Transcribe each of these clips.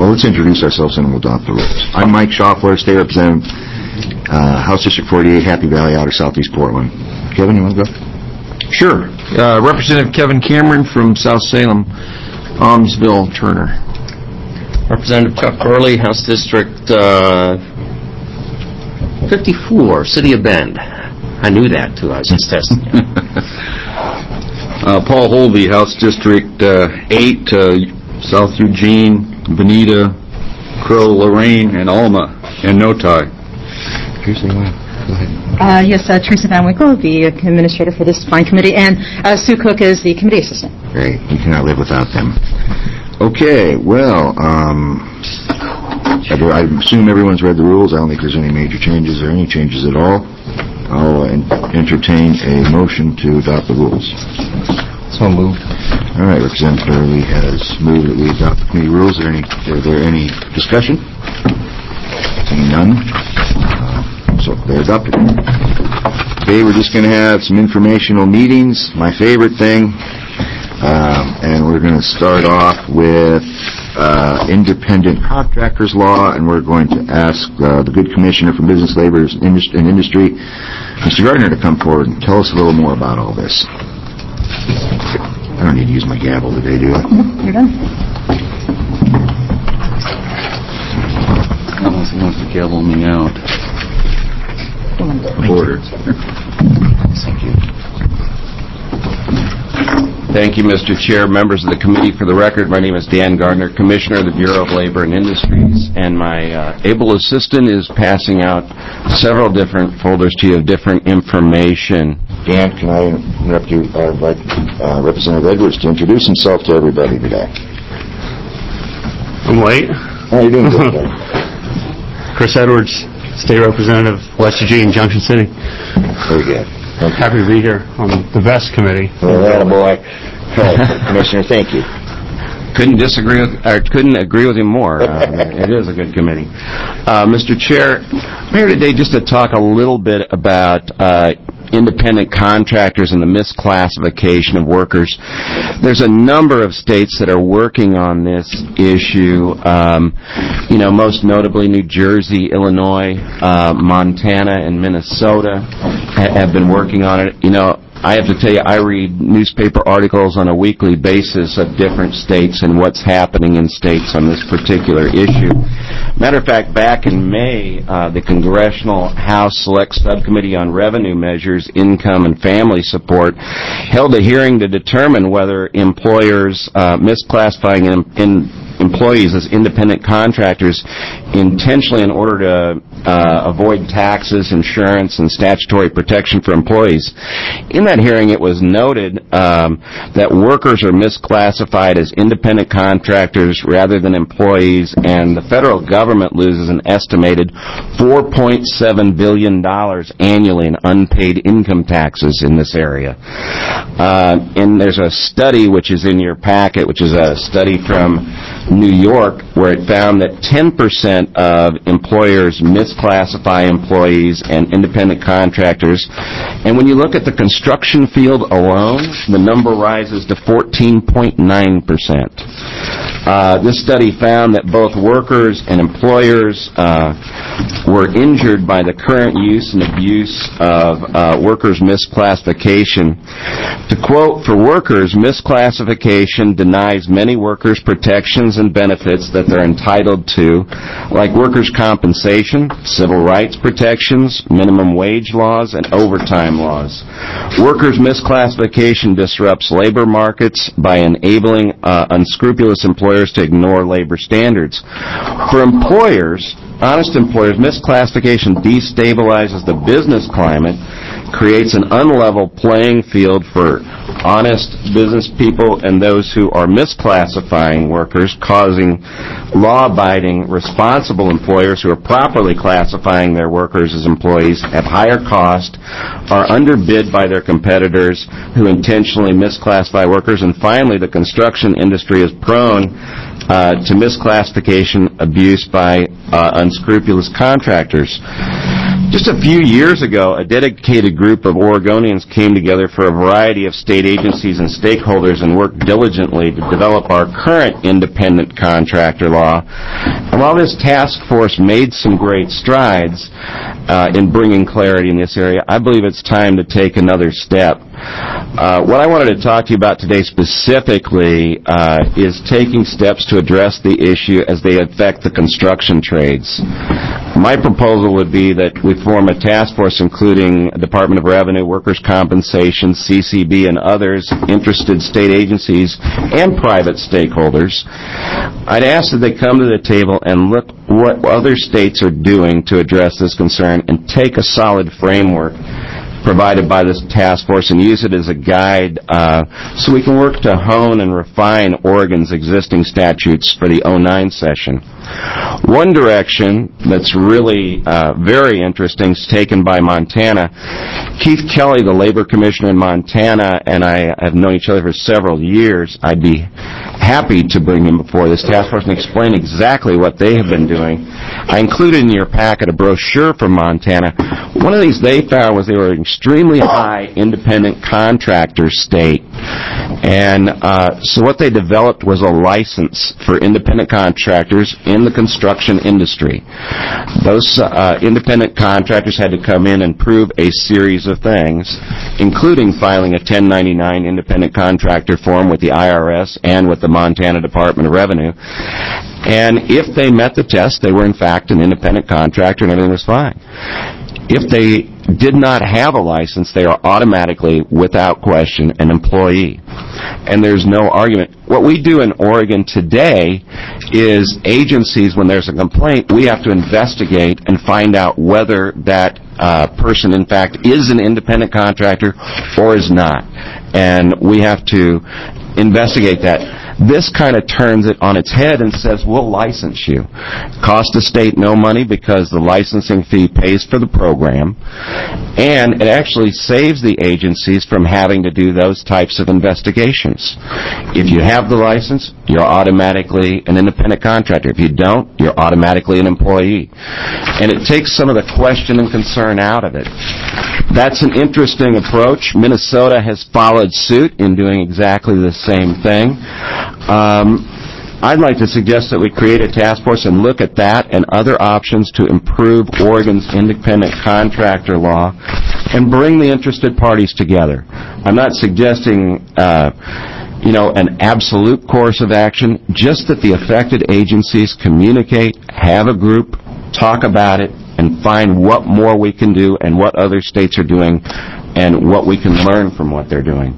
Well, let's introduce ourselves and we'll adopt the rules. I'm Mike Schaffler, State Representative, House District 48, Happy Valley, Outer Southeast Portland. Kevin, you want to go? Sure. Representative Kevin Cameron from South Salem, Almsville, Turner. Representative Chuck Corley, House District 54, City of Bend. I knew that, too. I was just testing you. Paul Holby, House District 8, South Eugene, Bonita, Crow, Lorraine, and Alma, and Notai. Teresa, go ahead. Yes, Teresa Van Winkle, the administrator for this fine committee, and Sue Cook is the committee assistant. Great. You cannot live without them. Okay, well, I assume everyone's read the rules. I don't think there's any major changes or any changes at all. I'll entertain a motion to adopt the rules. So moved. All right, Representative Burley has moved that we adopt the committee rules. Are there any discussion? Seeing none. So they're adopted. Today we're just going to have some informational meetings, my favorite thing, and we're going to start off with independent contractors law, and we're going to ask the good commissioner for business, labor, and industry, Mr. Gardner, to come forward and tell us a little more about all this. I don't need to use my gavel today, do I? You're done. Unless he wants to gavel me out. Order. Thank you. Thank you, Mr. Chair, members of the committee. For the record, my name is Dan Gardner, Commissioner of the Bureau of Labor and Industries, and my able assistant is passing out several different folders to you of different information. Dan, can I interrupt you? I'd like Representative Edwards to introduce himself to everybody today. I'm late. How are you doing today? Chris Edwards, State Representative, West Eugene, Junction City. Very good. Happy to be here on the VEST committee. Well, attaboy. Commissioner, thank you. Couldn't agree with him more. It is a good committee. Mr. Chair, I'm here today just to talk a little bit about independent contractors and the misclassification of workers. There's a number of states that are working on this issue. Most notably New Jersey, Illinois, Montana, and Minnesota have been working on it. I have to tell you, I read newspaper articles on a weekly basis of different states and what's happening in states on this particular issue. Matter of fact, back in May, the Congressional House Select Subcommittee on Revenue Measures, Income, and Family Support held a hearing to determine whether employers misclassifying employees as independent contractors intentionally in order to avoid taxes, insurance, and statutory protection for employees. In that hearing, it was noted that workers are misclassified as independent contractors rather than employees, and the federal government loses an estimated $4.7 billion annually in unpaid income taxes in this area. And there's a study which is in your packet, which is a study from New York, where it found that 10% of employers misclassify employees and independent contractors. And when you look at the construction field alone, the number rises to 14.9%. This study found that both workers and employers were injured by the current use and abuse of workers' misclassification. To quote, for workers, misclassification denies many workers protections and benefits that they're entitled to, like workers' compensation, civil rights protections, minimum wage laws, and overtime laws. Workers' misclassification disrupts labor markets by enabling unscrupulous employers to ignore labor standards. For employers, honest employers, misclassification destabilizes the business climate, creates an unlevel playing field for honest business people and those who are misclassifying workers, causing law-abiding, responsible employers who are properly classifying their workers as employees at higher cost, are underbid by their competitors who intentionally misclassify workers, and finally, the construction industry is prone to misclassification abuse by unscrupulous contractors. Just a few years ago, a dedicated group of Oregonians came together for a variety of state agencies and stakeholders and worked diligently to develop our current independent contractor law. And while this task force made some great strides in bringing clarity in this area, I believe it's time to take another step. What I wanted to talk to you about today specifically is taking steps to address the issue as they affect the construction trades. My proposal would be that we form a task force including Department of Revenue, Workers' Compensation, CCB, and others, interested state agencies, and private stakeholders. I'd ask that they come to the table and look what other states are doing to address this concern and take a solid framework provided by this task force and use it as a guide so we can work to hone and refine Oregon's existing statutes for the 09 session. One direction that's really very interesting is taken by Montana. Keith Kelly, the labor commissioner in Montana, and I have known each other for several years. I'd be happy to bring him before this task force and explain exactly what they have been doing. I included in your packet a brochure from Montana. One of these they found was they were an extremely high independent contractor state. And so what they developed was a license for independent contractors in the construction industry. Those independent contractors had to come in and prove a series of things, including filing a 1099 independent contractor form with the IRS and with the Montana Department of Revenue. And if they met the test, they were in fact an independent contractor and everything was fine. If they did not have a license, they are automatically, without question, an employee. And there's no argument. What we do in Oregon today is agencies, when there's a complaint, we have to investigate and find out whether that person, in fact, is an independent contractor or is not. And we have to investigate that. This kind of turns it on its head and says, we'll license you. Cost the state no money because the licensing fee pays for the program, and it actually saves the agencies from having to do those types of investigations. If you have the license, you're automatically an independent contractor. If you don't, you're automatically an employee. And it takes some of the question and concern out of it. That's an interesting approach. Minnesota has followed suit in doing exactly the same thing. I'd like to suggest that we create a task force and look at that and other options to improve Oregon's independent contractor law and bring the interested parties together. I'm not suggesting an absolute course of action, just that the affected agencies communicate, have a group, talk about it, and find what more we can do and what other states are doing and what we can learn from what they're doing.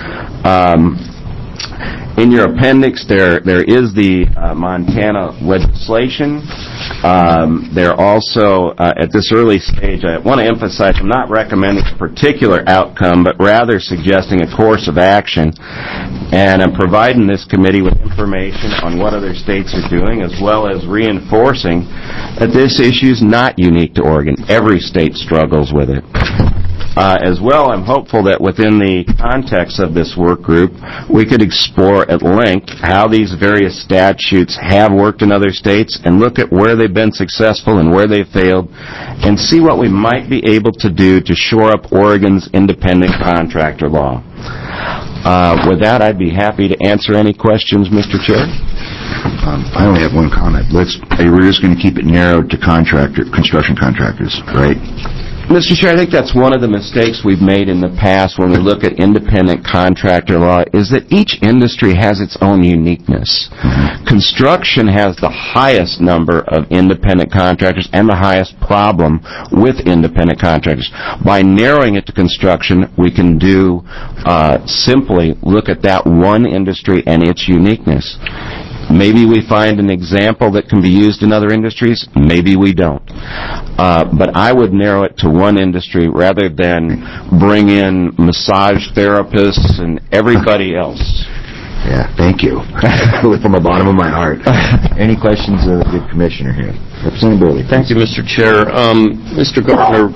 In your appendix, there is the Montana legislation. There also, at this early stage, I want to emphasize I'm not recommending a particular outcome, but rather suggesting a course of action. And I'm providing this committee with information on what other states are doing, as well as reinforcing that this issue is not unique to Oregon. Every state struggles with it. As well, I'm hopeful that within the context of this work group, we could explore at length how these various statutes have worked in other states and look at where they've been successful and where they've failed and see what we might be able to do to shore up Oregon's independent contractor law. With that, I'd be happy to answer any questions, Mr. Chair. I only have one comment. We're just going to keep it narrowed to construction contractors, right? Mr. Chair, I think that's one of the mistakes we've made in the past when we look at independent contractor law, is that each industry has its own uniqueness. Mm-hmm. Construction has the highest number of independent contractors and the highest problem with independent contractors. By narrowing it to construction, we can do simply look at that one industry and its uniqueness. Maybe we find an example that can be used in other industries. Maybe we don't. But I would narrow it to one industry rather than bring in massage therapists and everybody else. Yeah, thank you. From the bottom of my heart. Any questions of the commissioner here? Representative Burley. Thank you, Mr. Chair. Mr. Gardner,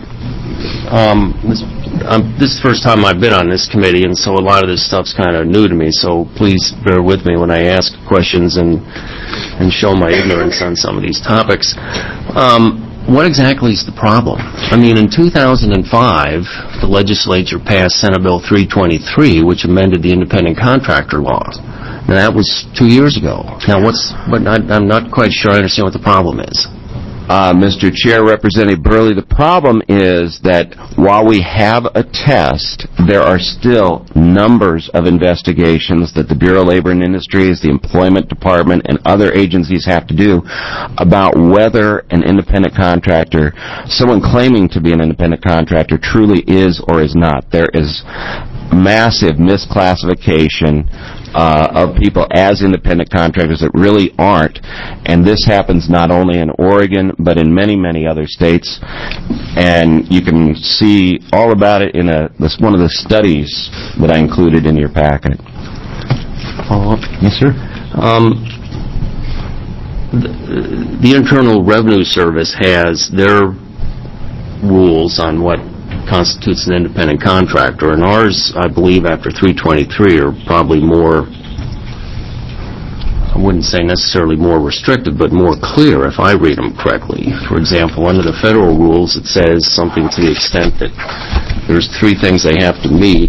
this is the first time I've been on this committee, and so a lot of this stuff's kind of new to me, so please bear with me when I ask questions and show my ignorance on some of these topics. what exactly is the problem? I mean, in 2005, the legislature passed Senate Bill 323, which amended the independent contractor law. Now, that was 2 years ago. Now, I'm not quite sure I understand what the problem is. Mr. Chair, Representative Burley, the problem is that while we have a test, there are still numbers of investigations that the Bureau of Labor and Industries, the Employment Department, and other agencies have to do about whether an independent contractor, someone claiming to be an independent contractor, truly is or is not. There is massive misclassification of people as independent contractors that really aren't, and this happens not only in Oregon but in many, many other states, and you can see all about it in one of the studies that I included in your packet. Yes, sir? The Internal Revenue Service has their rules on what constitutes an independent contractor, and ours, I believe, after 323 are probably more, I wouldn't say necessarily more restrictive, but more clear if I read them correctly. For example, under the federal rules, it says something to the extent that there's 3 things they have to meet.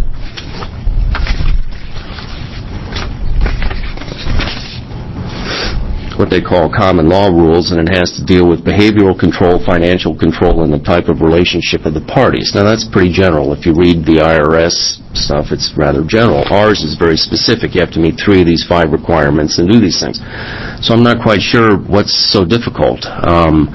What they call common law rules, and it has to deal with behavioral control, financial control, and the type of relationship of the parties. Now, that's pretty general. If you read the IRS stuff, it's rather general. Ours is very specific. You have to meet 3 of these 5 requirements and do these things. So I'm not quite sure what's so difficult. I'm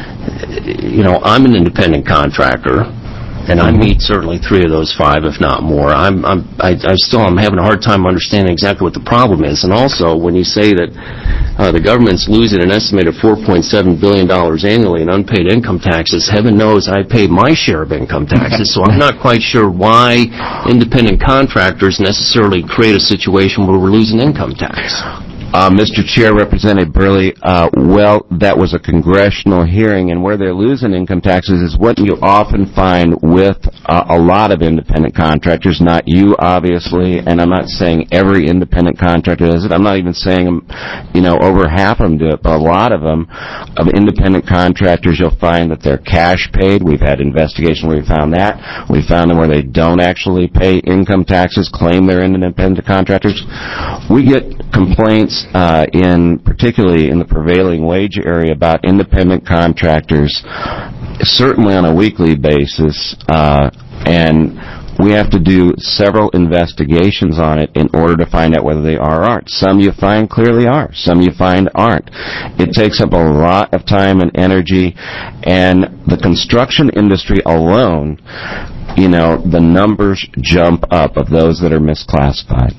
an independent contractor, and I meet certainly 3 of those 5, if not more. I'm having a hard time understanding exactly what the problem is. And also, when you say that the government's losing an estimated $4.7 billion annually in unpaid income taxes, heaven knows I pay my share of income taxes, so I'm not quite sure why independent contractors necessarily create a situation where we're losing income tax. Mr. Chair, Representative Burley, that was a congressional hearing, and where they're losing income taxes is what you often find with a lot of independent contractors, not you, obviously, and I'm not saying every independent contractor does it. I'm not even saying, over half of them do it, but a lot of them, of independent contractors, you'll find that they're cash paid. We've had investigations where we found that. We found them where they don't actually pay income taxes, claim they're independent contractors. We get complaints particularly in the prevailing wage area about independent contractors, certainly on a weekly basis, and we have to do several investigations on it in order to find out whether they are or aren't. Some you find clearly are. Some you find aren't. It takes up a lot of time and energy, and the construction industry alone, the numbers jump up of those that are misclassified.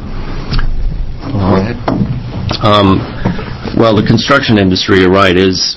The construction industry, you're right, is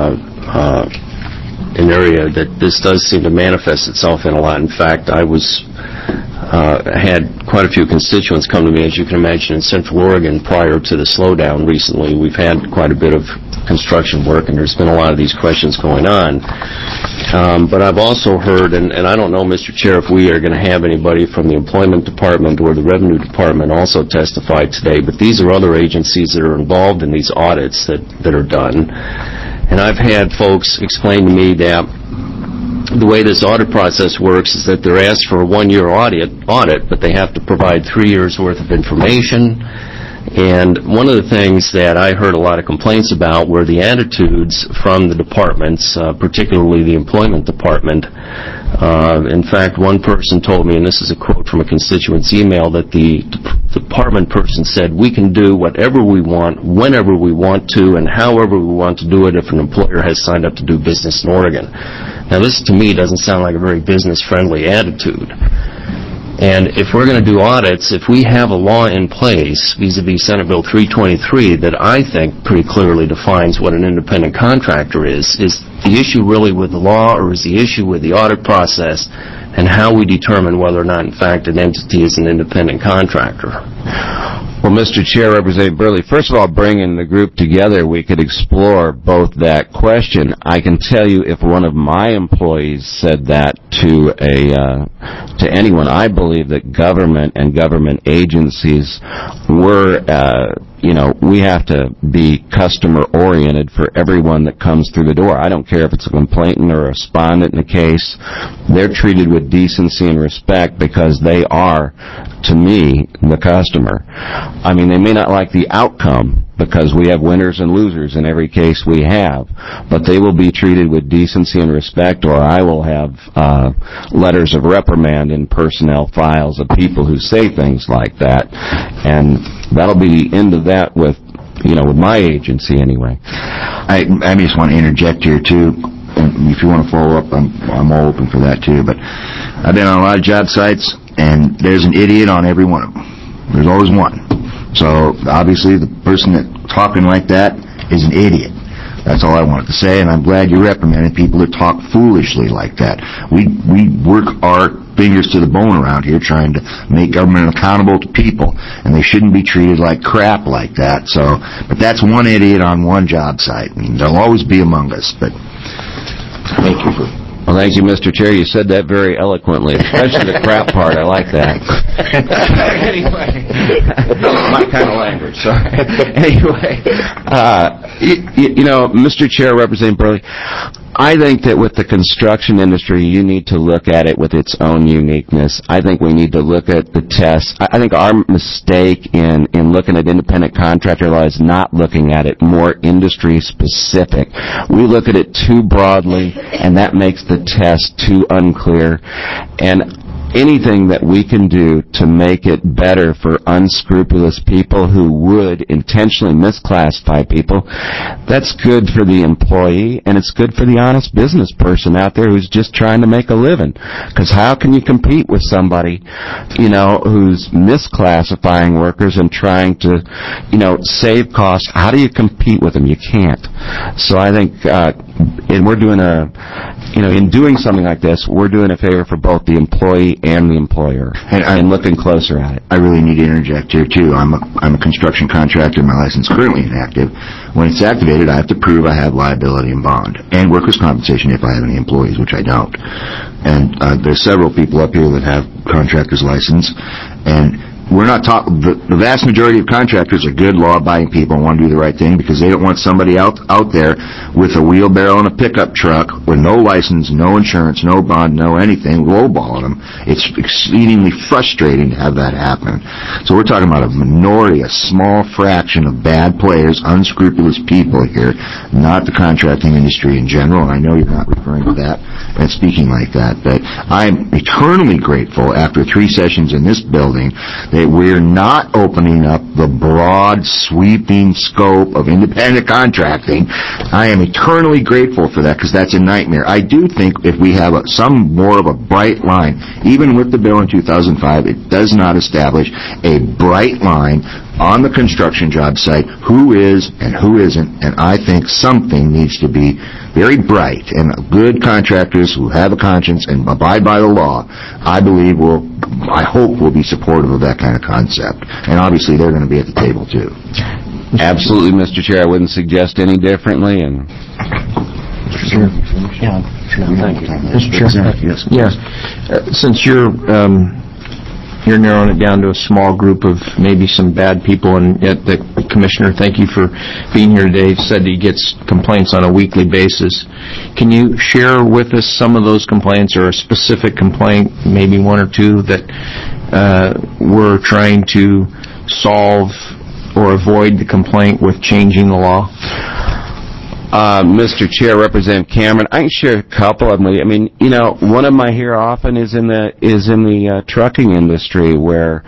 an area that this does seem to manifest itself in a lot. In fact, I had quite a few constituents come to me, as you can imagine, in Central Oregon prior to the slowdown recently. We've had quite a bit of construction work, and there's been a lot of these questions going on. But I've also heard, and I don't know, Mr. Chair, if we are going to have anybody from the Employment Department or the Revenue Department also testify today, but these are other agencies that are involved in these audits that are done. And I've had folks explain to me that the way this audit process works is that they're asked for a 1-year audit, but they have to provide 3 years' worth of information. And one of the things that I heard a lot of complaints about were the attitudes from the departments, particularly the Employment Department. In fact, one person told me, and this is a quote from a constituent's email, that the department person said, "We can do whatever we want, whenever we want to, and however we want to do it if an employer has signed up to do business in Oregon." Now, this to me doesn't sound like a very business-friendly attitude. And if we're going to do audits, if we have a law in place vis-a-vis Senate Bill 323 that I think pretty clearly defines what an independent contractor is the issue really with the law, or is the issue with the audit process and how we determine whether or not, in fact, an entity is an independent contractor? Well, Mr. Chair, Representative Burley, first of all, bringing the group together, we could explore both that question. I can tell you if one of my employees said that to anyone, I believe that government and government agencies were we have to be customer-oriented for everyone that comes through the door. I don't care if it's a complainant or a respondent in a case. They're treated with decency and respect because they are, to me, the customer. I mean, they may not like the outcome because we have winners and losers in every case we have, but they will be treated with decency and respect, or I will have letters of reprimand in personnel files of people who say things like that, and that'll be the end of that with my agency anyway. I just want to interject here too. If you want to follow up, I'm all open for that too. But I've been on a lot of job sites, and there's an idiot on every one of them. There's always one. So obviously, the person that's talking like that is an idiot. That's all I wanted to say, and I'm glad you reprimanded people that talk foolishly like that. We work our fingers to the bone around here trying to make government accountable to people, and they shouldn't be treated like crap like that. But that's one idiot on one job site, and they'll always be among us. But thank you for... Well, thank you, Mr. Chair. You said that very eloquently, especially the crap part. I like that. Anyway, my kind of language. Sorry. Anyway, Mr. Chair, Representative Burley, I think that with the construction industry, you need to look at it with its own uniqueness. I think we need to look at the tests. I think our mistake in looking at independent contractor law is not looking at it more industry specific. We look at it too broadly, and that makes the test too unclear. And anything that we can do to make it better for unscrupulous people who would intentionally misclassify people, that's good for the employee, and it's good for the honest business person out there who's just trying to make a living. Because how can you compete with somebody, who's misclassifying workers and trying to, save costs? How do you compete with them? You can't. So I think, and we're doing in doing something like this, we're doing a favor for both the employee and the employer, and looking closer at it. I really need to interject here too. I'm a construction contractor. My license is currently inactive. When it's activated, I have to prove I have liability and bond, and workers' compensation if I have any employees, which I don't. And there's several people up here that have contractor's license, and we're not talking. The vast majority of contractors are good, law-abiding people and want to do the right thing because they don't want somebody out there with a wheelbarrow and a pickup truck with no license, no insurance, no bond, no anything, lowballing them. It's exceedingly frustrating to have that happen. So we're talking about a minority, a small fraction of bad players, unscrupulous people here, not the contracting industry in general. And I know you're not referring to that and speaking like that, but I'm eternally grateful after 3 sessions in this building that we're not opening up the broad, sweeping scope of independent contracting. I am eternally grateful for that because that's a nightmare. I do think if we have some more of a bright line, even with the bill in 2005, it does not establish a bright line on the construction job site who is and who isn't, and I think something needs to be very bright, and good contractors who have a conscience and abide by the law, I hope will be supportive of that kind of concept. And obviously they're going to be at the table too. Absolutely, Mr. Chair. I wouldn't suggest any differently. And Sure. Yeah. Thank you. Mr. Chair. Yes. Since you're narrowing it down to a small group of maybe some bad people, and yet the Commissioner, thank you for being here today, said he gets complaints on a weekly basis. Can you share with us some of those complaints or a specific complaint, maybe 1 or 2, that we're trying to solve or avoid the complaint with changing the law? Mr. Chair, Representative Cameron, I can share a couple of them with you. I mean, one of them I hear often is in the trucking industry where,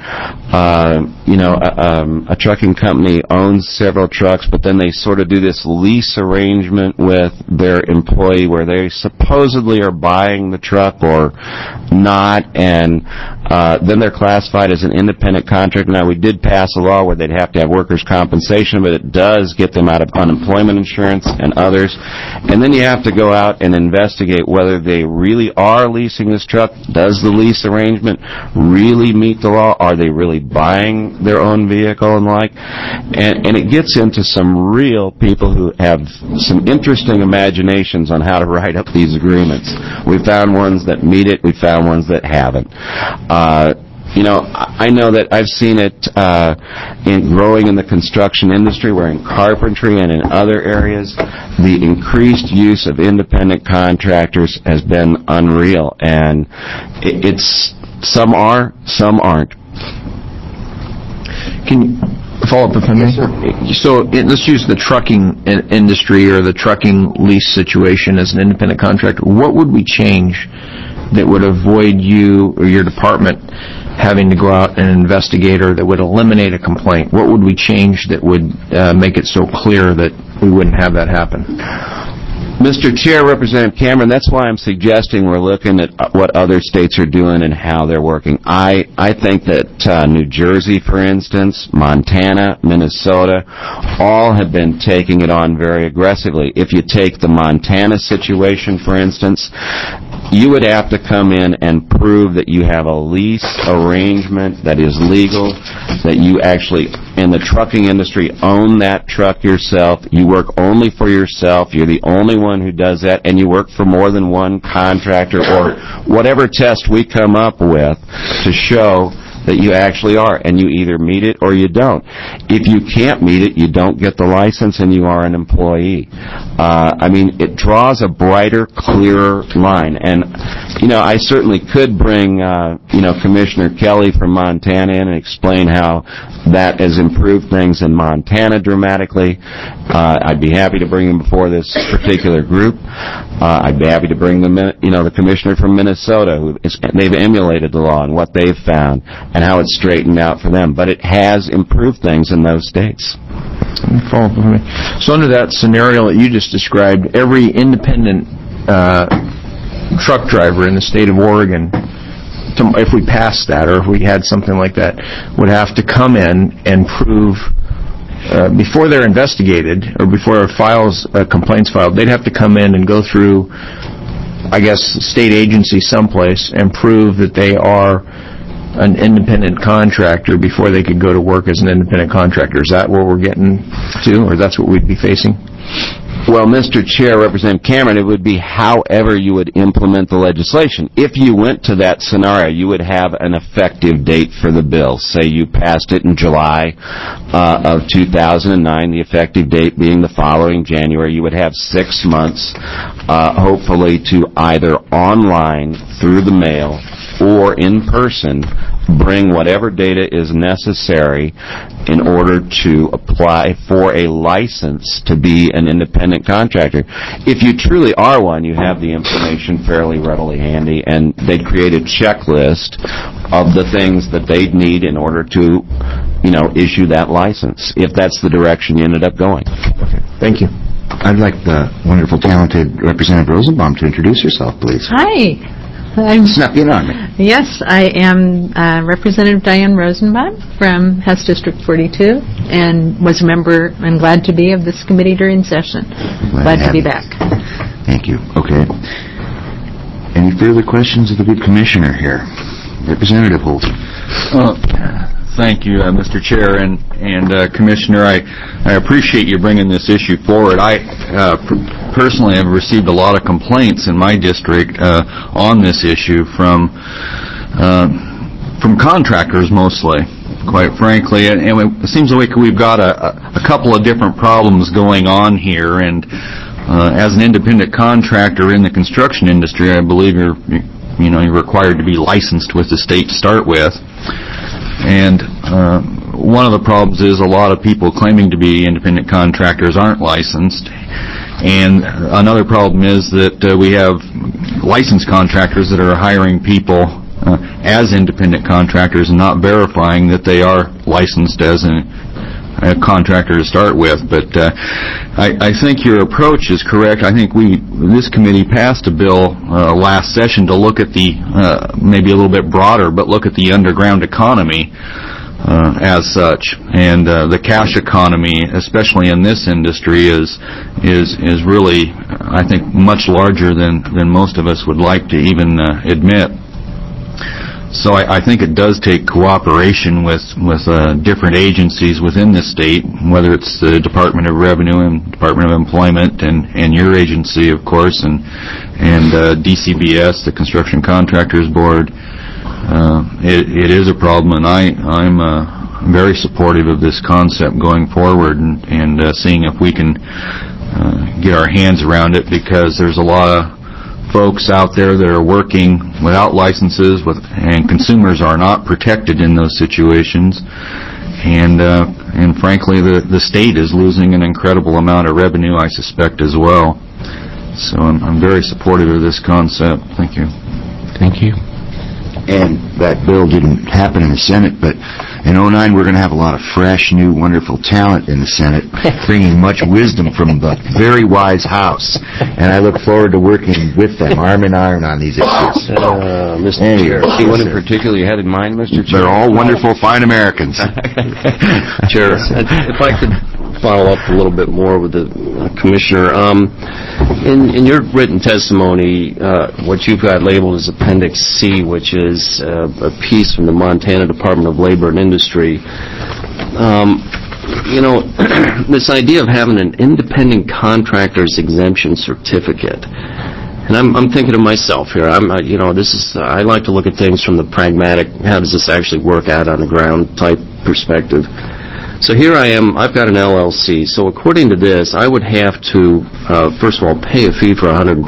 a trucking company owns several trucks, but then they sort of do this lease arrangement with their employee where they supposedly are buying the truck or not, and then they're classified as an independent contractor. Now, we did pass a law where they'd have to have workers' compensation, but it does get them out of unemployment insurance and others. And then you have to go out and investigate whether they really are leasing this truck. Does the lease arrangement really meet the law? Are they really buying their own vehicle and like? And it gets into some real people who have some interesting imaginations on how to write up these agreements. We found ones that meet it. We found ones that haven't. I know that I've seen it in growing in the construction industry, where in carpentry and in other areas, the increased use of independent contractors has been unreal, and it's some are, some aren't. Can you follow up if I may? Yes, sir. So let's use the trucking industry or the trucking lease situation as an independent contractor. What would we change that would avoid you or your department having to go out and investigate, or that would eliminate a complaint? What would we change that would make it so clear that we wouldn't have that happen? Mr. Chair, Representative Cameron, that's why I'm suggesting we're looking at what other states are doing and how they're working. I think that New Jersey, for instance, Montana, Minnesota, all have been taking it on very aggressively. If you take the Montana situation, for instance, you would have to come in and prove that you have a lease arrangement that is legal, that you actually, in the trucking industry, own that truck yourself, you work only for yourself, you're the only one who does that, and you work for more than one contractor, or whatever test we come up with to show that you actually are, and you either meet it or you don't. If you can't meet it, you don't get the license and you are an employee. It draws a brighter, clearer line. And, I certainly could bring, Commissioner Kelly from Montana in and explain how that has improved things in Montana dramatically. I'd be happy to bring him before this particular group. I'd be happy to bring the commissioner from Minnesota, they've emulated the law and what they've found and how it's straightened out for them. But it has improved things in those states. So under that scenario that you just described, every independent truck driver in the state of Oregon, if we passed that, or if we had something like that, would have to come in and prove, before they're investigated, or before complaints filed, they'd have to come in and go through, I guess, state agency someplace and prove that they are an independent contractor before they could go to work as an independent contractor. Is that where we're getting to, or that's what we'd be facing? Well, Mr. Chair, Representative Cameron, it would be however you would implement the legislation. If you went to that scenario, you would have an effective date for the bill. Say you passed it in July of 2009, the effective date being the following January. You would have 6 months, hopefully, to either online, through the mail, or in person, bring whatever data is necessary in order to apply for a license to be an independent contractor. If you truly are one, you have the information fairly readily handy, and they'd create a checklist of the things that they'd need in order to, issue that license, if that's the direction you ended up going. Okay. Thank you. I'd like the wonderful, talented Representative Rosenbaum to introduce yourself, please. Hi. Snuck in on me. Yes, I am Representative Diane Rosenbaum from House District 42, and was a member, and glad to be, of this committee during session. Glad to be back. Thank you. Okay. Any further questions of the good commissioner here? Representative Holt. Thank you, Mr. Chair and Commissioner. I appreciate you bringing this issue forward. I personally have received a lot of complaints in my district on this issue from contractors mostly, quite frankly. And it seems like we've got a couple of different problems going on here. And as an independent contractor in the construction industry, I believe you're required to be licensed with the state to start with. And one of the problems is a lot of people claiming to be independent contractors aren't licensed. And another problem is that we have licensed contractors that are hiring people as independent contractors and not verifying that they are licensed as a contractor to start with. But I think your approach is correct. I think this committee passed a bill last session to look at the maybe a little bit broader, but look at the underground economy as such. And the cash economy, especially in this industry, is really, I think, much larger than most of us would like to even admit. So I think it does take cooperation with different agencies within the state, whether it's the Department of Revenue and Department of Employment and your agency, of course, and DCBS, the Construction Contractors Board, it is a problem, and I'm very supportive of this concept going forward and seeing if we can get our hands around it, because there's a lot of folks out there that are working without licenses, and consumers are not protected in those situations. And frankly, the state is losing an incredible amount of revenue, I suspect, as well. So I'm very supportive of this concept. Thank you. Thank you. And that bill didn't happen in the Senate, but in 2009 we're going to have a lot of fresh, new, wonderful talent in the Senate, bringing much wisdom from the very wise House. And I look forward to working with them, arm in arm, on these issues. Mr. Chair. Anyone in particular you had in mind, Mr. Chair? They're all wonderful, fine Americans. Chair, if I could follow up a little bit more with the Commissioner. In your written testimony, what you've got labeled as Appendix C, which is a piece from the Montana Department of Labor and Industry, this idea of having an independent contractor's exemption certificate. And I'm thinking of myself here. I like to look at things from the pragmatic, how does this actually work out on the ground type perspective. So here I am, I've got an LLC. So according to this, I would have to, first of all, pay a fee for $125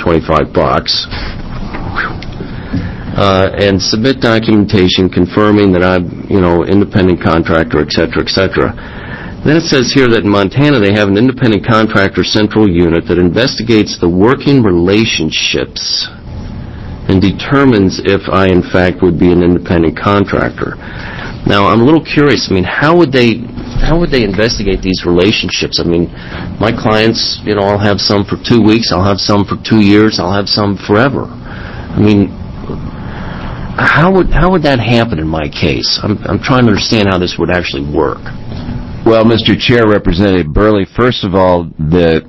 and submit documentation confirming that I'm, independent contractor, et cetera, et cetera. Then it says here that in Montana they have an independent contractor central unit that investigates the working relationships and determines if I, in fact, would be an independent contractor. Now, I'm a little curious. How would they investigate these relationships? My clients, I'll have some for 2 weeks, I'll have some for 2 years, I'll have some forever. How would that happen in my case? I'm trying to understand how this would actually work. Well, Mr. Chair, Representative Burley, first of all, the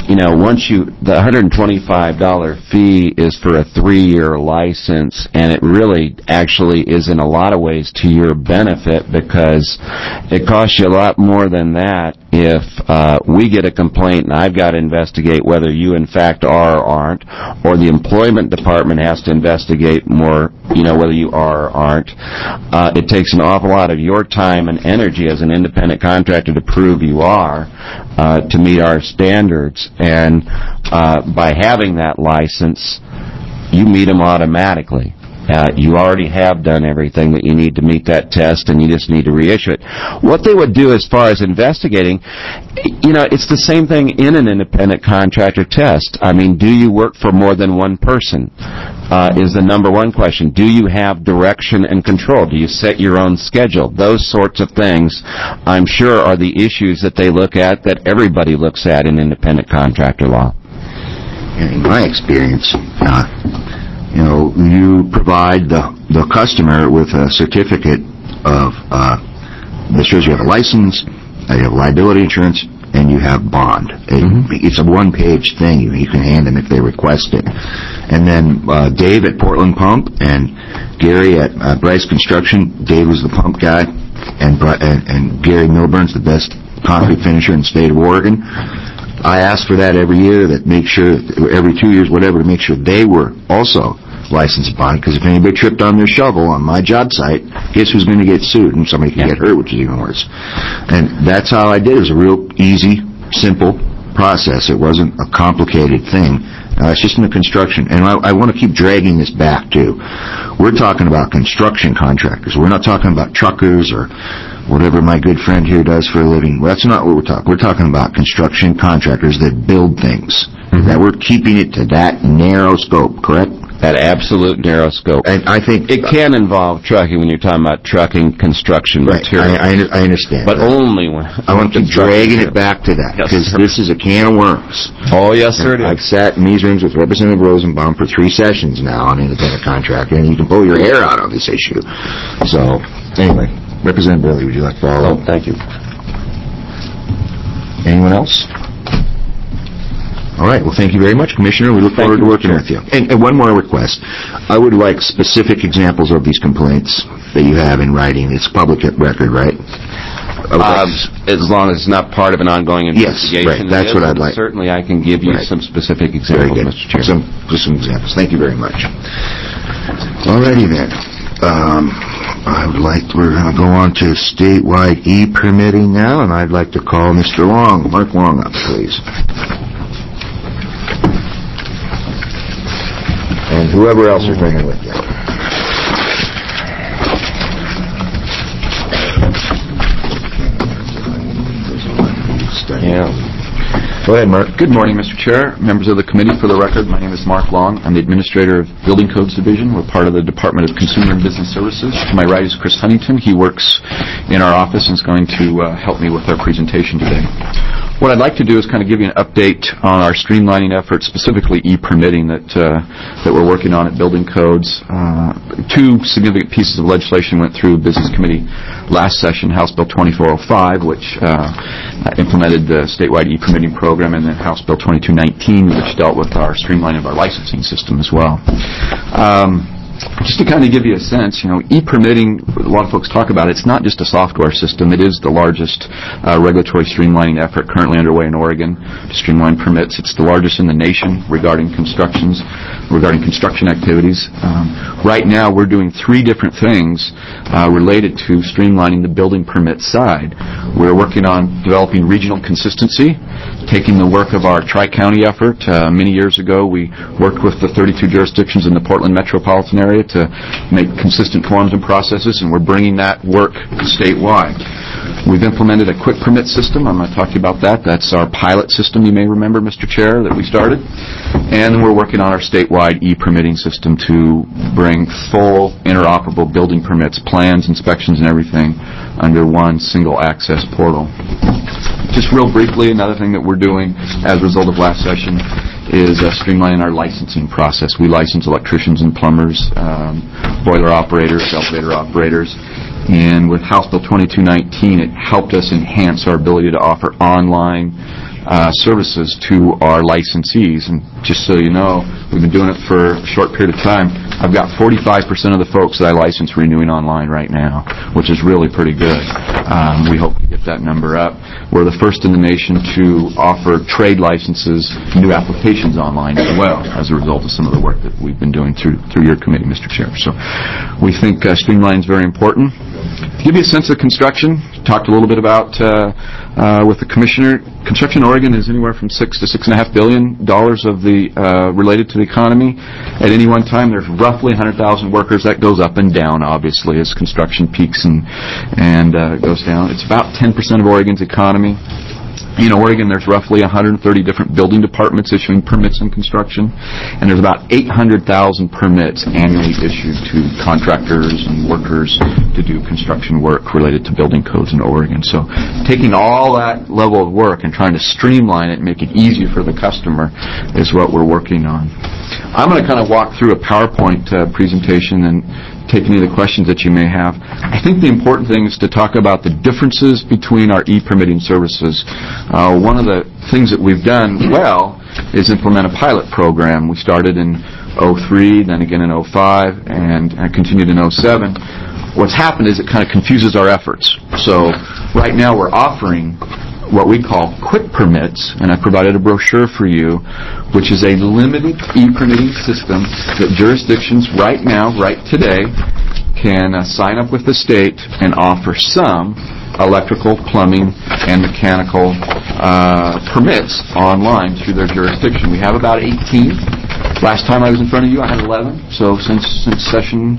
$125 fee is for a 3-year license, and it really actually is in a lot of ways to your benefit, because it costs you a lot more than that if we get a complaint and I've got to investigate whether you in fact are or aren't, or the employment department has to investigate more, whether you are or aren't. It takes an awful lot of your time and energy as an independent contractor to prove you are, to meet our standards. And by having that license, you meet them automatically. You already have done everything that you need to meet that test, and you just need to reissue it. What they would do as far as investigating, it's the same thing in an independent contractor test. Do you work for more than one person? Is the number one question. Do you have direction and control? Do you set your own schedule? Those sorts of things, I'm sure, are the issues that they look at, that everybody looks at in independent contractor law. In my experience, you provide the customer with a certificate of that shows you have a license, you have liability insurance, and you have bond. It's a one-page thing. You can hand them if they request it. And then Dave at Portland Pump and Gary at Bryce Construction. Dave was the pump guy, and Gary Milburn's the best concrete finisher in the state of Oregon. I asked for that every year, every 2 years, whatever, to make sure they were also licensed bond, because if anybody tripped on their shovel on my job site, guess who's going to get sued? And somebody could get hurt, which is even worse. And that's how I did it. It was a real easy, simple process. It wasn't a complicated thing. It's just in the construction. And I want to keep dragging this back, too. We're talking about construction contractors. We're not talking about truckers or whatever my good friend here does for a living. Well, that's not what we're talking. We're talking about construction contractors that build things. That we're keeping it to that narrow scope, correct? That absolute narrow scope. And I think it can involve trucking when you're talking about trucking construction material. I understand. But only when... I want to keep dragging it back to that, because this is a can of worms. Oh, yes, sir, it is. I've sat in these rooms with Representative Rosenbaum for 3 sessions now on independent contractor, and you can pull your hair out on this issue. So, anyway, Representative Burley, would you like to follow up? Thank you. Anyone else? All right. Well, thank you very much, Commissioner. We look forward to working with you. And one more request. I would like specific examples of these complaints that you have in writing. It's public record, right? As long as it's not part of an ongoing investigation. Yes, right. That's what I'd like. Certainly I can give you some specific examples, very good. Mr. Chair. Just some examples. Thank you very much. All righty then. We're going to go on to statewide e-permitting now, and I'd like to call Mr. Long, Mark Long, up, please. And whoever else is bringing with you. Yeah. Go ahead, Mark. Good morning, Mr. Chair, members of the committee. For the record, my name is Mark Long. I'm the administrator of Building Codes Division. We're part of the Department of Consumer and Business Services. To my right is Chris Huntington. He works in our office and is going to help me with our presentation today. What I'd like to do is kind of give you an update on our streamlining efforts, specifically e-permitting that we're working on at Building Codes. Two significant pieces of legislation went through Business Committee last session, House Bill 2405, which implemented the statewide e-permitting program, and then House Bill 2219, which dealt with our streamlining of our licensing system as well. Just to kind of give you a sense, e-permitting, a lot of folks talk about it, it's not just a software system. It is the largest regulatory streamlining effort currently underway in Oregon to streamline permits. It's the largest in the nation regarding construction activities. Right now, we're doing 3 different things related to streamlining the building permit side. We're working on developing regional consistency, taking the work of our Tri-County effort. Many years ago, we worked with the 32 jurisdictions in the Portland metropolitan area to make consistent forms and processes, and we're bringing that work statewide. We've implemented a quick permit system. I'm going to talk to you about that. That's our pilot system, you may remember, Mr. Chair, that we started. And we're working on our statewide e-permitting system to bring full interoperable building permits, plans, inspections, and everything under one single access portal. Just real briefly, another thing that we're doing as a result of last session is streamlining our licensing process. We license electricians and plumbers, boiler operators, elevator operators, and with House Bill 2219, it helped us enhance our ability to offer online services to our licensees. And just so you know, we've been doing it for a short period of time. I've got 45% of the folks that I license renewing online right now, which is really pretty good. We hope to get that number up. We're the first in the nation to offer trade licenses, new applications online as well, as a result of some of the work that we've been doing through your committee, Mr. Chair. So we think streamlining is very important. To give you a sense of construction, talked a little bit about with the commissioner. Construction in Oregon is anywhere from $6 to $6.5 billion of the related to the economy. At any one time, there's roughly 100,000 workers. That goes up and down, obviously, as construction peaks and goes down. It's about 10% of Oregon's economy. In Oregon, there's roughly 130 different building departments issuing permits in construction, and there's about 800,000 permits annually issued to contractors and workers to do construction work related to building codes in Oregon. So taking all that level of work and trying to streamline it and make it easier for the customer is what we're working on. I'm going to kind of walk through a PowerPoint presentation and take any of the questions that you may have. I think the important thing is to talk about the differences between our e-permitting services. One of the things that we've done well is implement a pilot program. We started in 2003, then again in 2005, and continued in 2007. What's happened is it kind of confuses our efforts. So right now we're offering what we call quick permits, and I provided a brochure for you, which is a limited e-permitting system that jurisdictions right now, right today, can sign up with the state and offer some electrical, plumbing, and mechanical permits online through their jurisdiction. We have about 18. Last time I was in front of you, I had 11. So since session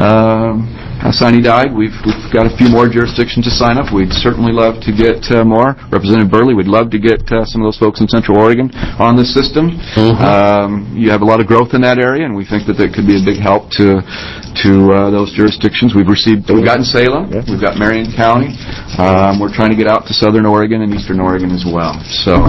Sine died, we've got a few more jurisdictions to sign up. We'd certainly love to get more. Representative Burley, we'd love to get some of those folks in Central Oregon on this system. You have a lot of growth in that area, and we think that could be a big help to those jurisdictions. We've gotten Salem. Yeah. We've got Marion County. We're trying to get out to Southern Oregon and Eastern Oregon as well. So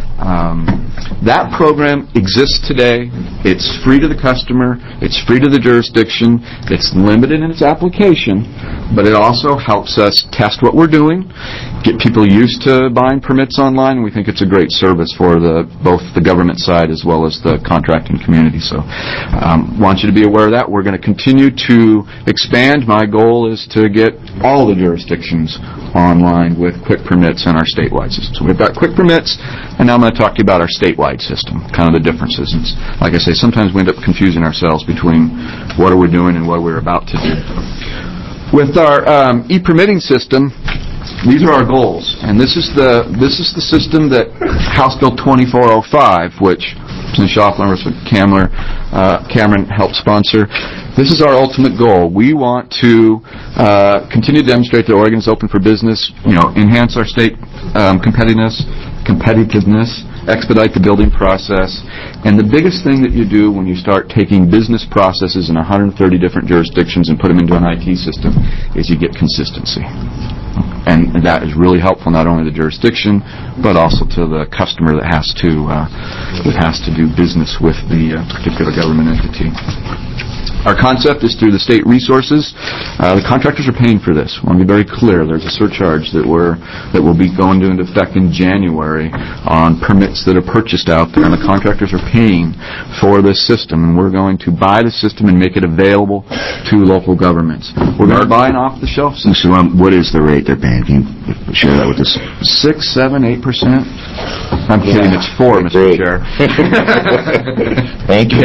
that program exists today. It's free to the customer. It's free to the jurisdiction. It's limited in its application, but it also helps us test what we're doing, get people used to buying permits online. We think it's a great service for both the government side as well as the contracting community. So want you to be aware of that. We're going to continue to expand. My goal is to get all the jurisdictions online with quick permits in our statewide system. So we've got quick permits, and now I'm going to to talk to you about our statewide system, kind of the differences. It's, like I say, sometimes we end up confusing ourselves between what are we doing and what we're about to do. With our e-permitting system, these are our goals, and this is the system that House Bill 2405, which Ms. Schaffler and Cameron helped sponsor. This is our ultimate goal. We want to continue to demonstrate that Oregon is open for business, enhance our state competitiveness, expedite the building process. And the biggest thing that you do when you start taking business processes in 130 different jurisdictions and put them into an IT system is you get consistency. And that is really helpful not only to the jurisdiction, but also to the customer that has to do business with the particular government entity. Our concept is through the state resources. The contractors are paying for this. I want to be very clear. There's a surcharge that will be going into effect in January on permits that are purchased out there, and the contractors are paying for this system. And we're going to buy the system and make it available to local governments. We're going to buy an off-the-shelf system. What is the rate they're paying? Can you share that with us? 6, 7, 8%. I'm kidding. It's 4, Mr. Chair. Thank you.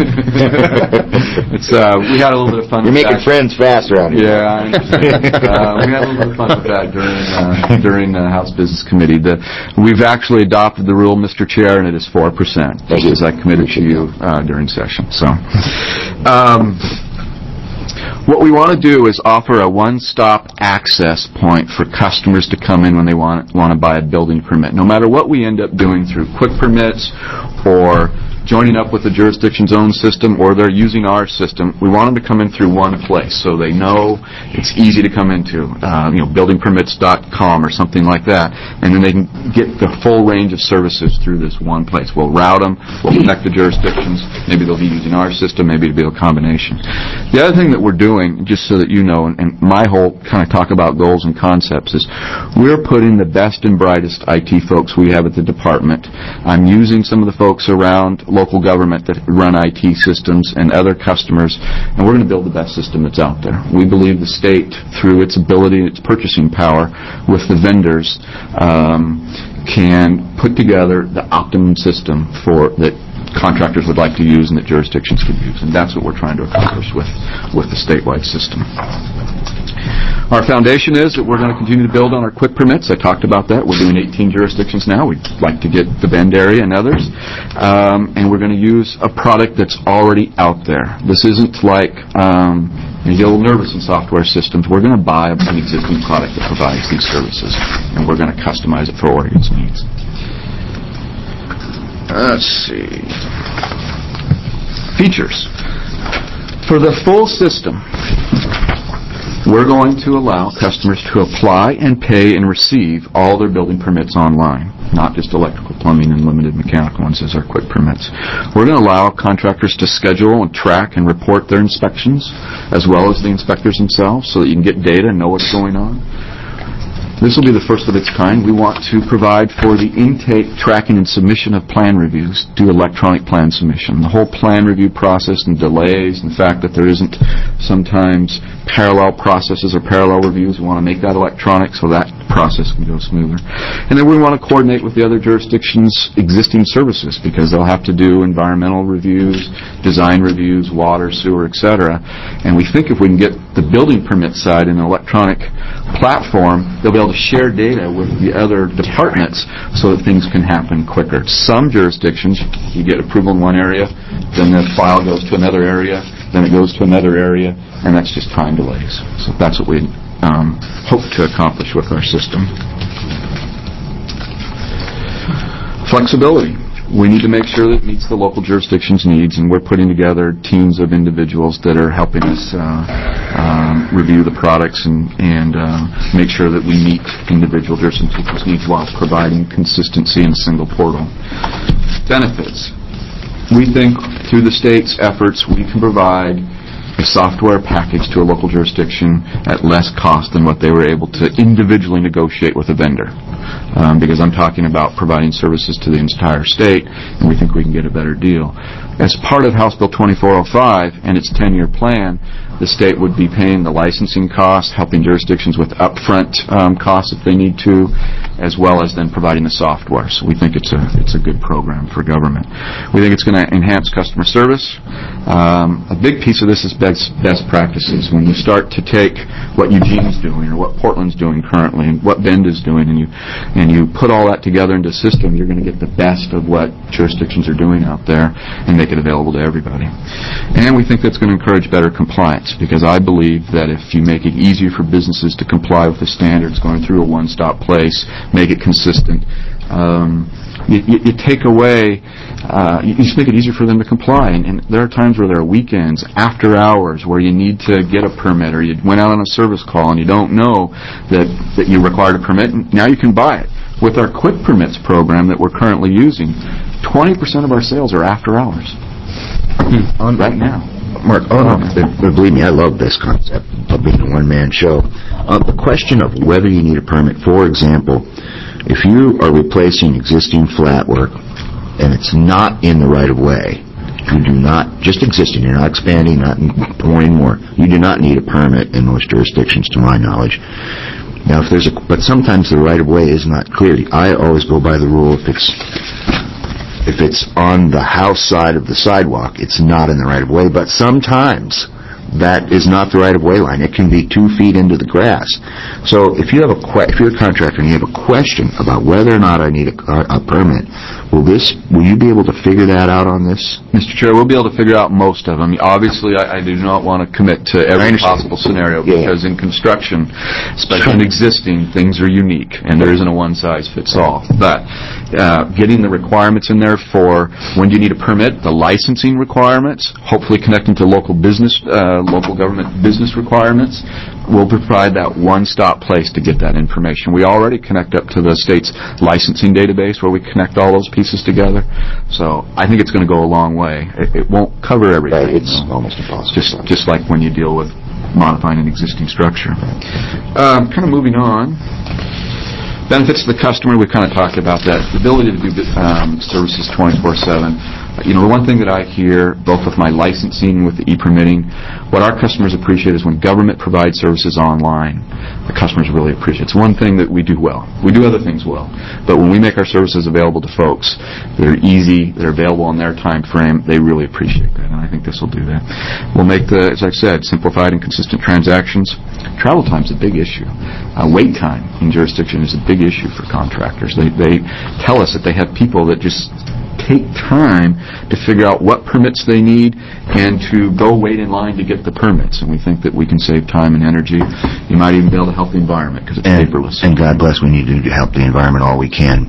We had a little bit of fun. You're making friends fast around here. Yeah, we had a little bit of fun with that during House Business Committee. We've actually adopted the rule, Mr. Chair, and it is 4%, just as I committed to you during session. So, what we want to do is offer a one-stop access point for customers to come in when they want to buy a building permit. No matter what we end up doing through quick permits or joining up with the jurisdiction's own system, or they're using our system, we want them to come in through one place so they know it's easy to come into, buildingpermits.com or something like that, and then they can get the full range of services through this one place. We'll route them, we'll connect the jurisdictions, maybe they'll be using our system, maybe it'll be a combination. The other thing that we're doing, just so that you know, and my whole kind of talk about goals and concepts is we're putting the best and brightest IT folks we have at the department. I'm using some of the folks around local government that run IT systems and other customers, and we're going to build the best system that's out there. We believe the state, through its ability, its purchasing power with the vendors, can put together the optimum system that contractors would like to use and that jurisdictions could use, and that's what we're trying to accomplish with the statewide system. Our foundation is that we're going to continue to build on our quick permits. I talked about that. We're doing 18 jurisdictions now. We'd like to get the Bend area and others. And we're going to use a product that's already out there. This isn't like you get a little nervous in software systems. We're going to buy an existing product that provides these services, and we're going to customize it for Oregon's needs. Let's see. Features. For the full system, we're going to allow customers to apply and pay and receive all their building permits online, not just electrical, plumbing, and limited mechanical ones as our quick permits. We're going to allow contractors to schedule and track and report their inspections, as well as the inspectors themselves, so that you can get data and know what's going on. This will be the first of its kind. We want to provide for the intake, tracking, and submission of plan reviews, do electronic plan submission. The whole plan review process and delays, and the fact that there isn't sometimes parallel processes or parallel reviews, we want to make that electronic so that process can go smoother. And then we want to coordinate with the other jurisdictions' existing services, because they'll have to do environmental reviews, design reviews, water, sewer, etc. And we think if we can get the building permit side in an electronic platform, they'll be able to share data with the other departments so that things can happen quicker. Some jurisdictions, you get approval in one area, then the file goes to another area, then it goes to another area, and that's just time delays. So that's what we hope to accomplish with our system. Flexibility. We need to make sure that it meets the local jurisdiction's needs, and we're putting together teams of individuals that are helping us review the products and make sure that we meet individual jurisdictions' needs while providing consistency in a single portal. Benefits. We think through the state's efforts we can provide a software package to a local jurisdiction at less cost than what they were able to individually negotiate with a vendor. Because I'm talking about providing services to the entire state, and we think we can get a better deal. As part of House Bill 2405 and its 10-year plan, the state would be paying the licensing costs, helping jurisdictions with upfront costs if they need to, as well as then providing the software. So we think it's a good program for government. We think it's going to enhance customer service. A big piece of this is best practices. When you start to take what Eugene's doing or what Portland's doing currently and what Bend is doing, and you put all that together into a system, you're going to get the best of what jurisdictions are doing out there and make it available to everybody. And we think that's going to encourage better compliance, because I believe that if you make it easier for businesses to comply with the standards going through a one-stop place, make it consistent, you take away, you just make it easier for them to comply. And there are times where there are weekends, after hours, where you need to get a permit, or you went out on a service call and you don't know that you required a permit, and now you can buy it. With our Quick Permits program that we're currently using, 20% of our sales are after hours. Right now. Mark, believe me, I love this concept of being a one-man show. The question of whether you need a permit, for example, if you are replacing existing flat work and it's not in the right-of-way, you do not, just existing, you're not expanding, not pouring more, you do not need a permit in most jurisdictions, to my knowledge. Now, but sometimes the right-of-way is not clear. I always go by the rule, if it's on the house side of the sidewalk, it's not in the right-of-way, but sometimes that is not the right-of-way line. It can be 2 feet into the grass. So if you're a contractor and you have a question about whether or not I need a permit, will you be able to figure that out on this? Mr. Chair, we'll be able to figure out most of them. Obviously, I do not want to commit to every possible scenario, because in construction, especially in existing, things are unique, and there isn't a one-size-fits-all. But getting the requirements in there for when do you need a permit, the licensing requirements, hopefully connecting to local government business requirements, will provide that one-stop place to get that information. We already connect up to the state's licensing database where we connect all those pieces together. So I think it's going to go a long way. It won't cover everything. Right, it's almost impossible. Just like when you deal with modifying an existing structure. Kind of moving on. Benefits to the customer, we've kind of talked about that. The ability to do services 24/7. The one thing that I hear, both with my licensing and with the e-permitting, what our customers appreciate is when government provides services online, the customers really appreciate it. It's one thing that we do well. We do other things well. But when we make our services available to folks, they're easy, they're available in their time frame, they really appreciate that, and I think this will do that. We'll make as I've said, simplified and consistent transactions. Travel time's a big issue. Wait time in jurisdiction is a big issue for contractors. They tell us that they have people that just take time to figure out what permits they need and to go wait in line to get the permits. And we think that we can save time and energy. You might even be able to help the environment because it's paperless. And God bless, we need to help the environment all we can.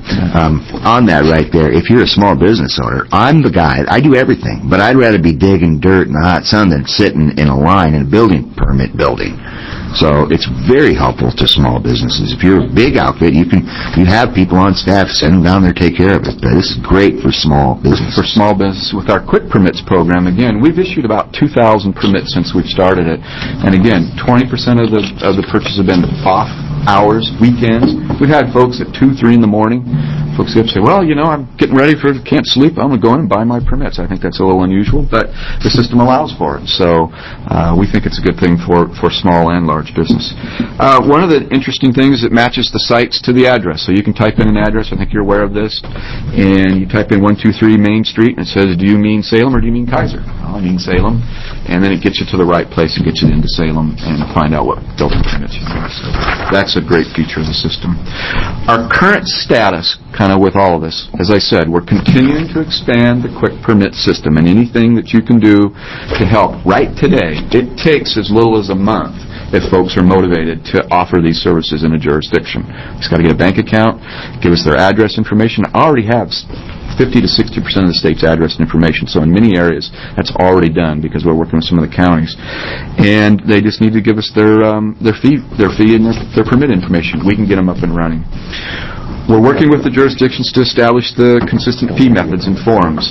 On that right there, if you're a small business owner, I'm the guy, I do everything, but I'd rather be digging dirt in the hot sun than sitting in a line in a building permit building. So it's very helpful to small businesses. If you're a big outfit, you have people on staff, send them down there, take care of it. But this is great for small business. For small business, with our Quick Permits program, again, we've issued about 2,000 permits since we've started it. And again, 20% of the purchases have been off hours, weekends. We've had folks at 2, 3 in the morning. Folks get up and say, well, I'm getting ready can't sleep. I'm going to go in and buy my permits. I think that's a little unusual, but the system allows for it. So we think it's a good thing for small and large business. One of the interesting things, it matches the sites to the address. So you can type in an address, I think you're aware of this, and you type in 123 Main Street, and it says, do you mean Salem or do you mean Kaiser? Well, I mean Salem. And then it gets you to the right place and gets you into Salem and find out what building permits you need. So that's a great feature of the system. Our current status, kind of with all of this, as I said, we're continuing to expand the Quick Permit system, and anything that you can do to help right today, it takes as little as a month if folks are motivated to offer these services in a jurisdiction. Just got to get a bank account, give us their address information. I already have 50 to 60% of the state's address information. So in many areas, that's already done because we're working with some of the counties. And they just need to give us their fee and their permit information. We can get them up and running. We're working with the jurisdictions to establish the consistent fee methods and forms.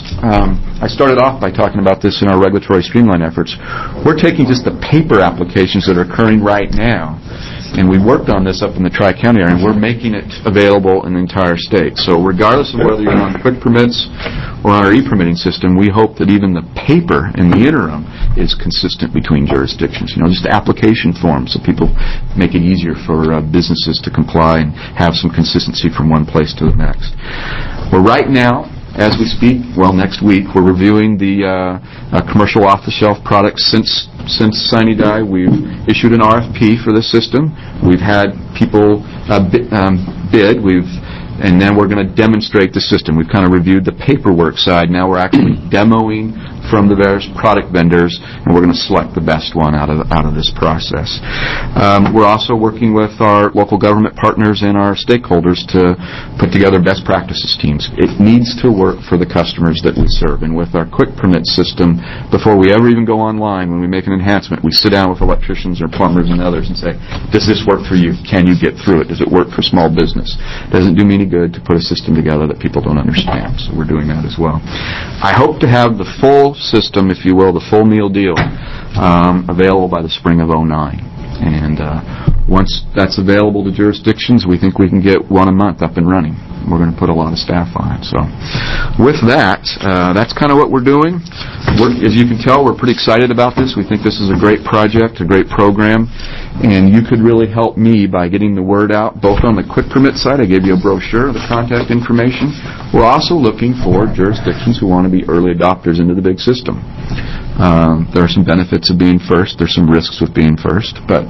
I started off by talking about this in our regulatory streamline efforts. We're taking just the paper applications that are occurring right now, and we worked on this up in the Tri-County area, and we're making it available in the entire state. So regardless of whether you're on Quick Permits or on our e-permitting system, we hope that even the paper in the interim is consistent between jurisdictions. Just application forms so people make it easier for businesses to comply and have some consistency from one place to the next. Well, right now, as we speak, next week, we're reviewing the commercial off-the-shelf products since Sine Die. We've issued an RFP for this system. We've had people bid. And then we're going to demonstrate the system. We've kind of reviewed the paperwork side. Now we're actually demoing from the various product vendors, and we're going to select the best one out of this process. We're also working with our local government partners and our stakeholders to put together best practices teams. It needs to work for the customers that we serve. And with our quick permit system, before we ever even go online, when we make an enhancement, we sit down with electricians or plumbers and others and say, does this work for you? Can you get through it? Does it work for small business? Doesn't do me any good to put a system together that people don't understand. So we're doing that as well. I hope to have the full system, if you will, the full meal deal, available by the spring of 2009. And once that's available to jurisdictions, we think we can get one a month up and running. We're going to put a lot of staff on it. So with that, that's kind of what we're doing. As you can tell, we're pretty excited about this. We think this is a great project, a great program, and you could really help me by getting the word out, both on the quick permit side. I gave you a brochure, the contact information. We're also looking for jurisdictions who want to be early adopters into the big system. There are some benefits of being first. There's some risks with being first. But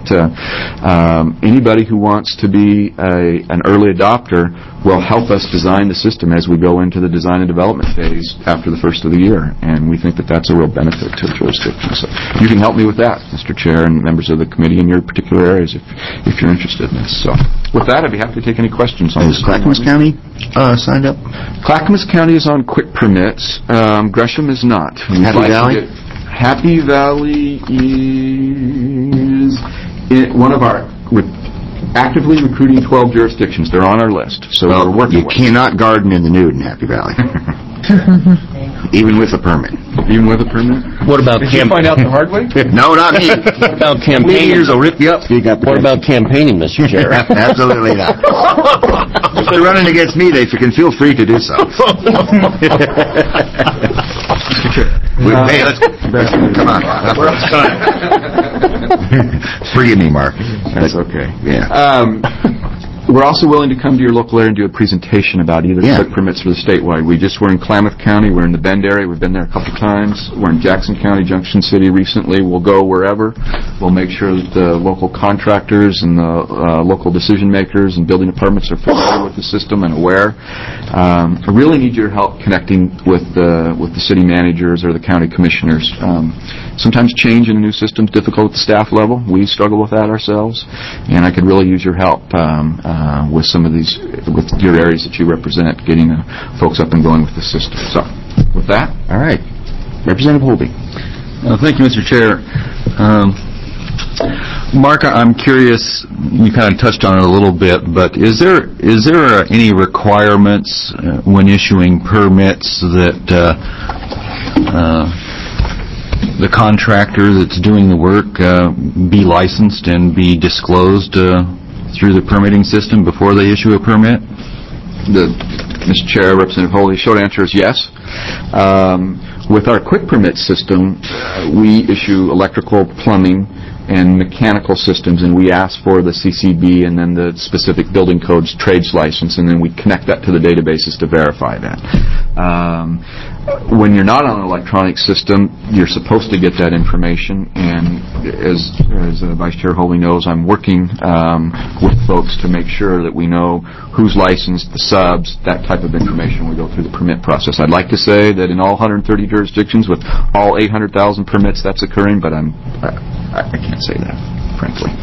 anybody who wants to be an early adopter will help us design the system as we go into the design and development phase after the first of the year. And we think that that's a real benefit to the jurisdiction. So you can help me with that, Mr. Chair, and members of the committee in your particular areas if you're interested in this. So with that, I'd be happy to take any questions on this. Is Clackamas County signed up? Clackamas County is on quick permits. Gresham is not. Happy Valley? Happy Valley is one of our... actively recruiting 12 jurisdictions. They're on our list, so we're working with them. You cannot garden in the nude in Happy Valley. Even with a permit. Even with a permit? What about Did you find out the hard way? No, not me. What about campaigning? Leaders will rip you up. What about campaigning, Mr. Chair? Absolutely not. If they're running against me, they can feel free to do so. Mr. Chair. Hey, come on. Forgive me, Mark. That's okay. Yeah. We're also willing to come to your local area and do a presentation about either quick permits or the statewide. We're in Klamath County. We're in the Bend area. We've been there a couple times. We're in Jackson County, Junction City recently. We'll go wherever. We'll make sure that the local contractors and the local decision makers and building departments are familiar with the system and aware. I really need your help connecting with the city managers or the county commissioners. Sometimes change in a new system is difficult at the staff level. We struggle with that ourselves, and I could really use your help with some of these, with your areas that you represent, getting folks up and going with the system. So, with that, all right, Representative Holby. Thank you, Mr. Chair. Mark, I'm curious. You kind of touched on it a little bit, but is there any requirements when issuing permits that the contractor that's doing the work be licensed and be disclosed through the permitting system before they issue a permit? Mr. Chair, Representative Holby, short answer is yes. With our quick permit system, we issue electrical, plumbing, and mechanical systems, and we ask for the CCB and then the specific building codes trades license, and then we connect that to the databases to verify that. When you're not on an electronic system, you're supposed to get that information, and as Vice Chair Holby knows, I'm working with folks to make sure that we know who's licensed, the subs, that type of information when we go through the permit process. I'd like to say that in all 130 jurisdictions with all 800,000 permits that's occurring, but I can't say that, frankly.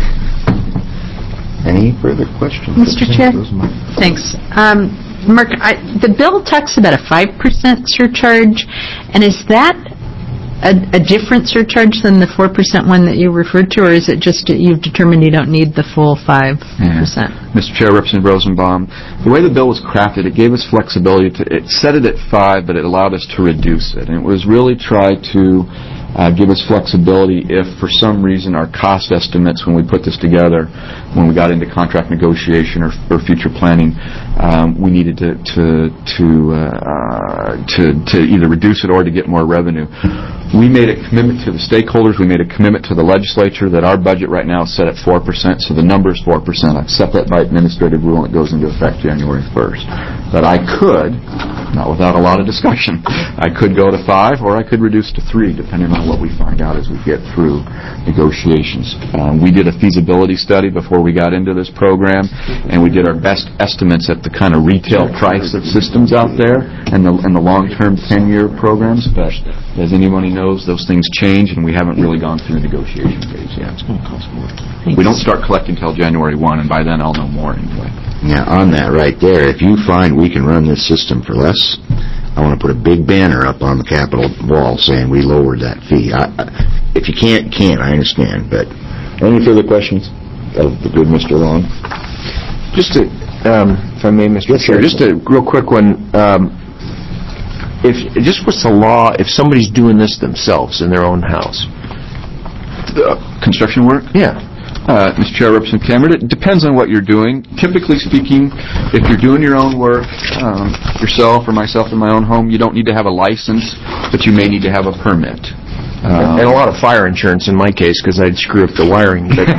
Any further questions? Mr. Chair? Thanks. Mark, the bill talks about a 5% surcharge, and is that a different surcharge than the 4% one that you referred to, or is it just that you've determined you don't need the full 5%? Mr. Chair, Representative Rosenbaum, the way the bill was crafted, it gave us flexibility. It set it at 5, but it allowed us to reduce it, and it was really tried to give us flexibility if, for some reason, our cost estimates when we put this together, when we got into contract negotiation or future planning, we needed to to either reduce it or to get more revenue. We made a commitment to the stakeholders. We made a commitment to the legislature that our budget right now is set at 4%, so the number is 4%. I've set that by administrative rule, and it goes into effect January 1st. But I could, not without a lot of discussion, I could go to 5 or I could reduce to 3, depending on what we find out as we get through negotiations. We did a feasibility study before we got into this program, and we did our best estimates at the kind of retail price of systems out there and the long-term 10-year programs. But as anybody knows, those things change, and we haven't really gone through the negotiation phase yet. We don't start collecting till January 1, and by then I'll know more anyway. Now, on that right there, if you find we can run this system for less, I want to put a big banner up on the Capitol wall saying we lowered that fee. If you can't, I understand. But any further questions of the good Mr. Long? Just to, if I may, Mr. Chair, just a real quick one. What's the law if somebody's doing this themselves in their own house? Construction work? Yeah. Mr. Chair, Representative Cameron, it depends on what you're doing. Typically speaking, if you're doing your own work, yourself or myself in my own home, you don't need to have a license, but you may need to have a permit. And a lot of fire insurance in my case, because I'd screw up the wiring. But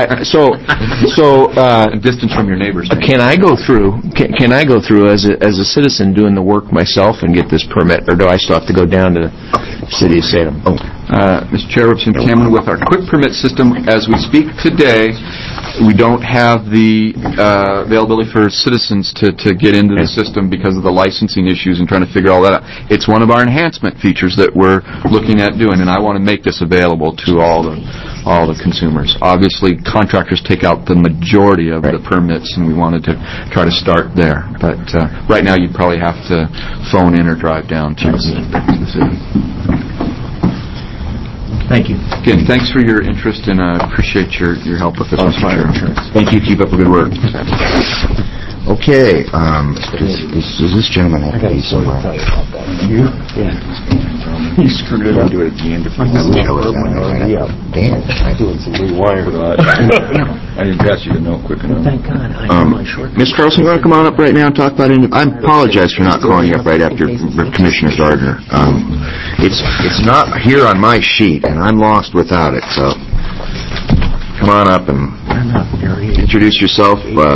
distance from your neighbors. Can I go through as a citizen doing the work myself and get this permit, or do I still have to go down to the city of Salem? Mr. Chair, Representative Cameron, with our quick permit system, as we speak today, we don't have the availability for citizens to get into the system because of the licensing issues and trying to figure all that out. It's one of our enhancement features that we're looking at doing, and I want to make this available to all the consumers. Obviously, contractors take out the majority of the permits, and we wanted to try to start there. But right now, you'd probably have to phone in or drive down to the city. Thank you. Again, thanks for your interest, and I appreciate your help with this. Thank you. Keep up the good work. Okay. Does this gentleman have to be somewhere? You? Yeah. You screwed it up. Do it at the end. Dan, I do some rewiring. I didn't ask you to know quick enough. Thank God. I have my short. Ms. Carlson, you want to come on up right now and talk about it? I apologize for not calling you up right after Commissioner Gardner. It's not here on my sheet, and I'm lost without it. So come on up and introduce yourself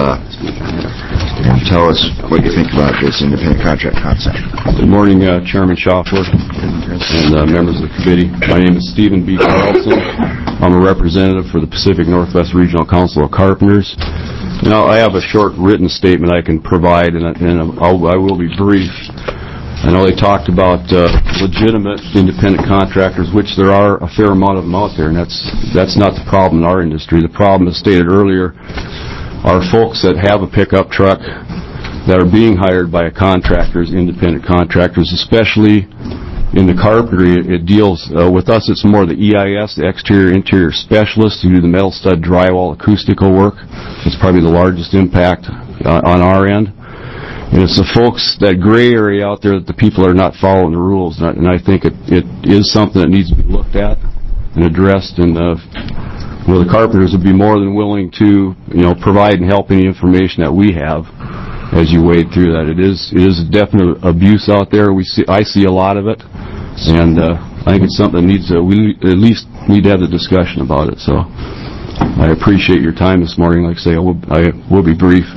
and tell us what you think about this independent contract concept. Good morning, Chairman Schaffler and members of the committee. My name is Stephen B. Carlson. I'm a representative for the Pacific Northwest Regional Council of Carpenters. Now, I have a short written statement I can provide, and I will be brief. I know they talked about legitimate independent contractors, which there are a fair amount of them out there, and that's not the problem in our industry. The problem, as stated earlier, are folks that have a pickup truck that are being hired by contractors, independent contractors, especially in the carpentry. It deals with us. It's more the EIS, the exterior interior specialists who do the metal stud drywall acoustical work. It's probably the largest impact on our end. And it's the folks, that gray area out there that the people are not following the rules. And I think it is something that needs to be looked at and addressed. And the carpenters would be more than willing to, provide and help any information that we have as you wade through that. It is a definite abuse out there. I see a lot of it, and I think it's something that we at least need to have the discussion about it. So I appreciate your time this morning. Like I say, I will be brief.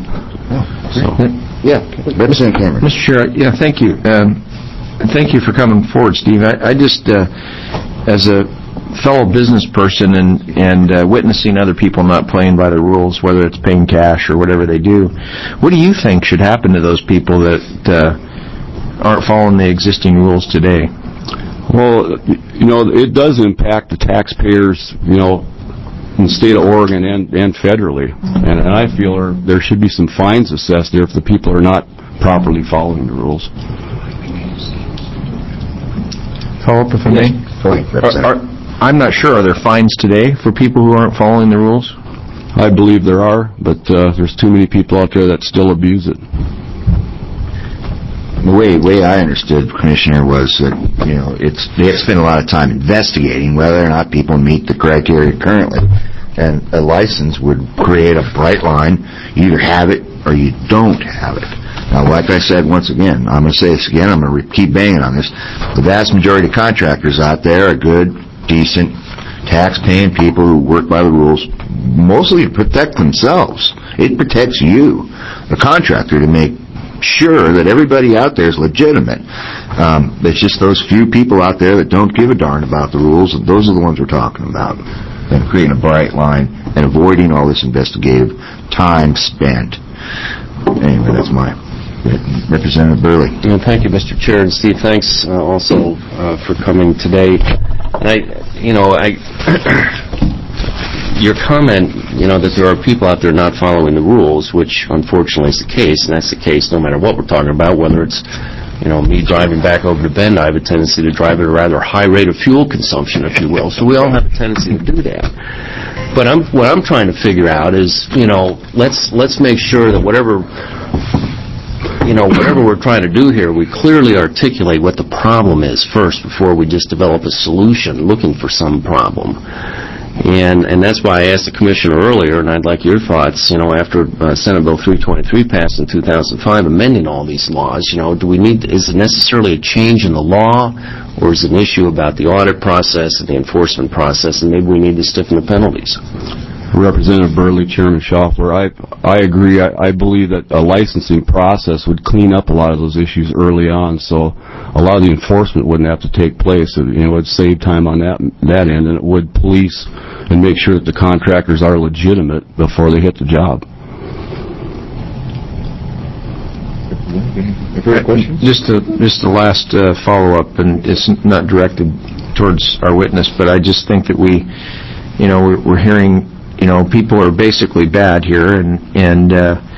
Yeah, Representative Cameron. Mr. Chair, thank you. Thank you for coming forward, Steve. I just, as a fellow business person and witnessing other people not playing by the rules, whether it's paying cash or whatever they do, what do you think should happen to those people that aren't following the existing rules today? Well, it does impact the taxpayers, in the state of Oregon and federally. And I feel there should be some fines assessed there if the people are not properly following the rules. Follow up if I may? I'm not sure. Are there fines today for people who aren't following the rules? I believe there are, but there's too many people out there that still abuse it. The way I understood, Commissioner, was that they have to spend a lot of time investigating whether or not people meet the criteria currently, and a license would create a bright line. You either have it or you don't have it. Now, like I said, once again, I'm going to say this again, I'm going to keep banging on this. The vast majority of contractors out there are good, decent, tax-paying people who work by the rules, mostly to protect themselves. It protects you, the contractor, to make sure that everybody out there is legitimate. It's just those few people out there that don't give a darn about the rules, and those are the ones we're talking about. And creating a bright line and avoiding all this investigative time spent. Anyway, that's my Representative Burley. Thank you, Mr. Chair, and Steve, thanks also for coming today. And your comment, that there are people out there not following the rules, which unfortunately is the case, and that's the case no matter what we're talking about, whether it's, me driving back over to Bend, I have a tendency to drive at a rather high rate of fuel consumption, if you will. So we all have a tendency to do that. But what I'm trying to figure out is, let's make sure that whatever we're trying to do here, we clearly articulate what the problem is first before we just develop a solution looking for some problem. And that's why I asked the Commissioner earlier, and I'd like your thoughts, after Senate Bill 323 passed in 2005, amending all these laws, is it necessarily a change in the law, or is it an issue about the audit process and the enforcement process, and maybe we need to stiffen the penalties? Representative Burley, Chairman Schaffler, I agree. I believe that a licensing process would clean up a lot of those issues early on, so a lot of the enforcement wouldn't have to take place. It would save time on that end, and it would police and make sure that the contractors are legitimate before they hit the job. Just the last follow-up, and it's not directed towards our witness, but I just think that we're hearing, people are basically bad here, and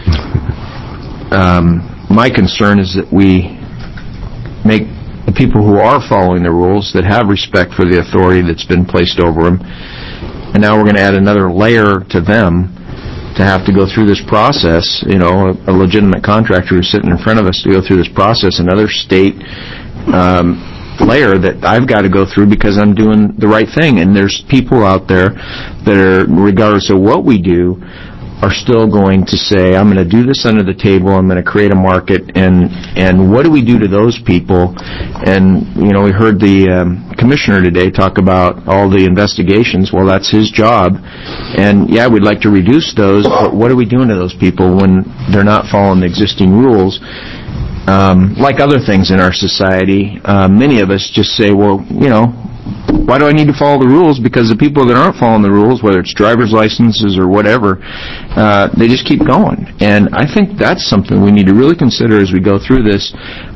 my concern is that we make the people who are following the rules, that have respect for the authority that's been placed over them, and now we're going to add another layer to them to have to go through this process, a legitimate contractor who's sitting in front of us to go through this process, another state layer that I've got to go through because I'm doing the right thing. And there's people out there that are, regardless of what we do, are still going to say, I'm going to do this under the table, I'm going to create a market, and what do we do to those people? And, we heard the Commissioner today talk about all the investigations. Well, that's his job. And, yeah, we'd like to reduce those, but what are we doing to those people when they're not following the existing rules? Like other things in our society, many of us just say, well, why do I need to follow the rules? Because the people that aren't following the rules, whether it's driver's licenses or whatever, they just keep going. And I think that's something we need to really consider as we go through this,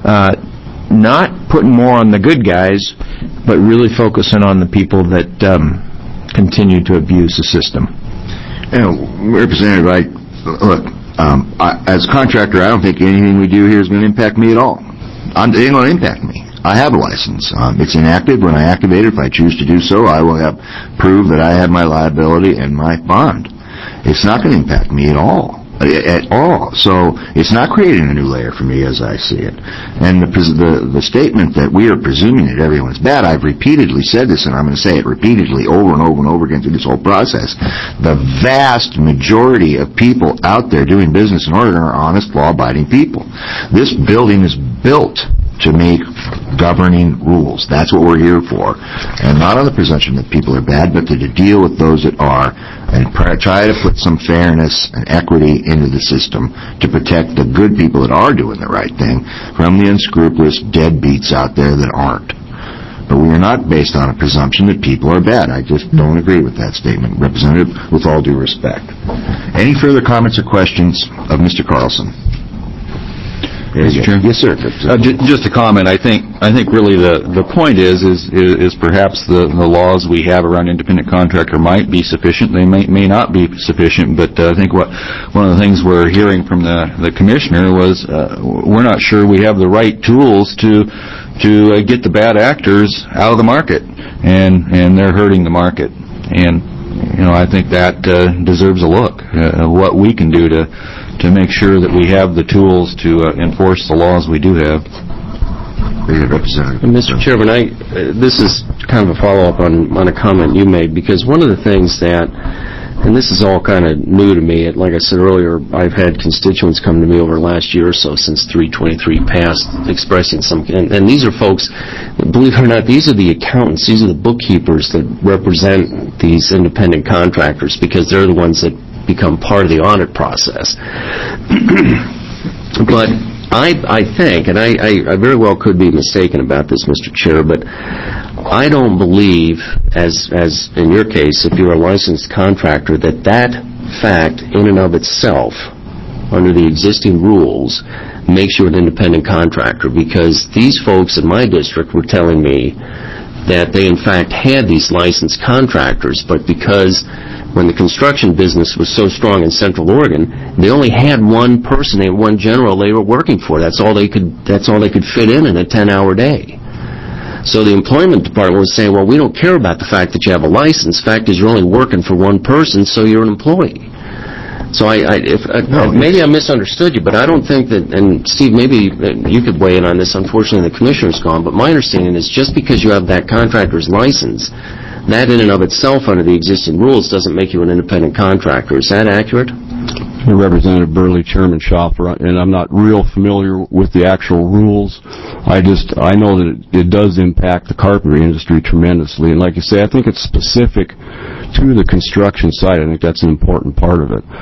not putting more on the good guys, but really focusing on the people that continue to abuse the system. Representative, as a contractor, I don't think anything we do here is going to impact me at all. It ain't going to impact me. I have a license. It's inactive. When I activate it, if I choose to do so, I will have prove that I have my liability and my bond. It's not going to impact me at all. So it's not creating a new layer for me as I see it. And the statement that we are presuming that everyone's bad, I've repeatedly said this, and I'm going to say it repeatedly over and over and over again through this whole process. The vast majority of people out there doing business in Oregon are honest, law-abiding people. This building is built to make governing rules. That's what we're here for. And not on the presumption that people are bad, but to deal with those that are and try to put some fairness and equity into the system to protect the good people that are doing the right thing from the unscrupulous deadbeats out there that aren't. But we are not based on a presumption that people are bad. I just don't agree with that statement, Representative, with all due respect. Any further comments or questions of Mr. Carlson? Mr. Chairman? Yes, sir. Just a comment. I think really the point is perhaps the laws we have around independent contractor might be sufficient. They may not be sufficient, but I think one of the things we're hearing from the Commissioner was we're not sure we have the right tools to get the bad actors out of the market, and they're hurting the market. And I think that deserves a look at what we can do to make sure that we have the tools to enforce the laws we do have. Mr. Chairman, this is kind of a follow-up on a comment you made, because one of the things that and this is all kind of new to me. Like I said earlier, I've had constituents come to me over the last year or so since 323 passed, expressing some, and these are folks, believe it or not, these are the accountants, these are the bookkeepers that represent these independent contractors, because they're the ones that become part of the audit process. But I think, and I very well could be mistaken about this, Mr. Chair, but I don't believe, as in your case, if you're a licensed contractor, that fact in and of itself, under the existing rules, makes you an independent contractor, because these folks in my district were telling me that they in fact had these licensed contractors, but because when the construction business was so strong in Central Oregon, they only had one person, one general they were working for. That's all they could fit in a 10-hour day. So the employment department was saying, well, we don't care about the fact that you have a license. Fact is, you're only working for one person, so you're an employee. So maybe I misunderstood you, but I don't think that, and Steve, maybe you could weigh in on this. Unfortunately, the commissioner's gone, but my understanding is just because you have that contractor's license, that in and of itself under the existing rules doesn't make you an independent contractor. Is that accurate? Representative Burley, Chairman Schoffer, and I'm not real familiar with the actual rules. I know that it does impact the carpentry industry tremendously, and like you say, I think it's specific to the construction site. I think that's an important part of it.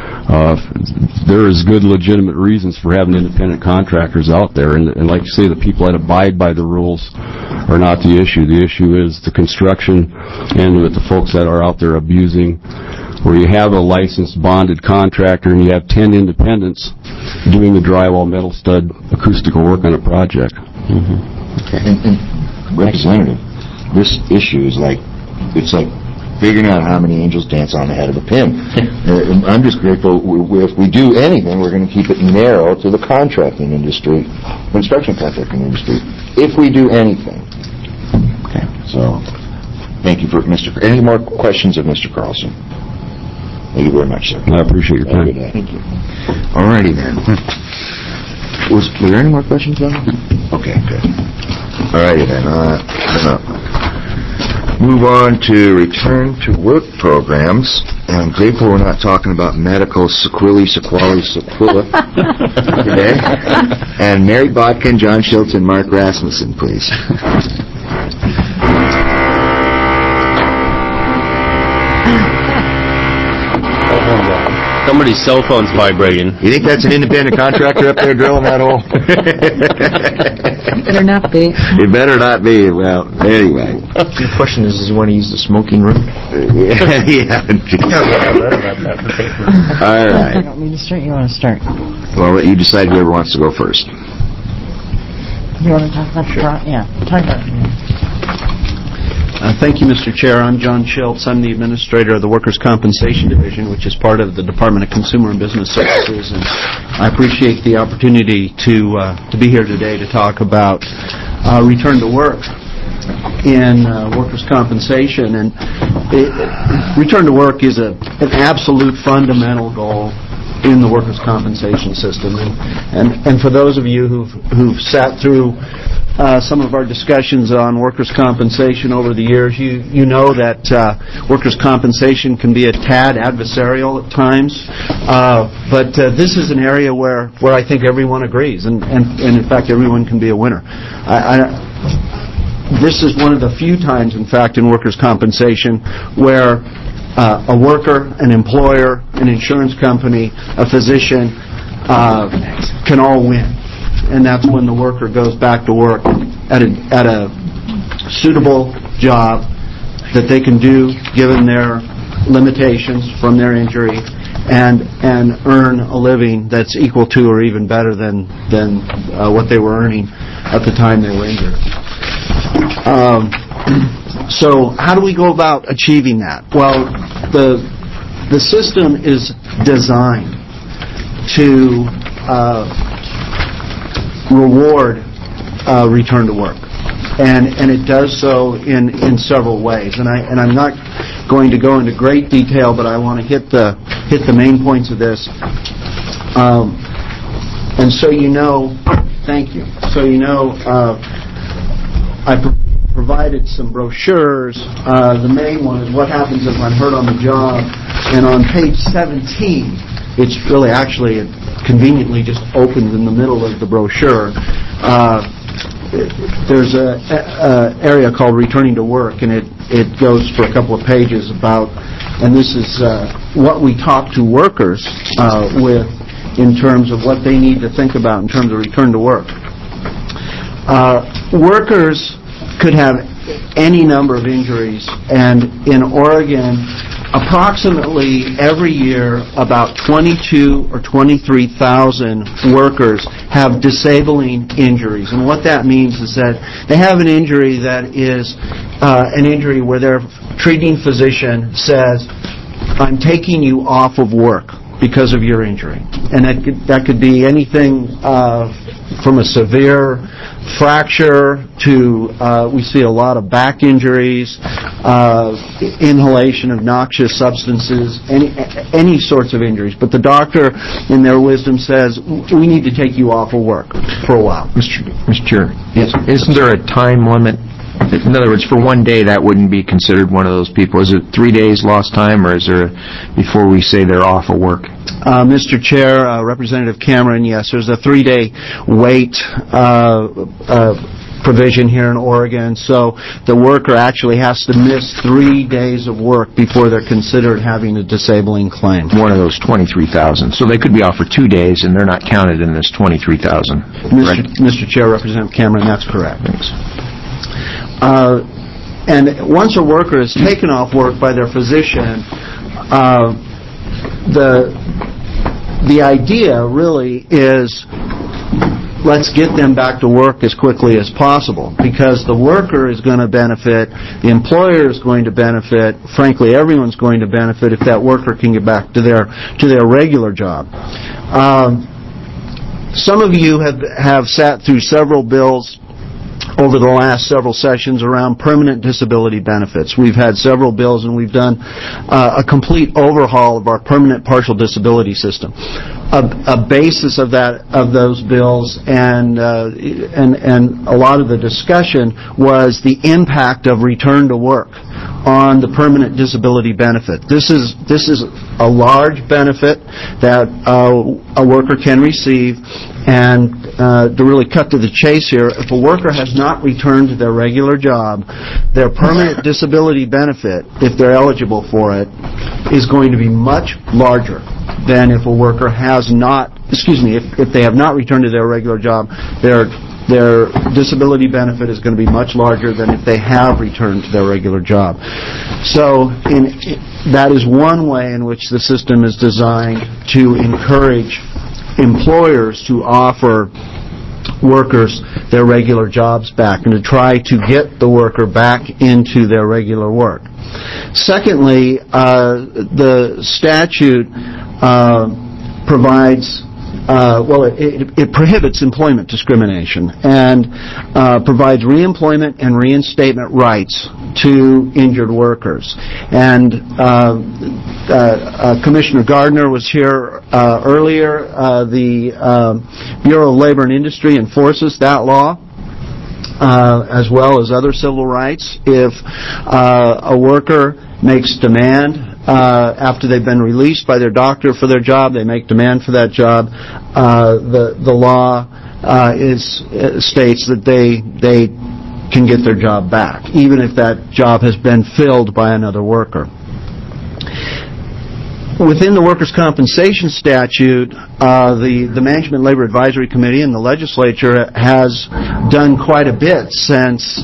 There is good legitimate reasons for having independent contractors out there, and like you say, the people that abide by the rules are not the issue. The issue is the construction and with the folks that are out there abusing, where you have a licensed bonded contractor and you have 10 independents doing the drywall, metal stud, acoustical work on a project. Mm-hmm. Okay. And Representative, this issue is it's like figuring out how many angels dance on the head of a pin. I'm just grateful if we do anything, we're going to keep it narrow to the contracting industry, construction contracting industry, if we do anything. Okay. So, thank you for any more questions of Mr. Carlson? Thank you very much, sir. I appreciate your time. Thank you. All righty then. Were there any more questions, John? Okay, good. All righty then. Move on to return to work programs. I'm grateful we're not talking about medical sequelae today. And Mary Bodkin, John Schultz, and Mark Rasmussen, please. Somebody's cell phone's vibrating. You think that's an independent contractor up there drilling that hole? It better not be. It better not be. Well, anyway. The question is, does he want to use the smoking room? Yeah. All right. You want me to start? You want to start? Well, you decide whoever wants to go first. You want to talk about the front? Yeah. Talk about it. Thank you, Mr. Chair. I'm John Schultz. I'm the administrator of the Workers' Compensation Division, which is part of the Department of Consumer and Business Services. And I appreciate the opportunity to be here today to talk about return to work in workers' compensation. And return to work is an absolute fundamental goal in the workers' compensation system. And for those of you who've sat through some of our discussions on workers' compensation over the years, you know that workers' compensation can be a tad adversarial at times, but this is an area where I think everyone agrees, and in fact everyone can be a winner. This is one of the few times, in fact, in workers' compensation where a worker, an employer, an insurance company, a physician can all win. And that's when the worker goes back to work at a suitable job that they can do given their limitations from their injury, and earn a living that's equal to or even better than what they were earning at the time they were injured. So how do we go about achieving that? Well, the system is designed to reward return to work, and it does so in several ways. And I'm not going to go into great detail, but I want to hit the main points of this. And so you know, thank you. So you know, provided some brochures. The main one is what happens if I'm hurt on the job. And on page 17, it's really actually conveniently just opened in the middle of the brochure. There's an area called Returning to Work, and it goes for a couple of pages about, and this is what we talk to workers with in terms of what they need to think about in terms of return to work. Workers could have any number of injuries, and in Oregon, approximately every year about 22 or 23,000 workers have disabling injuries. And what that means is that they have an injury that is an injury where their treating physician says, I'm taking you off of work because of your injury. And that could be anything from a severe fracture to, we see a lot of back injuries, inhalation of noxious substances, any sorts of injuries. But the doctor, in their wisdom, says, we need to take you off of work for a while. Mr. Chair, yes. Isn't there a time limit? In other words, for one day, that wouldn't be considered one of those people. Is it 3 days lost time, or is there, before we say they're off of work? Mr. Chair, Representative Cameron, yes, there's a 3-day wait provision here in Oregon, so the worker actually has to miss 3 days of work before they're considered having a disabling claim. One of those 23,000. So they could be off for 2 days, and they're not counted in this 23,000. Mr. Chair, Representative Cameron, that's correct. Thanks. And once a worker is taken off work by their physician, the idea really is let's get them back to work as quickly as possible, because the worker is going to benefit, the employer is going to benefit, frankly everyone's going to benefit if that worker can get back to their regular job. Some of you have sat through several bills over the last several sessions around permanent disability benefits. We've had several bills, and we've done a complete overhaul of our permanent partial disability system. A basis of those bills and a lot of the discussion was the impact of return to work on the permanent disability benefit. This is a large benefit that a worker can receive, and to really cut to the chase here, if a worker has not returned to their regular job, their permanent disability benefit, if they're eligible for it, is going to be much larger than if a worker has not, if they have not returned to their regular job, their disability benefit is going to be much larger than if they have returned to their regular job. So that is one way in which the system is designed to encourage employers to offer workers their regular jobs back and to try to get the worker back into their regular work. Secondly, the statute provides it prohibits employment discrimination and provides reemployment and reinstatement rights to injured workers. And Commissioner Gardner was here earlier. The Bureau of Labor and Industry enforces that law, as well as other civil rights. If a worker makes demand after they've been released by their doctor for their job, they make demand for that job, the law states that they can get their job back, even if that job has been filled by another worker. Within the Workers' Compensation Statute, the Management Labor Advisory Committee and the legislature has done quite a bit since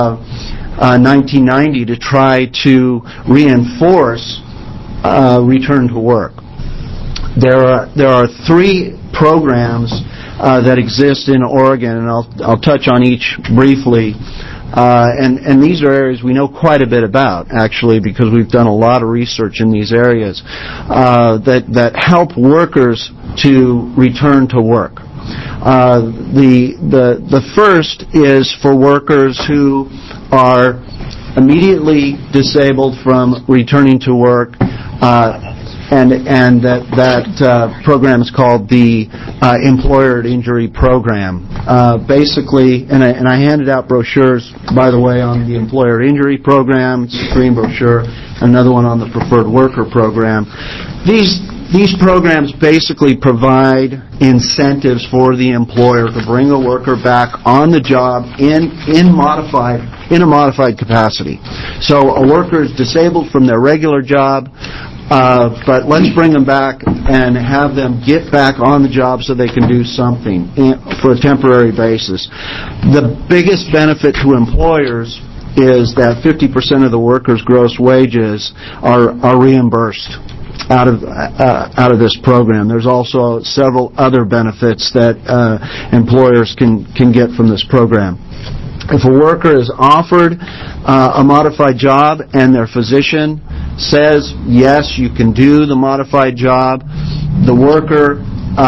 1990 to try to reinforce return to work. There are 3 programs that exist in Oregon, and I'll touch on each briefly. And these are areas we know quite a bit about, actually, because we've done a lot of research in these areas that help workers to return to work. The first is for workers who are immediately disabled from returning to work and that program is called the Employer Injury Program. Basically, and I handed out brochures, by the way, on the Employer Injury Program. It's a green brochure. Another one on the Preferred Worker Program. These programs basically provide incentives for the employer to bring a worker back on the job in a modified capacity. So a worker is disabled from their regular job, but let's bring them back and have them get back on the job so they can do something for a temporary basis. The biggest benefit to employers is that 50% of the workers' gross wages are reimbursed out of this program. There's also several other benefits that employers can get from this program. If a worker is offered a modified job and their physician says, yes, you can do the modified job, the worker,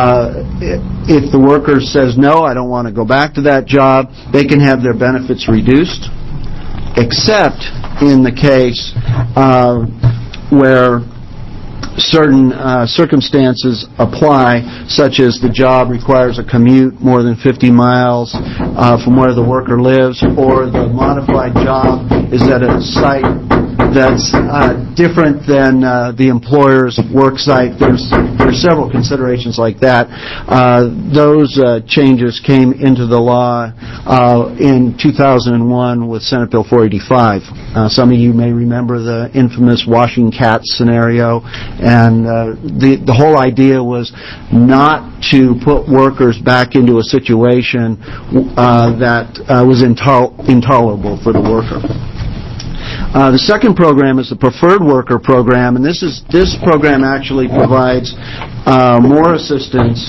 if the worker says, no, I don't want to go back to that job, they can have their benefits reduced, except in the case where certain circumstances apply, such as the job requires a commute more than 50 miles from where the worker lives, or the modified job is at a site that's different than the employer's work site. There's several considerations like that. Those changes came into the law in 2001 with Senate Bill 485. Some of you may remember the infamous washing cats scenario, and the whole idea was not to put workers back into a situation that was intolerable for the worker. The second program is the Preferred Worker Program, and this program actually provides more assistance.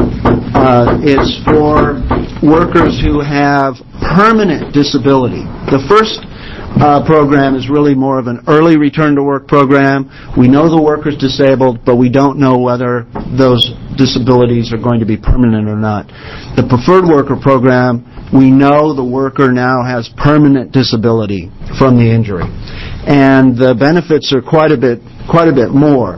It's for workers who have permanent disability. The first program is really more of an early return to work program. We know the worker's disabled, but we don't know whether those disabilities are going to be permanent or not. The Preferred Worker Program, we know the worker now has permanent disability from the injury, and the benefits are quite a bit more.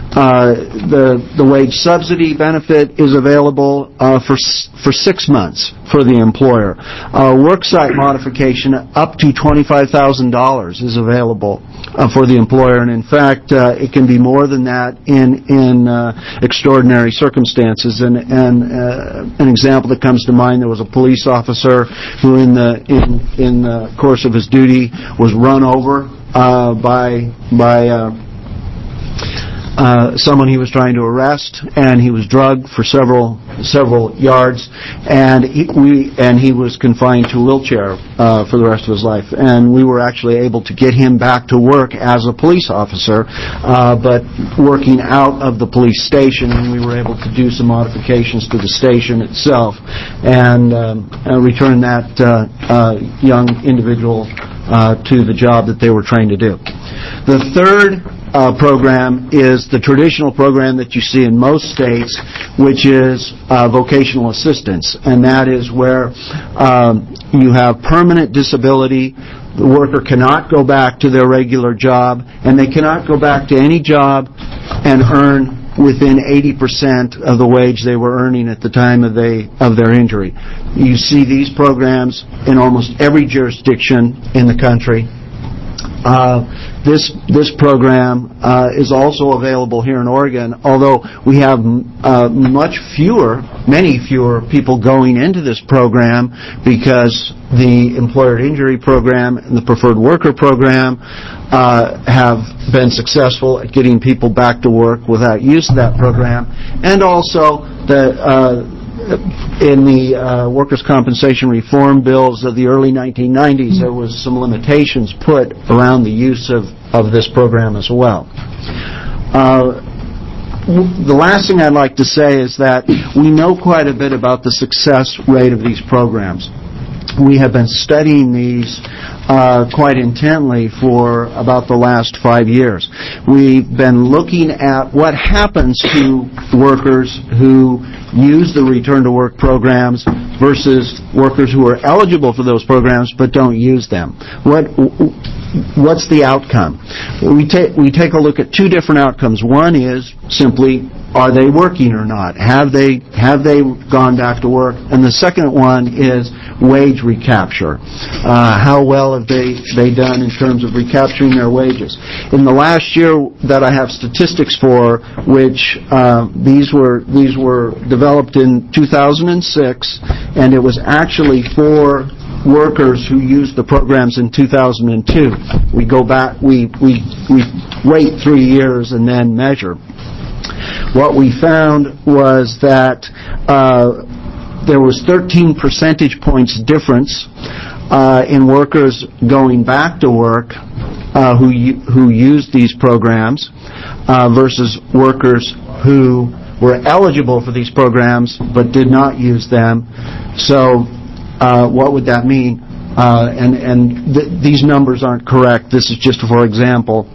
The wage subsidy benefit is available for 6 months for the employer. Worksite modification up to $25,000 is available for the employer, and in fact, it can be more than that in extraordinary circumstances. And an example that comes to mind: there was a police officer who, in the course of his duty, was run over by someone he was trying to arrest, and he was drugged for several yards, and he was confined to a wheelchair for the rest of his life. And we were actually able to get him back to work as a police officer, but working out of the police station, and we were able to do some modifications to the station itself and return that young individual to the job that they were trained to do. The third program is the traditional program that you see in most states, which is vocational assistance, and that is where you have permanent disability. The worker cannot go back to their regular job, and they cannot go back to any job and earn within 80% of the wage they were earning at the time of their injury. You see these programs in almost every jurisdiction in the country. This program is also available here in Oregon, although we have many fewer people going into this program because the Employer Injury Program and the Preferred Worker Program have been successful at getting people back to work without use of that program, and also in the workers' compensation reform bills of the early 1990s, there was some limitations put around the use of this program as well. The last thing I'd like to say is that we know quite a bit about the success rate of these programs. We have been studying these quite intently for about the last 5 years. We've been looking at what happens to workers who use the return-to-work programs versus workers who are eligible for those programs but don't use them. What's the outcome? We take a look at two different outcomes. One is simply, are they working or not? Have they gone back to work? And the second one is wage recapture. How well have they done in terms of recapturing their wages? In the last year that I have statistics for, which these were developed in 2006, and it was actually for workers who used the programs in 2002. We go back, we wait 3 years and then measure. What we found was that there was 13 percentage points difference in workers going back to work who used these programs versus workers who were eligible for these programs but did not use them. So what would that mean? These numbers aren't correct. This is just for example.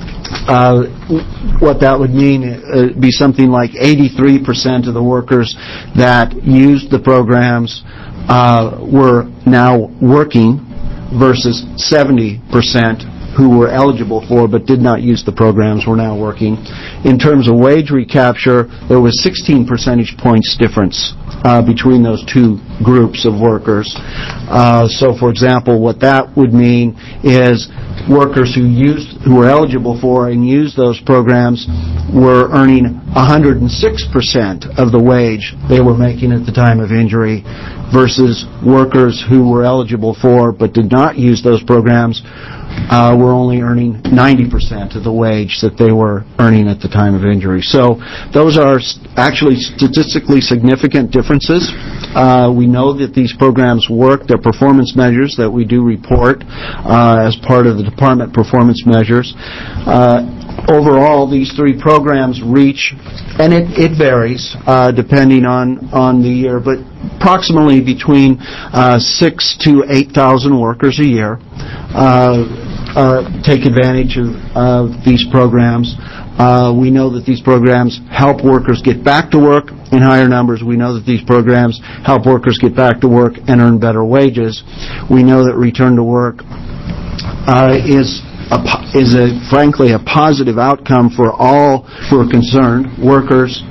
What that would mean be something like 83% of the workers that used the programs were now working versus 70% who were eligible for but did not use the programs were now working. In terms of wage recapture, there was 16 percentage points difference between those two groups of workers. So, for example, what that would mean is workers who were eligible for and used those programs were earning 106% of the wage they were making at the time of injury versus workers who were eligible for but did not use those programs were only earning 90% of the wage that they were earning at the time of injury. So those are actually statistically significant differences. We know that these programs work. They're performance measures that we do report as part of the department performance measures. Overall, these three programs reach, and it varies depending on the year, but approximately between 6,000 to 8,000 workers a year take advantage of these programs. We know that these programs help workers get back to work in higher numbers. We know that these programs help workers get back to work and earn better wages. We know that return to work is frankly a positive outcome for all who are concerned, workers,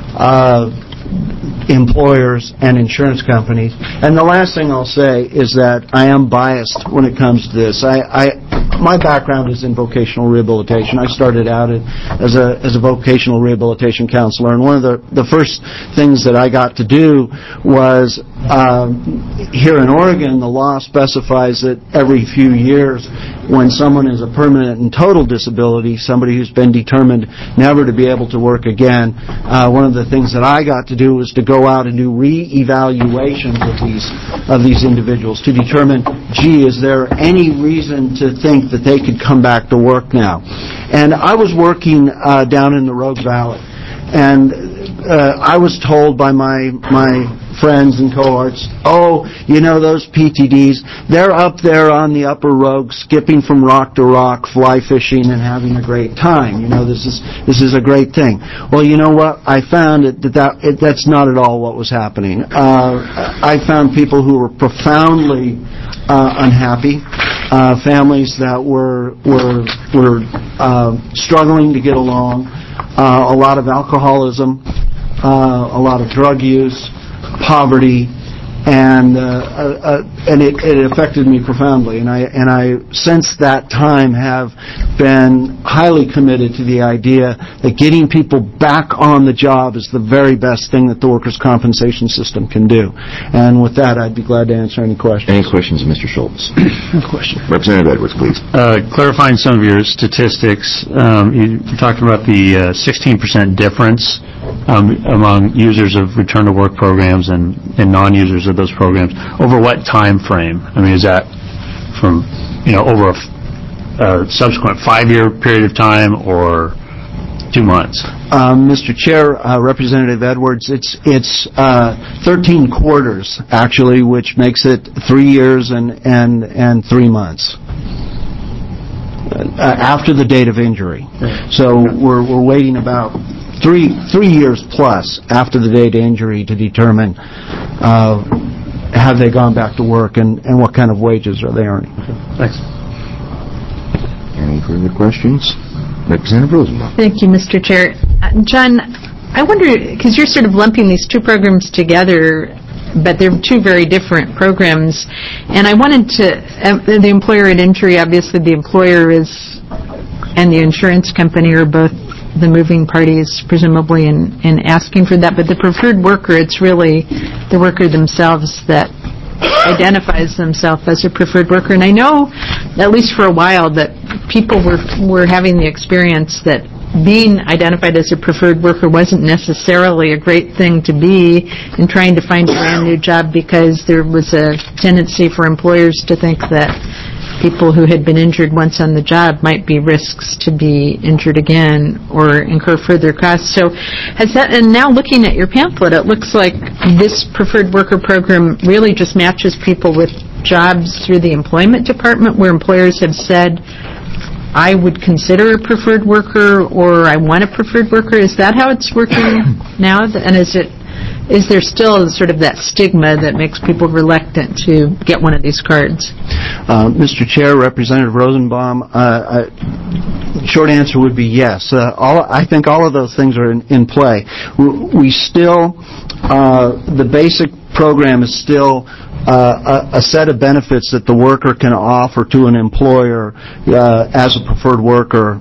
employers, and insurance companies. And the last thing I'll say is that I am biased when it comes to this. My background is in vocational rehabilitation. I started out as a vocational rehabilitation counselor, and one of the first things that I got to do was here in Oregon, the law specifies that every few years when someone is a permanent and total disability, somebody who's been determined never to be able to work again, one of the things that I got to do was to go out and do re-evaluations of these individuals to determine, gee, is there any reason to think that they could come back to work now? And I was working down in the Rogue Valley, and I was told by my friends and cohorts, oh, you know, those PTDs, they're up there on the upper Rogue, skipping from rock to rock, fly fishing, and having a great time. You know, this is a great thing. Well, you know what? I found that's not at all what was happening. I found people who were profoundly unhappy, families that were struggling to get along, a lot of alcoholism, a lot of drug use, poverty, and it affected me profoundly. And I since that time have been highly committed to the idea that getting people back on the job is the very best thing that the workers' compensation system can do. And with that, I'd be glad to answer any questions. Any questions of Mr. Schultz? No question. Representative Edwards, please. Clarifying some of your statistics, you talked about the 16% difference among users of return to work programs and non-users of those programs. Over what time frame? I mean, is that from over a subsequent 5-year period of time or 2 months? Mr. Chair, Representative Edwards, it's 13 quarters actually, which makes it 3 years and 3 months. After the date of injury. So we're waiting about 3 years plus after the date of injury to determine have they gone back to work, and what kind of wages are they earning? Thanks. Any further questions? Representative Rosenbaum. Thank you, Mr. Chair. John, I wonder, because you're sort of lumping these two programs together, but they're two very different programs, and I wanted to, the employer at injury, obviously the employer is, and the insurance company are both the moving parties, presumably, in asking for that, but the preferred worker, it's really the worker themselves that identifies themselves as a preferred worker. And I know, at least for a while, that people were having the experience that being identified as a preferred worker wasn't necessarily a great thing to be in trying to find a brand new job, because there was a tendency for employers to think that people who had been injured once on the job might be risks to be injured again or incur further costs. So has that, and now looking at your pamphlet, it looks like this preferred worker program really just matches people with jobs through the employment department, where employers have said, I would consider a preferred worker, or I want a preferred worker. Is that how it's working now? And is there still sort of that stigma that makes people reluctant to get one of these cards? Mr. Chair, Representative Rosenbaum, short answer would be yes. I think all of those things are in play. We still, the basic program is still a set of benefits that the worker can offer to an employer as a preferred worker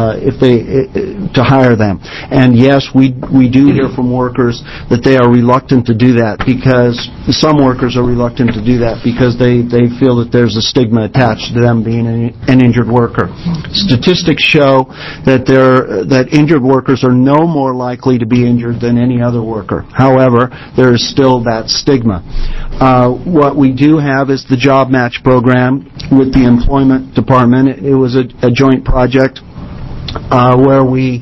to hire them. And yes, we do hear from workers that they are reluctant to do that, because some workers are reluctant to do that because they feel that there's a stigma attached to them being an injured worker. Statistics show that injured workers are no more likely to be injured than any other worker. However, there is still that stigma. What we do have is the Job Match program with the Employment Department. It was a joint project where we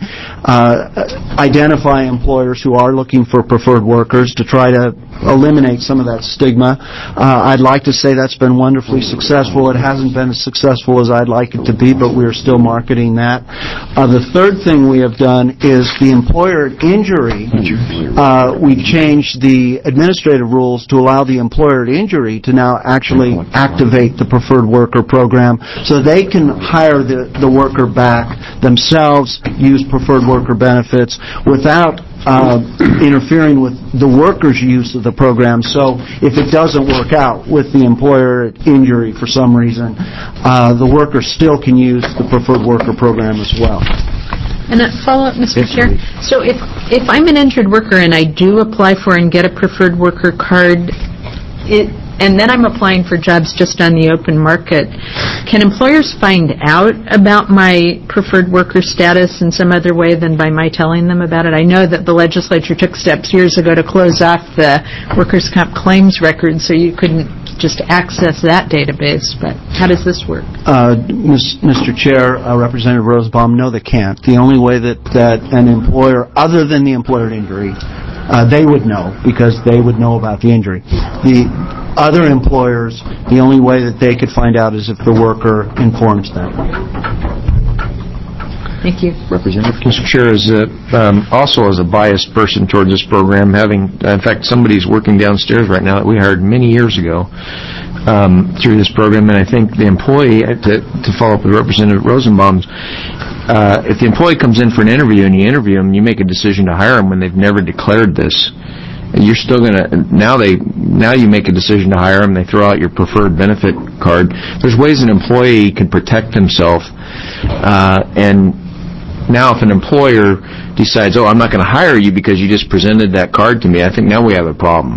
identify employers who are looking for preferred workers to try to eliminate some of that stigma. I'd like to say that's been wonderfully successful. It hasn't been as successful as I'd like it to be, but we're still marketing that. The third thing we have done is the employer at injury. We've changed the administrative rules to allow the employer at injury to now actually activate the preferred worker program, so they can hire the worker back themselves, use preferred worker benefits without interfering with the worker's use of the program. So if it doesn't work out with the employer at injury for some reason, the worker still can use the preferred worker program as well. And a follow-up, Mr. Chair. So if I'm an injured worker and I do apply for and get a preferred worker card, and then I'm applying for jobs just on the open market, can employers find out about my preferred worker status in some other way than by my telling them about it? I know that the legislature took steps years ago to close off the workers' comp claims record, so you couldn't just access that database, but how does this work? Mr. Chair, Representative Rosenbaum, no, they can't. The only way that an employer, other than the employer at injury, they would know, because they would know about the injury. The other employers, the only way that they could find out is if the worker informs them. Thank you. Representative. Mr. Chair, also as a biased person towards this program, in fact, somebody's working downstairs right now that we hired many years ago through this program, and I think the employee, to follow up with Representative Rosenbaum, if the employee comes in for an interview and you interview them, you make a decision to hire them when they've never declared this. You're still going to, now you make a decision to hire them, they throw out your preferred benefit card. There's ways an employee can protect himself, and now if an employer decides, I'm not going to hire you because you just presented that card to me, I think now we have a problem.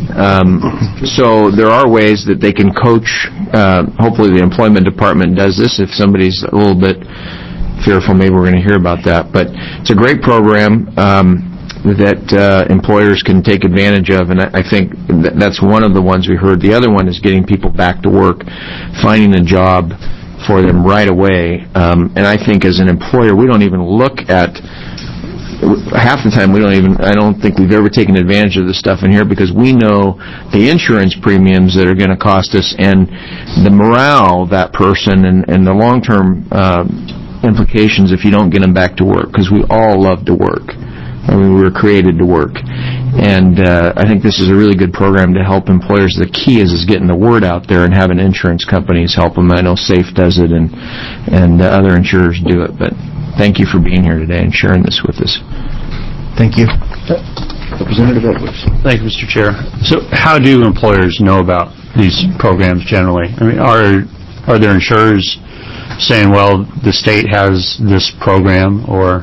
So there are ways that they can coach, hopefully the employment department does this if somebody's a little bit fearful, maybe we're going to hear about that. But it's a great program that employers can take advantage of, and I think that's one of the ones we heard. The other one is getting people back to work, finding a job for them right away. And I think as an employer, we don't even look at, half the time I don't think we've ever taken advantage of this stuff in here, because we know the insurance premiums that are going to cost us and the morale of that person and the long-term implications if you don't get them back to work, because we all love to work. I mean, we were created to work. And I think this is a really good program to help employers. The key is getting the word out there and having insurance companies help them. I know SAFE does it and other insurers do it. But thank you for being here today and sharing this with us. Thank you. Representative Edwards. Thank you, Mr. Chair. So how do employers know about these programs generally? I mean, are there insurers saying, well, the state has this program, or?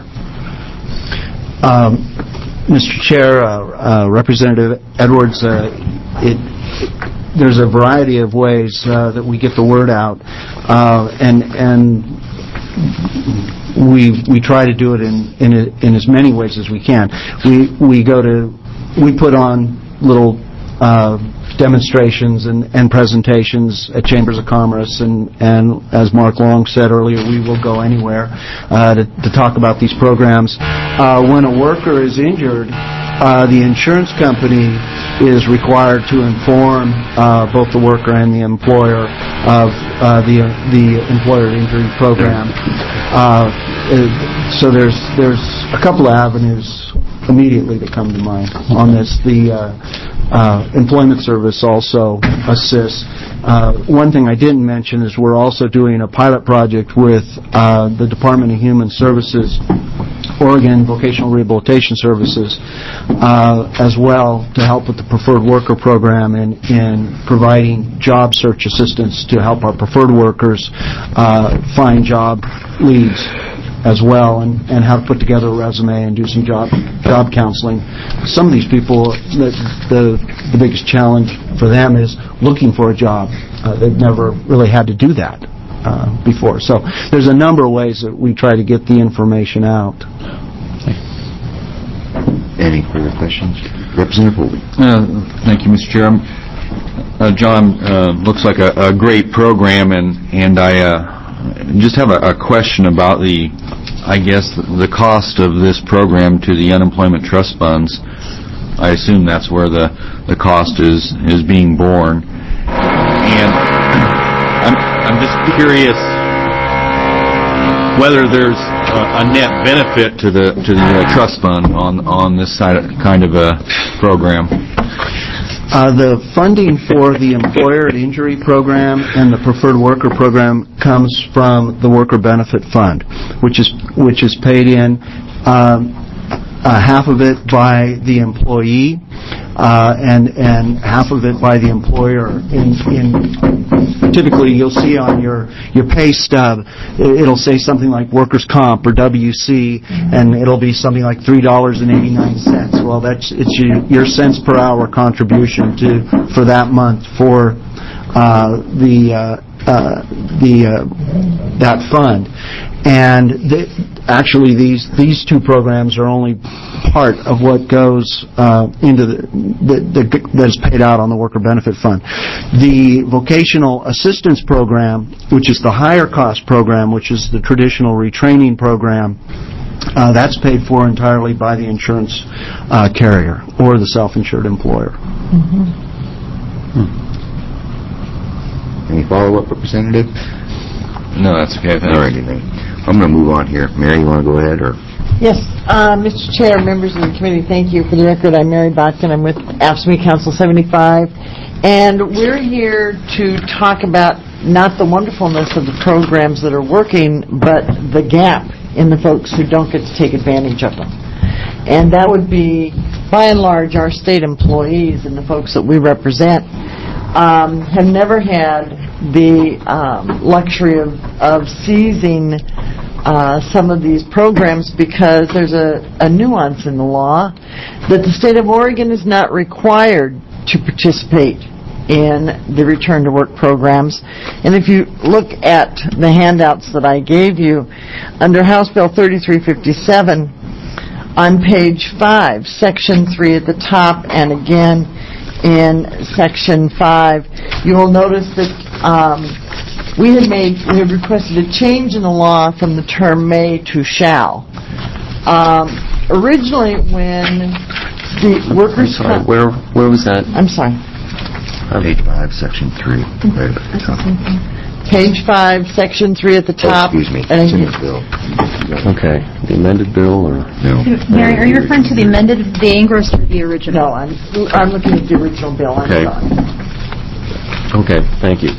Mr. Chair, Representative Edwards, there's a variety of ways that we get the word out, and we try to do it in as many ways as we can. We put on little demonstrations and presentations at Chambers of Commerce, and as Mark Long said earlier, we will go anywhere to talk about these programs. When a worker is injured, the insurance company is required to inform both the worker and the employer of the employer injury program. So there's a couple of avenues immediately that come to mind on this. The Employment Service also assists. One thing I didn't mention is we're also doing a pilot project with the Department of Human Services, Oregon Vocational Rehabilitation Services, as well, to help with the Preferred Worker Program in providing job search assistance to help our preferred workers find job leads as well, and how to put together a resume and do some job counseling. Some of these people, the biggest challenge for them is looking for a job. They've never really had to do that before. So there's a number of ways that we try to get the information out. Any further questions? Representative Holby. Thank you, Mr. Chair. John, looks like a great program, and I just have a question about the cost of this program to the unemployment trust funds. I assume that's where the cost is being borne. And I'm just curious whether there's a net benefit to the trust fund on this kind of a program. The funding for the Employer Injury Program and the Preferred Worker Program comes from the Worker Benefit Fund, which is paid in half of it by the employee and half of it by the employer. Typically, you'll see on your pay stub, it'll say something like workers' comp or WC, and it'll be something like $3.89. Well, it's your cents per hour contribution for that month for that fund. And actually, these two programs are only part of what goes into that is paid out on the Worker Benefit Fund. The Vocational Assistance Program, which is the higher cost program, which is the traditional retraining program, that's paid for entirely by the insurance carrier or the self-insured employer. Any follow-up, Representative? No, that's okay. Thanks. All righty, then. I'm going to move on here. Mary, you want to go ahead? Or? Yes. Mr. Chair, members of the committee, thank you. For the record, I'm Mary Botkin. I'm with AFSCME Council 75. And we're here to talk about not the wonderfulness of the programs that are working, but the gap in the folks who don't get to take advantage of them. And that would be, by and large, our state employees and the folks that we represent have never had the luxury of seizing some of these programs, because there's a nuance in the law that the state of Oregon is not required to participate in the return to work programs. And if you look at the handouts that I gave you, under House Bill 3357, on page 5, Section 3 at the top, and again in Section 5, you will notice that we had requested a change in the law from the term may to shall. Originally, when the workers... I'm sorry, where was that? I'm sorry. Page 5, Section 3. Right at the top. Page 5, Section 3 at the top. Excuse me, And it's in the bill. Okay. The amended bill, or? No. Mary, are you referring to the amended, the Ingress, or the original? No, I'm looking at the original bill. I'm Okay. sorry. Okay, thank you.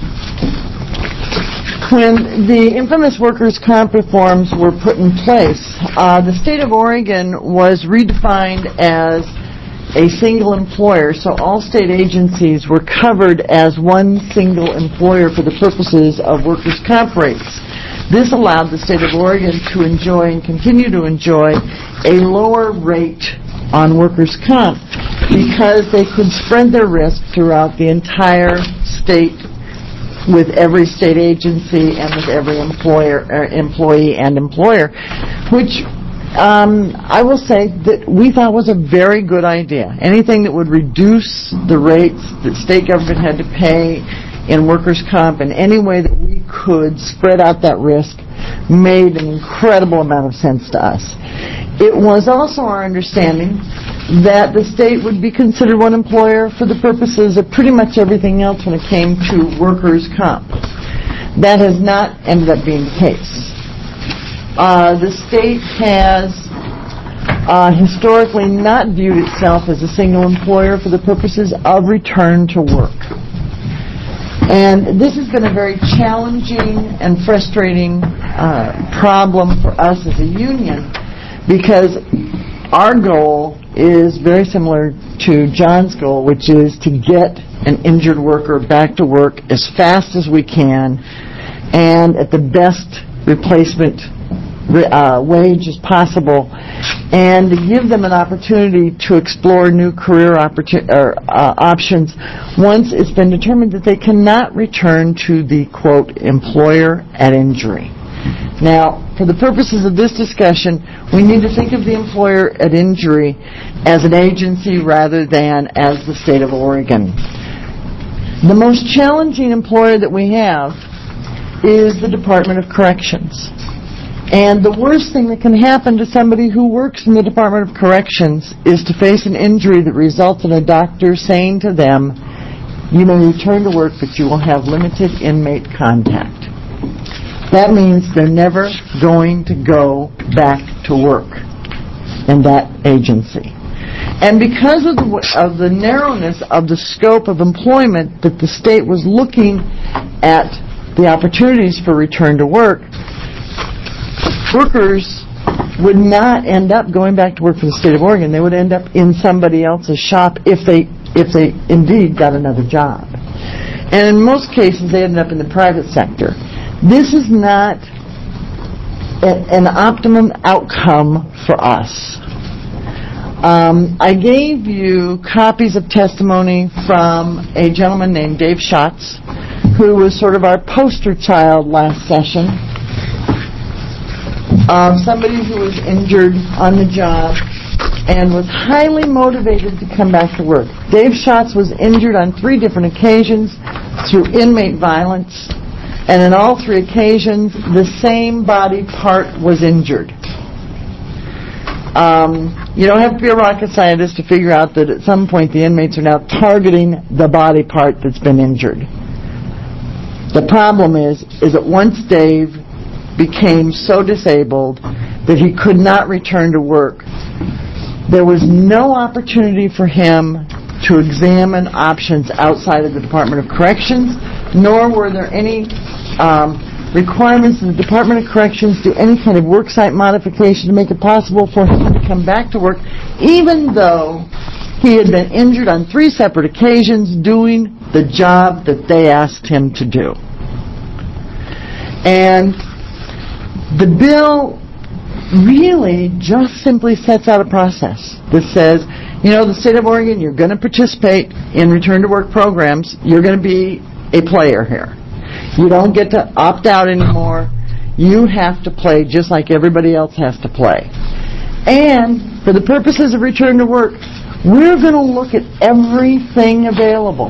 When the infamous workers' comp reforms were put in place, the state of Oregon was redefined as a single employer, so all state agencies were covered as one single employer for the purposes of workers' comp rates. This allowed the state of Oregon to enjoy and continue to enjoy a lower rate on workers' comp because they could spread their risk throughout the entire state with every state agency and with every employee and employer, which I will say that we thought was a very good idea. Anything that would reduce the rates that state government had to pay in workers' comp in any way that we could spread out that risk made an incredible amount of sense to us. It was also our understanding that the state would be considered one employer for the purposes of pretty much everything else when it came to workers' comp. That has not ended up being the case. The state has historically not viewed itself as a single employer for the purposes of return to work. And this has been a very challenging and frustrating problem for us as a union because our goal is very similar to John's goal, which is to get an injured worker back to work as fast as we can and at the best replacement wage as possible, and to give them an opportunity to explore new career options once it's been determined that they cannot return to the, quote, employer at injury. Now, for the purposes of this discussion, we need to think of the employer at injury as an agency rather than as the state of Oregon. The most challenging employer that we have is the Department of Corrections. And the worst thing that can happen to somebody who works in the Department of Corrections is to face an injury that results in a doctor saying to them, you may return to work, but you will have limited inmate contact. That means they're never going to go back to work in that agency. And because of the narrowness of the scope of employment that the state was looking at the opportunities for return to work, workers would not end up going back to work for the state of Oregon. They would end up in somebody else's shop if they indeed got another job. And in most cases, they ended up in the private sector. This is not an optimum outcome for us. I gave you copies of testimony from a gentleman named Dave Schatz, who was sort of our poster child last session. Somebody who was injured on the job and was highly motivated to come back to work. Dave Schatz was injured on 3 different occasions through inmate violence, and in all 3 occasions, the same body part was injured. You don't have to be a rocket scientist to figure out that at some point the inmates are now targeting the body part that's been injured. The problem is that once Dave became so disabled that he could not return to work, there was no opportunity for him to examine options outside of the Department of Corrections, nor were there any requirements in the Department of Corrections do any kind of worksite modification to make it possible for him to come back to work, even though he had been injured on 3 separate occasions doing the job that they asked him to do. And the bill really just simply sets out a process that says, the state of Oregon, you're going to participate in return-to-work programs. You're going to be a player here. You don't get to opt out anymore. You have to play just like everybody else has to play. And for the purposes of return to work, we're going to look at everything available.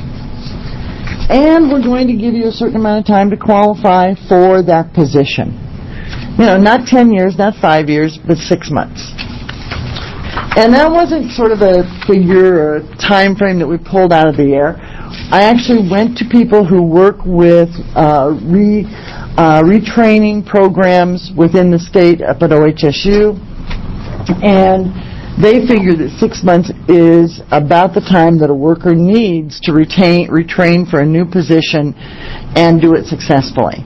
And we're going to give you a certain amount of time to qualify for that position. Not 10 years, not 5 years, but 6 months. And that wasn't sort of a figure or a time frame that we pulled out of the air. I actually went to people who work with retraining programs within the state up at OHSU, and they figure that 6 months is about the time that a worker needs to retrain for a new position and do it successfully.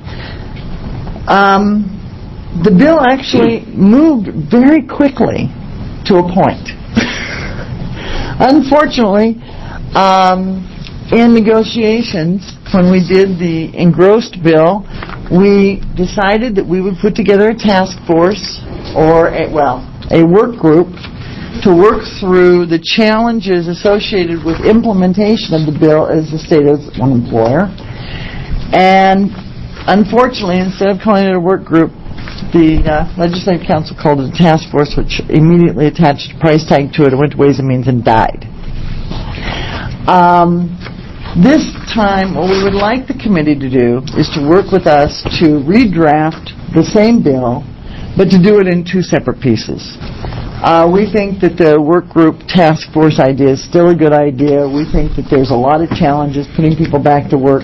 The bill actually moved very quickly to a point. Unfortunately, in negotiations, when we did the engrossed bill, we decided that we would put together a task force or a work group to work through the challenges associated with implementation of the bill as the state as one employer. And unfortunately, instead of calling it a work group, the Legislative Council called it a task force, which immediately attached a price tag to it and went to Ways and Means and died. This time, what we would like the committee to do is to work with us to redraft the same bill, but to do it in two separate pieces. We think that the work group task force idea is still a good idea. We think that there's a lot of challenges putting people back to work.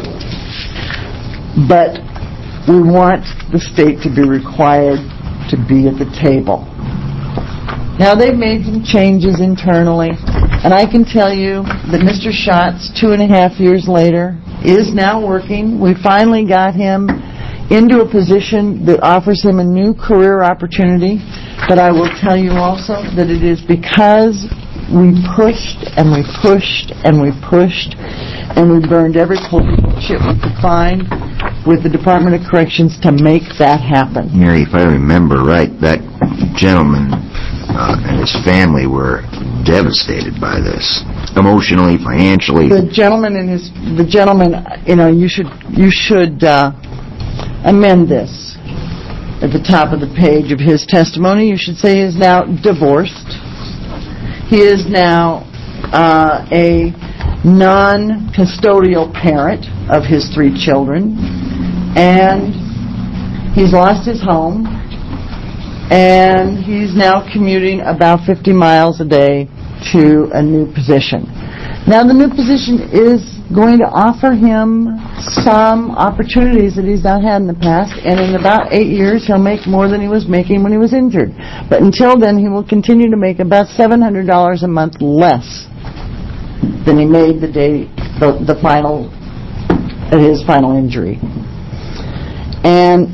But we want the state to be required to be at the table. Now, they've made some changes internally, and I can tell you that Mr. Schatz, 2.5 years later, is now working. We finally got him into a position that offers him a new career opportunity. But I will tell you also that it is because we pushed and we pushed and we pushed and we burned every political chip we could find with the Department of Corrections to make that happen. Mary, if I remember right, that gentleman and his family were devastated by this, emotionally, financially. The gentleman, you should amend this. At the top of the page of his testimony, you should say he is now divorced. He is now a non-custodial parent of his 3 children, and he's lost his home, and he's now commuting about 50 miles a day to a new position. Now, the new position is going to offer him some opportunities that he's not had in the past, and in about 8 years he'll make more than he was making when he was injured. But until then, he will continue to make about $700 a month less than he made the day at his final injury. And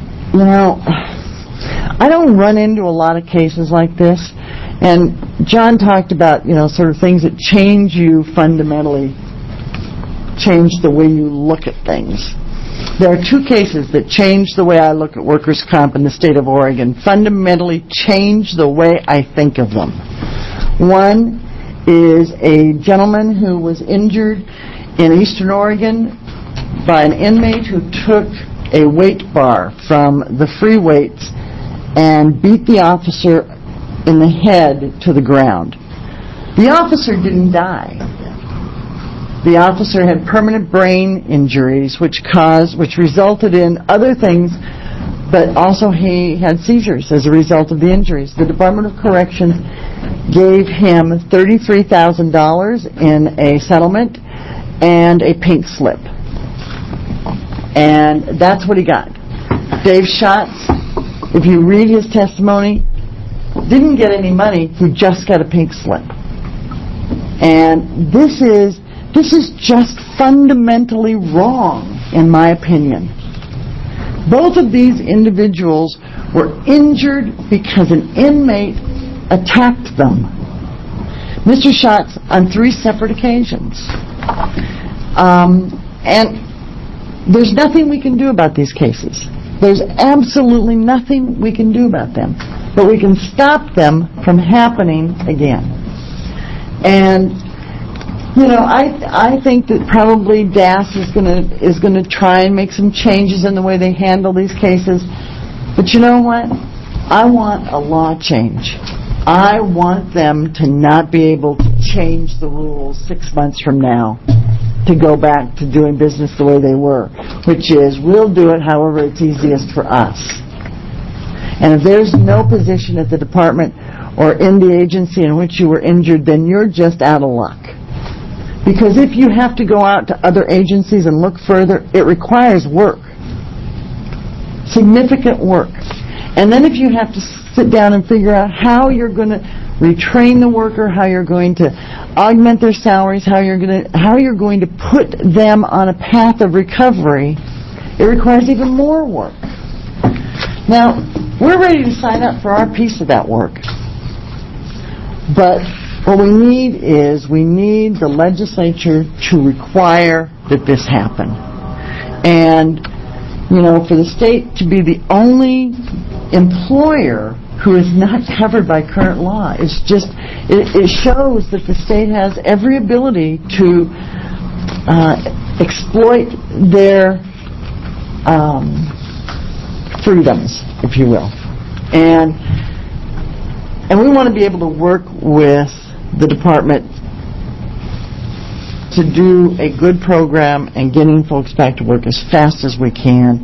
I don't run into a lot of cases like this, and John talked about sort of things that change you fundamentally, change the way you look at things. There are 2 cases that change the way I look at workers' comp in the state of Oregon, fundamentally change the way I think of them. One is a gentleman who was injured in Eastern Oregon by an inmate who took a weight bar from the free weights and beat the officer in the head to the ground. The officer didn't die. The officer had permanent brain injuries, which resulted in other things, but also he had seizures as a result of the injuries. The Department of Corrections gave him $33,000 in a settlement and a pink slip. And that's what he got. Dave Schatz, if you read his testimony, didn't get any money, he just got a pink slip. And this is just fundamentally wrong, in my opinion. Both of these individuals were injured because an inmate attacked them. Mr. Schatz on 3 separate occasions. And there's nothing we can do about these cases. There's absolutely nothing we can do about them. But we can stop them from happening again. And I think that probably DAS is going to try and make some changes in the way they handle these cases. But you know what? I want a law change. I want them to not be able to change the rules 6 months from now to go back to doing business the way they were, which is we'll do it however it's easiest for us. And if there's no position at the department or in the agency in which you were injured, then you're just out of luck. Because if you have to go out to other agencies and look further, it requires work. Significant work. And then if you have to sit down and figure out how you're going to retrain the worker, how you're going to augment their salaries, how you're going to put them on a path of recovery, it requires even more work. Now, we're ready to sign up for our piece of that work. But what we need the legislature to require that this happen. And, for the state to be the only employer who is not covered by current law, it's just, it shows that the state has every ability to exploit their freedoms, if you will. And we want to be able to work with the department to do a good program and getting folks back to work as fast as we can.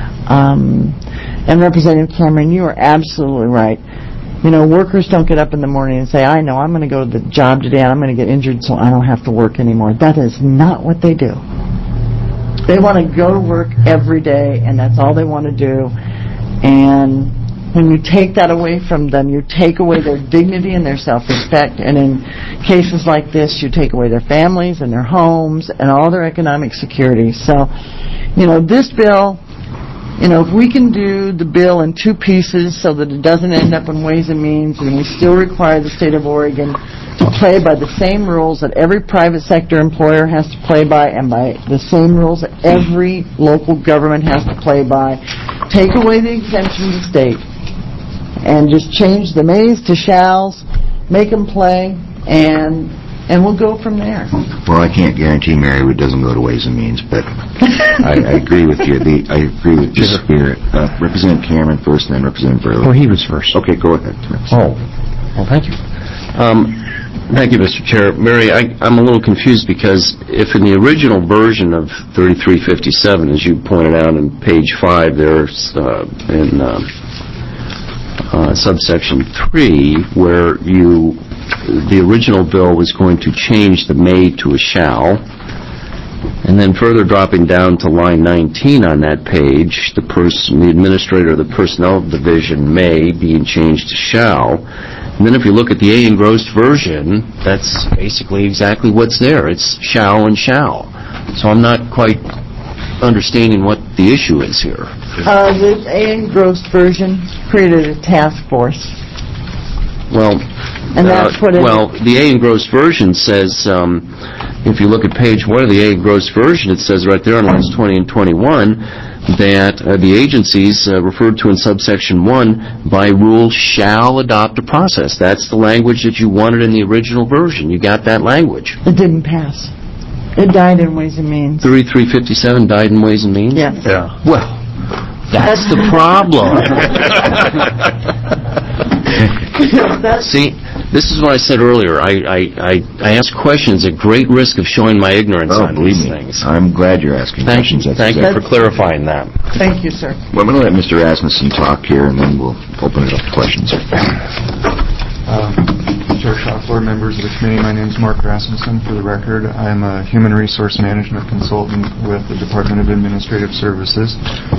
And Representative Cameron, you are absolutely right. Workers don't get up in the morning and say, I know, I'm going to go to the job today and I'm going to get injured so I don't have to work anymore. That is not what they do. They want to go to work every day, and that's all they want to do. And when you take that away from them, you take away their dignity and their self-respect. And in cases like this, you take away their families and their homes and all their economic security. So, this bill, if we can do the bill in two pieces so that it doesn't end up in Ways and Means, and we still require the state of Oregon to play by the same rules that every private sector employer has to play by, and by the same rules that every local government has to play by, take away the exemptions of state, and just change the mays to shalls, make them play, and we'll go from there. Well, I can't guarantee, Mary, it doesn't go to Ways and Means, but I agree with you. I agree with your spirit. Representative Cameron first, and then Representative Burley. Oh, he was first. Okay, go ahead. Well, thank you. Thank you, Mr. Chair. Mary, I'm a little confused because if in the original version of 3357, as you pointed out in page 5, there's in subsection 3, where the original bill was going to change the may to a shall, and then further dropping down to line 19 on that page, the administrator of the personnel division may being changed to shall. And then if you look at the A engrossed version, that's basically exactly what's there. It's shall and shall. So I'm not quite understanding what the issue is here. The A engrossed version created a task force. Well, the A engrossed version says, if you look at page 1 of the A engrossed version, it says right there on lines 20 and 21 that the agencies referred to in subsection 1 by rule shall adopt a process. That's the language that you wanted in the original version. You got that language. It didn't pass. It died in Ways and Means. 3357 died in Ways and Means? Yes. Yeah. Well, that's the problem. See, this is what I said earlier. I ask questions at great risk of showing my ignorance on these things. I'm glad you're asking questions. Thank you for clarifying that. Thank you, sir. Well, I'm going to let Mr. Rasmussen talk here, and then we'll open it up to questions. Chair Schaffler, members of the committee, my name is Mark Rasmussen. For the record, I'm a human resource management consultant with the Department of Administrative Services.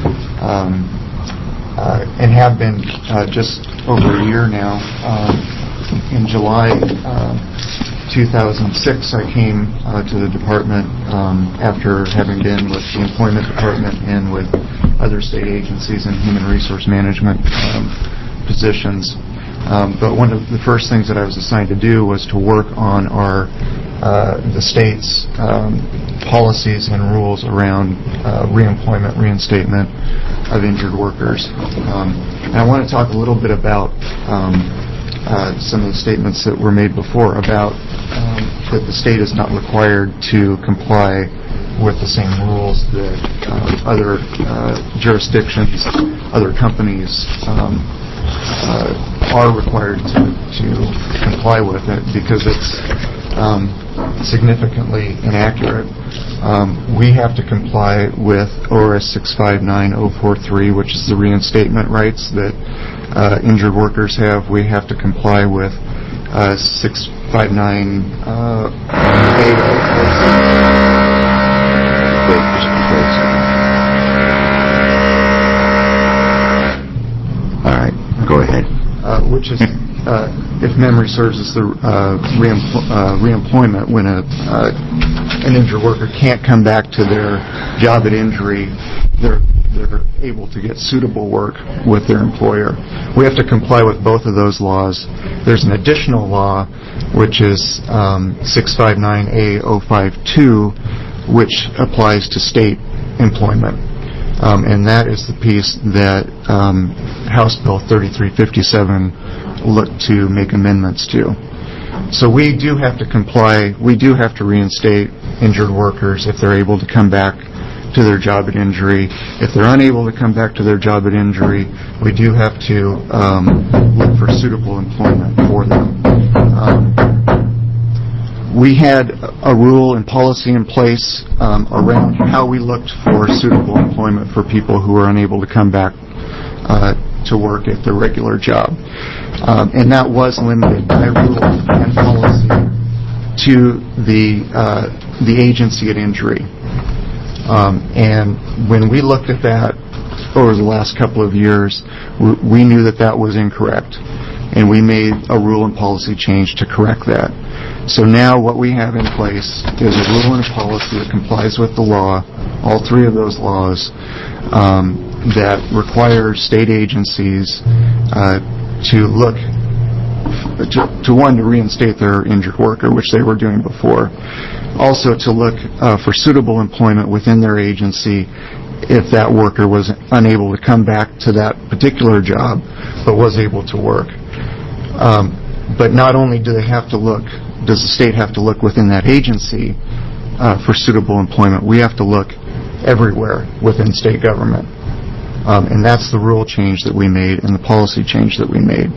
And have been just over a year now. In July 2006, I came to the department after having been with the Employment Department and with other state agencies in human resource management positions. But one of the first things that I was assigned to do was to work on the state's policies and rules around reemployment, reinstatement of injured workers. And I want to talk a little bit about some of the statements that were made before about that the state is not required to comply with the same rules that other jurisdictions, other companies are required to comply with it because it's significantly inaccurate. We have to comply with ORS 659043, which is the reinstatement rights that injured workers have. We have to comply with All right, go ahead. Which is, if memory serves, is the reemployment when an injured worker can't come back to their job at injury. They're able to get suitable work with their employer. We have to comply with both of those laws. There's an additional law, which is 659A052, which applies to state employment. And that is the piece that House Bill 3357 looked to make amendments to. So we do have to comply. We do have to reinstate injured workers if they're able to come back to their job at injury. If they're unable to come back to their job at injury, we do have to look for suitable employment for them. We had a rule and policy in place around how we looked for suitable employment for people who are unable to come back to work at their regular job. And that was limited by rule and policy to the agency at injury. And when we looked at that over the last couple of years, we knew that that was incorrect. And we made a rule and policy change to correct that. So now what we have in place is a rule and a policy that complies with the law, all three of those laws, that require state agencies to look to reinstate their injured worker, which they were doing before. Also to look for suitable employment within their agency if that worker was unable to come back to that particular job but was able to work. But not only does the state have to look within that agency for suitable employment, we have to look everywhere within state government. And that's the rule change that we made and the policy change that we made.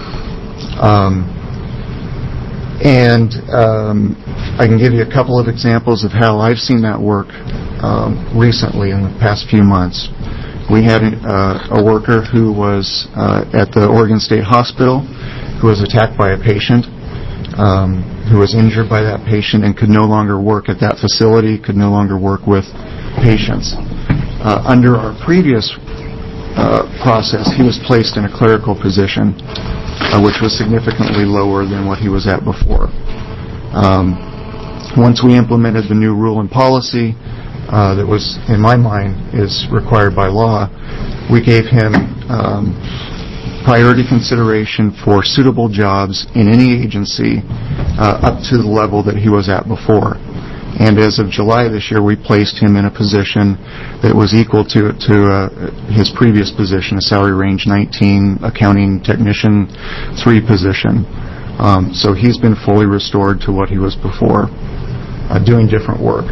I can give you a couple of examples of how I've seen that work recently in the past few months. We had a worker who was at the Oregon State Hospital who was attacked by a patient, who was injured by that patient and could no longer work at that facility, could no longer work with patients. Under our previous process, he was placed in a clerical position, which was significantly lower than what he was at before. Once we implemented the new rule and policy that was, in my mind, is required by law, we gave him priority consideration for suitable jobs in any agency up to the level that he was at before. And as of July this year, we placed him in a position that was equal to his previous position, a salary range 19, accounting technician 3 position. So he's been fully restored to what he was before, doing different work.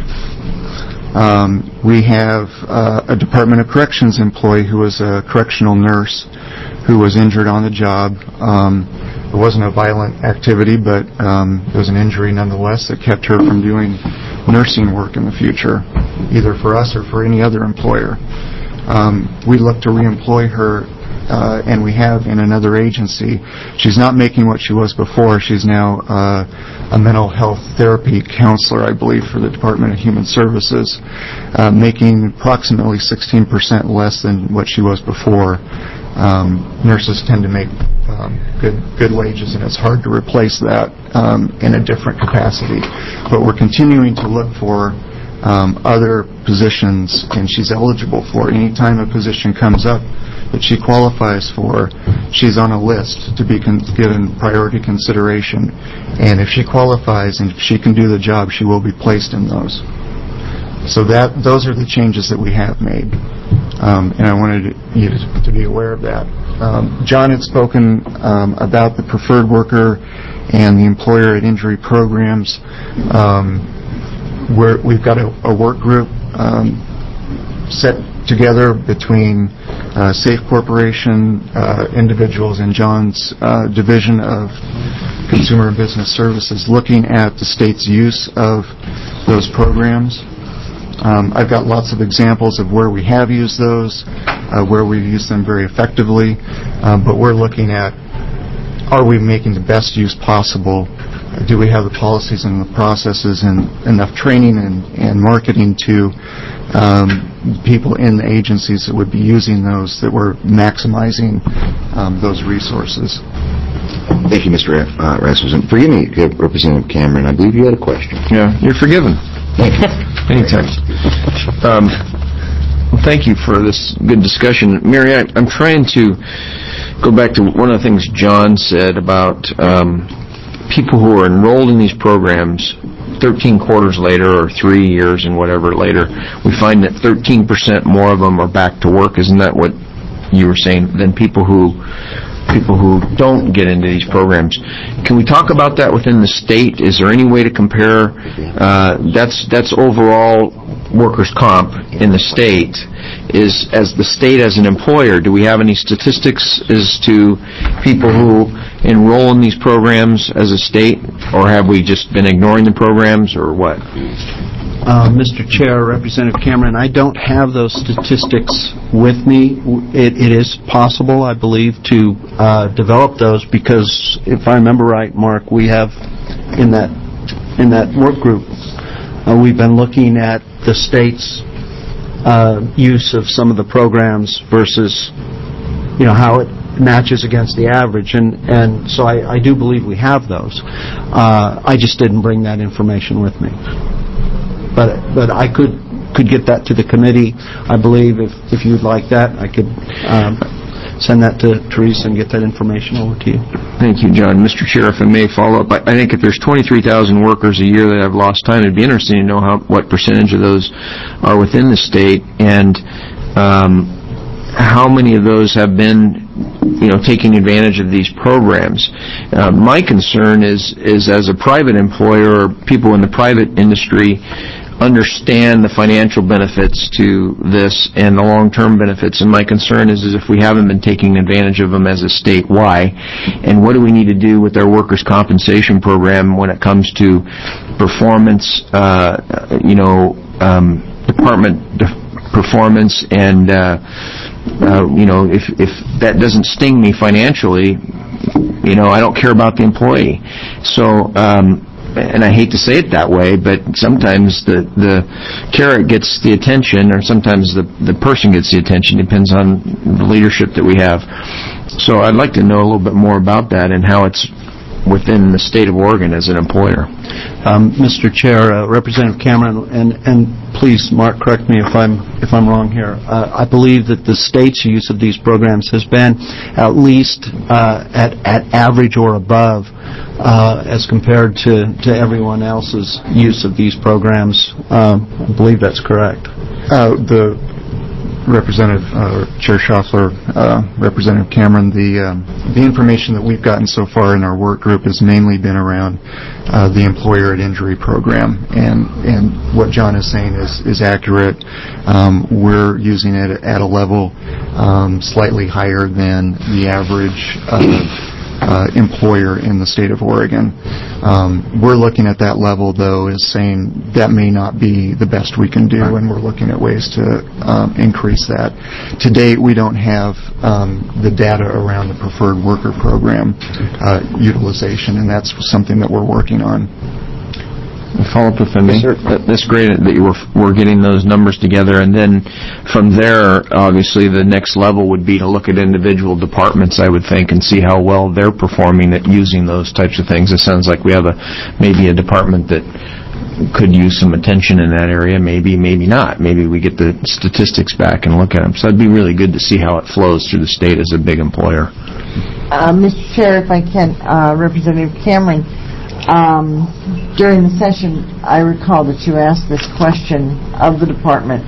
We have a Department of Corrections employee who was a correctional nurse who was injured on the job. It wasn't a violent activity, but it was an injury nonetheless that kept her from doing nursing work in the future, either for us or for any other employer. We look to reemploy her, and we have in another agency. She's not making what she was before. She's now a mental health therapy counselor, I believe, for the Department of Human Services, making approximately 16% less than what she was before. Nurses tend to make good wages, and it's hard to replace that in a different capacity. But we're continuing to look for other positions, and she's eligible for. Any time a position comes up that she qualifies for, she's on a list to be given priority consideration. And if she qualifies and if she can do the job, she will be placed in those. So those are the changes that we have made. And I wanted you to be aware of that. John had spoken about the preferred worker and the employer at injury programs. We've got a work group set together between Safe Corporation individuals and John's Division of Consumer and Business Services, looking at the state's use of those programs. I've got lots of examples of where we have used those, where we've used them very effectively, but we're looking at, are we making the best use possible do we have the policies and the processes and enough training and marketing to people in the agencies that would be using those, that we're maximizing those resources. Thank you, Mr. Rasmussen. Forgive me, Representative Cameron, I believe you had a question. Yeah, you're forgiven. Thank you. Anytime. Well, thank you for this good discussion. Mary, I'm trying to go back to one of the things John said about people who are enrolled in these programs 13 quarters later or 3 years and whatever later. We find that 13% more of them are back to work. Isn't that what you were saying? Than people who don't get into these programs. Can we talk about that within the state? Is there any way to compare? That's overall workers' comp in the state. Is as the state as an employer, do we have any statistics as to people who enroll in these programs as a state, or have we just been ignoring the programs, or what? Mr. Chair, Representative Cameron, I don't have those statistics with me. It is possible, I believe, to develop those because, if I remember right, Mark, we have in that work group, we've been looking at the state's use of some of the programs versus, how it matches against the average, and so I do believe we have those. I just didn't bring that information with me. But I could get that to the committee. I believe if you'd like that, I could send that to Teresa and get that information over to you. Thank you, John. Mr. Chair, if I may follow up, I think if there's 23,000 workers a year that have lost time, it'd be interesting to know what percentage of those are within the state, and how many of those have been taking advantage of these programs. My concern is as a private employer, or people in the private industry understand the financial benefits to this and the long-term benefits, and my concern is if we haven't been taking advantage of them as a state, why? And what do we need to do with our workers' compensation program when it comes to performance, department performance, and if that doesn't sting me financially, I don't care about the employee. So, and I hate to say it that way, but sometimes the carrot gets the attention, or sometimes the person gets the attention, depends on the leadership that we have. So I'd like to know a little bit more about that and how it's within the state of Oregon as an employer. Mr. Chair, Representative Cameron, and please, Mark, correct me if I'm wrong here. I believe that the state's use of these programs has been at least at average or above as compared to everyone else's use of these programs. I believe that's correct. The Representative Chair Schaffler, Representative Cameron, the information that we've gotten so far in our work group has mainly been around the Employer at Injury program, and what John is saying is accurate. We're using it at a level slightly higher than the average employer in the state of Oregon. We're looking at that level, though, as saying that may not be the best we can do, and we're looking at ways to increase that. To date, we don't have the data around the preferred worker program utilization, and that's something that we're working on. Follow up with me. That's great that we're getting those numbers together, and then from there, obviously, the next level would be to look at individual departments, I would think, and see how well they're performing at using those types of things. It sounds like we have maybe a department that could use some attention in that area, maybe not. Maybe we get the statistics back and look at them. So it'd be really good to see how it flows through the state as a big employer. Mr. Chair, if I can, Representative Cameron, during the session, I recall that you asked this question of the department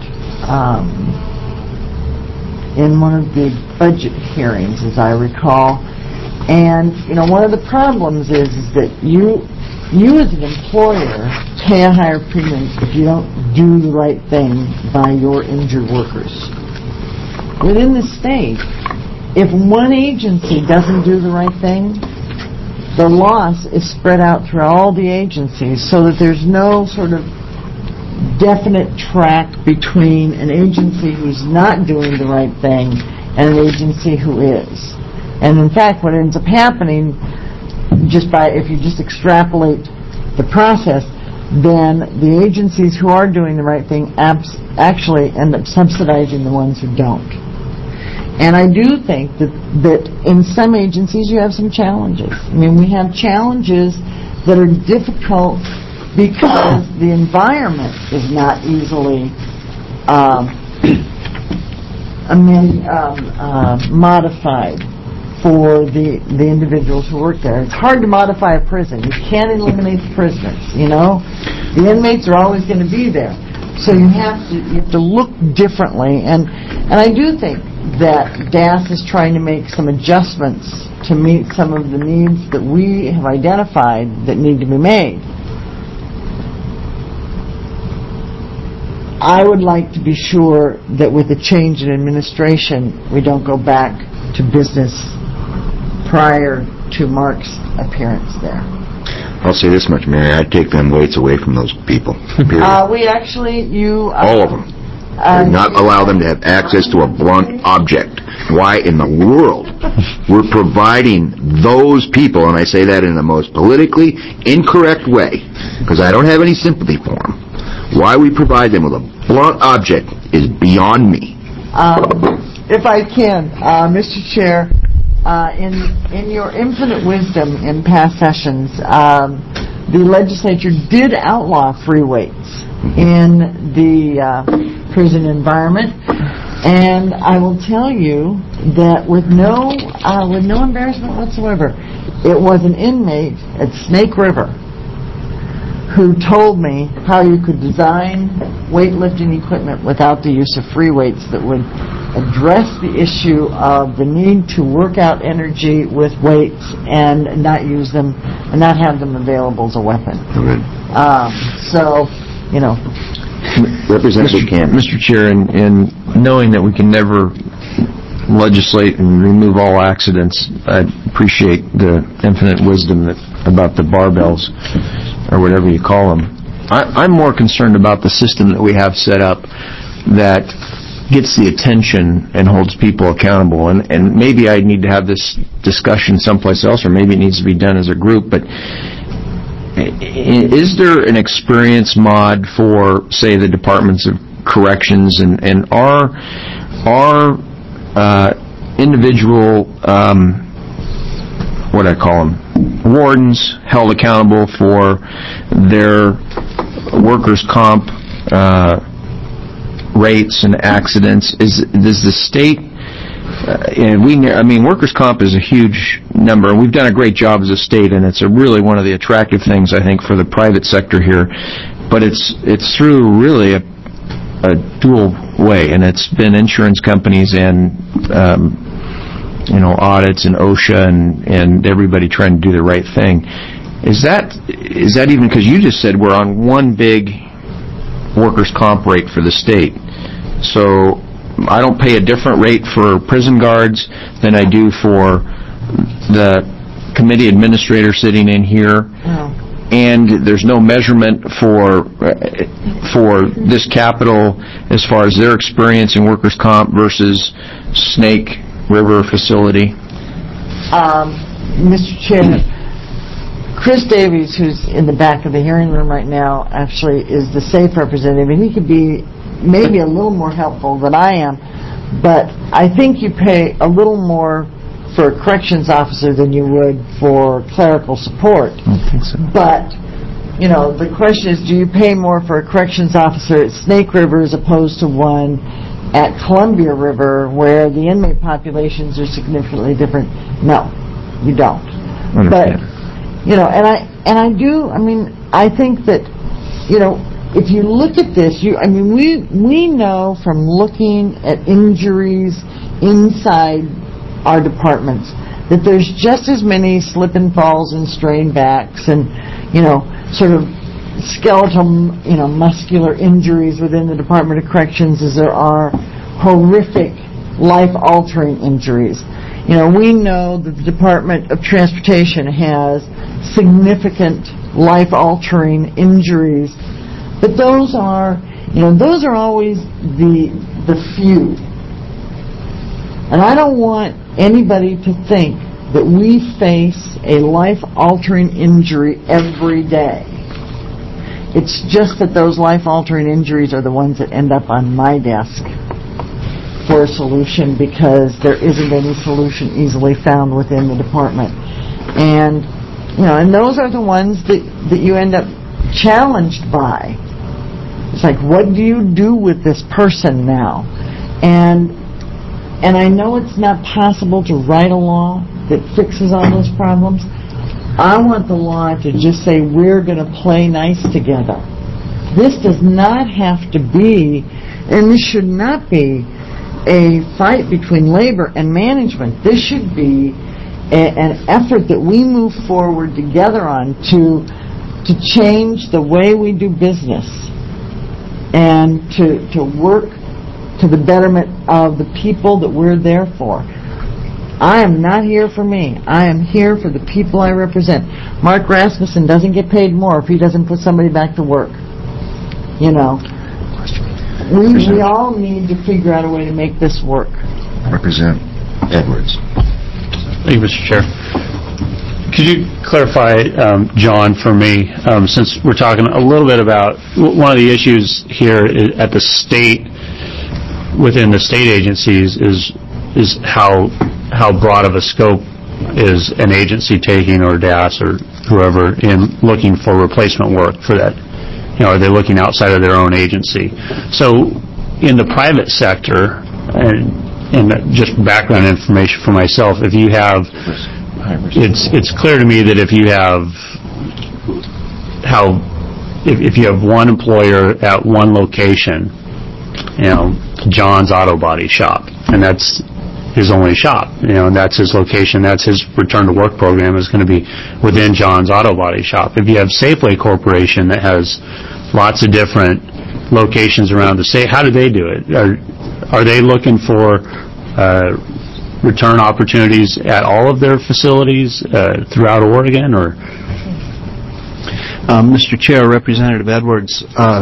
in one of the budget hearings, as I recall. And, one of the problems is that you as an employer pay a higher premium if you don't do the right thing by your injured workers. Within the state, if one agency doesn't do the right thing, the loss is spread out through all the agencies so that there's no sort of definite track between an agency who's not doing the right thing and an agency who is. And in fact, what ends up happening, if you just extrapolate the process, then the agencies who are doing the right thing actually end up subsidizing the ones who don't. And I do think that in some agencies you have some challenges. I mean, we have challenges that are difficult because the environment is not easily modified for the individuals who work there. It's hard to modify a prison. You can't eliminate the prisoners, you know? The inmates are always going to be there. So you have to look differently. And I do think that DAS is trying to make some adjustments to meet some of the needs that we have identified that need to be made. I would like to be sure that with the change in administration, we don't go back to business prior to Mark's appearance there. I'll say this much, Mary. I'd take them weights away from those people. We actually, all of them. Not allow them to have access to a blunt object. Why in the world we're providing those people, and I say that in the most politically incorrect way, because I don't have any sympathy for them, why we provide them with a blunt object is beyond me. If I can, Mr. Chair, in your infinite wisdom in past sessions, the legislature did outlaw free weights in the prison environment, and I will tell you that with no embarrassment whatsoever, it was an inmate at Snake River who told me how you could design weightlifting equipment without the use of free weights that would address the issue of the need to work out energy with weights and not use them and not have them available as a weapon. So, you know. Representative Campbell. Mr. Chair, in knowing that we can never legislate and remove all accidents, I appreciate the infinite wisdom about the barbells, or whatever you call them. I'm more concerned about the system that we have set up that gets the attention and holds people accountable. And maybe I need to have this discussion someplace else, or maybe it needs to be done as a group, but is there an experience mod for, say, the Departments of Corrections, and are individual, what do I call them, wardens held accountable for their workers' comp rates and accidents? Does the state, workers' comp is a huge number, and we've done a great job as a state, and it's really one of the attractive things, I think, for the private sector here. But it's through really a dual way, and it's been insurance companies and audits and OSHA and everybody trying to do the right thing. Is that even, because you just said we're on one big workers' comp rate for the state, so I don't pay a different rate for prison guards than I do for the committee administrator sitting in here. Oh. And there's no measurement for this capital as far as their experience in workers' comp versus Snake River facility. Mr. Chairman, Chris Davies, who's in the back of the hearing room right now, actually is the SAFE representative, and he could be maybe a little more helpful than I am, but I think you pay a little more for a corrections officer than you would for clerical support. I don't think so. But, the question is, do you pay more for a corrections officer at Snake River as opposed to one at Columbia River where the inmate populations are significantly different? No, you don't. But, I think that, if you look at this, we know from looking at injuries inside our departments that there's just as many slip and falls and strained backs and, sort of skeletal, muscular injuries within the Department of Corrections as there are horrific, life-altering injuries. We know that the Department of Transportation has significant life-altering injuries, but those are always the few. And I don't want anybody to think that we face a life-altering injury every day. It's just that those life-altering injuries are the ones that end up on my desk for a solution, because there isn't any solution easily found within the department. And, and those are the ones that you end up challenged by. It's like, what do you do with this person now? And I know it's not possible to write a law that fixes all those problems. I want the law to just say we're going to play nice together. This does not have to be, and this should not be, a fight between labor and management. This should be an effort that we move forward together on to change the way we do business and to work to the betterment of the people that we're there for. I am not here for me. I am here for the people I represent. Mark Rasmussen doesn't get paid more if he doesn't put somebody back to work. We all need to figure out a way to make this work. Represent Edwards. Thank you, Mr. Chair. Could you clarify, John, for me, since we're talking a little bit about one of the issues here at the state, within the state agencies, is how broad of a scope is an agency taking, or DAS or whoever, in looking for replacement work for that? Are they looking outside of their own agency? So in the private sector, and just background information for myself, if you have, it's clear to me that if you have one employer at one location, John's Auto Body Shop, and that's his only shop, and that's his location, that's his return to work program is going to be within John's Auto Body Shop. If you have Safeway Corporation that has lots of different locations around the state, how do they do it? Are they looking for return opportunities at all of their facilities throughout Oregon, or? Mr. Chair, Representative Edwards,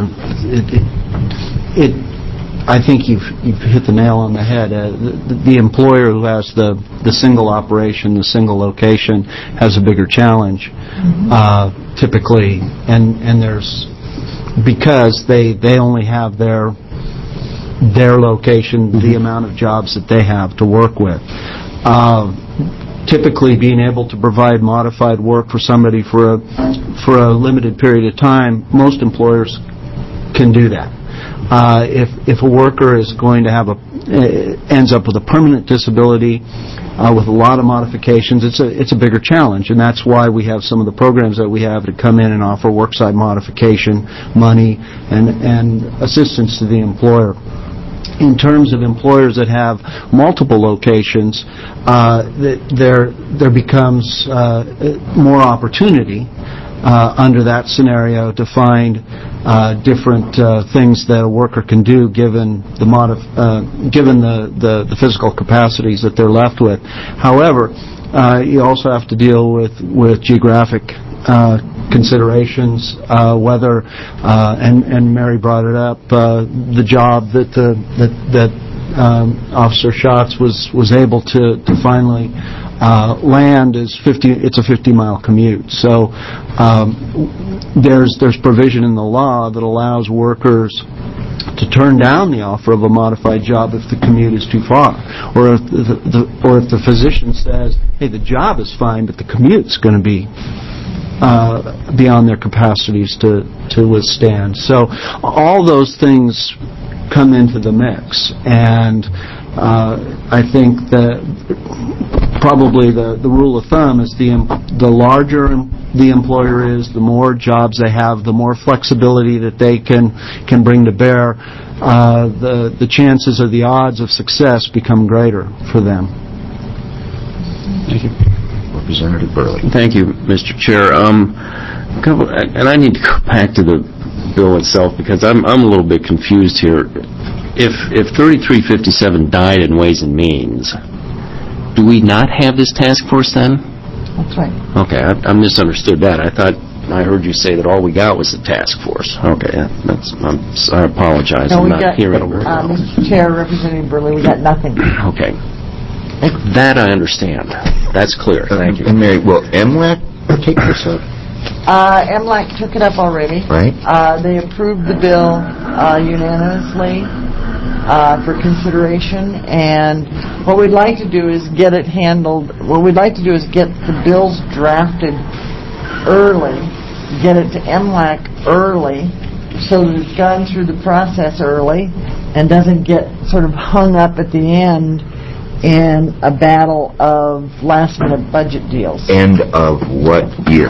I think you've hit the nail on the head. The employer who has the single operation, the single location, has a bigger challenge, typically, and there's, because they only have their location, the amount of jobs that they have to work with. Typically, being able to provide modified work for somebody for a limited period of time, most employers can do that. If a worker is going to ends up with a permanent disability with a lot of modifications, it's a bigger challenge, and that's why we have some of the programs that we have to come in and offer worksite modification money and assistance to the employer. In terms of employers that have multiple locations, there becomes more opportunity under that scenario to find different things that a worker can do given the physical capacities that they're left with. However, you also have to deal with geographic considerations, whether and Mary brought it up, the job that Officer Schatz was able to finally land is it's a 50-mile commute. So there's provision in the law that allows workers to turn down the offer of a modified job if the commute is too far, or if the physician says, hey, the job is fine, but the commute's going to be beyond their capacities to withstand. So all those things come into the mix, and I think that probably the rule of thumb is the larger the employer is, the more jobs they have, the more flexibility that they can bring to bear, the chances or the odds of success become greater for them. Thank you. Representative Burley. Thank you, Mr. Chair. And I need to go back to the bill itself because I'm a little bit confused here. If 3357 died in Ways and Means, do we not have this task force then? That's right. Okay, I misunderstood that. I thought I heard you say that all we got was the task force. Okay, I apologize. No, I'm not hearing. Mr. Chair, Representative Burley, we got nothing. Okay. That I understand. That's clear. Thank you. And Mary, will MLAC take this up? MLAC took it up already. Right. They approved the bill unanimously for consideration, and what we'd like to do is get it handled. What we'd like to do is get the bills drafted early, get it to MLAC early, so that it's gone through the process early and doesn't get sort of hung up at the end in a battle of last-minute budget deals. End of what year?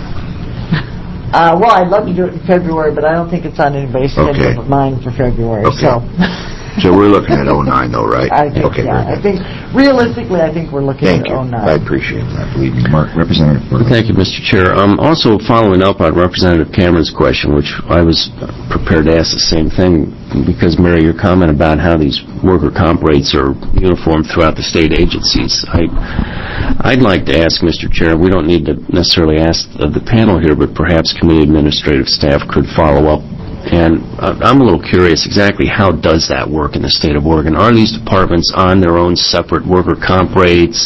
Well, I'd love to do it in February, but I don't think it's on anybody's schedule but mine for February. Okay. So we're looking at 09, though, right? I think, okay, yeah. I think, realistically, I think we're looking at 09. I appreciate that. Believe me. Mark, Representative Burley. Thank you, Mr. Chair. Also, following up on Representative Cameron's question, which I was prepared to ask the same thing, because, Mary, your comment about how these worker comp rates are uniform throughout the state agencies, I'd like to ask, Mr. Chair, we don't need to necessarily ask of the panel here, but perhaps committee administrative staff could follow up. And I'm a little curious exactly how does that work in the state of Oregon? Are these departments on their own separate worker comp rates?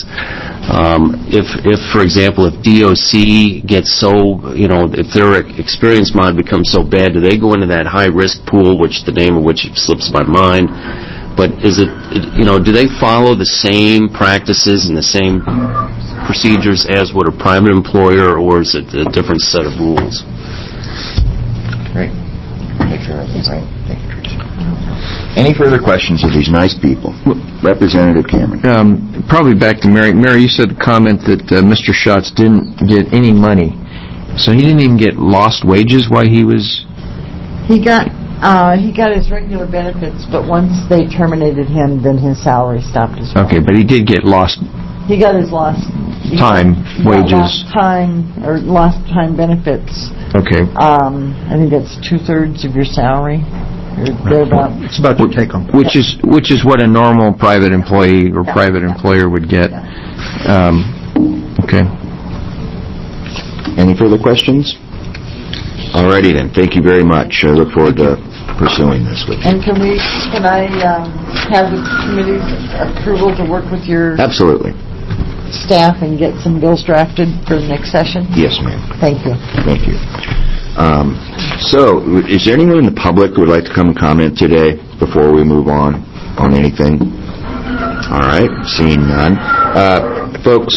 If, for example, if DOC gets so, if their experience mod becomes so bad, do they go into that high-risk pool, which the name of which slips my mind? But is it, do they follow the same practices and the same procedures as would a private employer, or is it a different set of rules? Great. Thank you, Tracy. Any further questions of these nice people? Representative Cameron. Probably back to Mary. Mary, you said a comment that Mr. Schatz didn't get any money. So he didn't even get lost wages while he was... He got his regular benefits, but once they terminated him, then his salary stopped as well. Okay, but he did get lost... He got his lost wages. Lost time benefits. Okay. I think that's 2/3 of your salary. It's about your take home. Which is what a normal private employee or private employer would get. Okay. Any further questions? Alrighty then. Thank you very much. I look forward to pursuing this with you. And can I have the committee's approval to work with your Absolutely. staff and get some bills drafted for the next session? Yes, ma'am. Thank you. Thank you. So, is there anyone in the public who would like to come and comment today before we move on anything? All right, seeing none. Folks,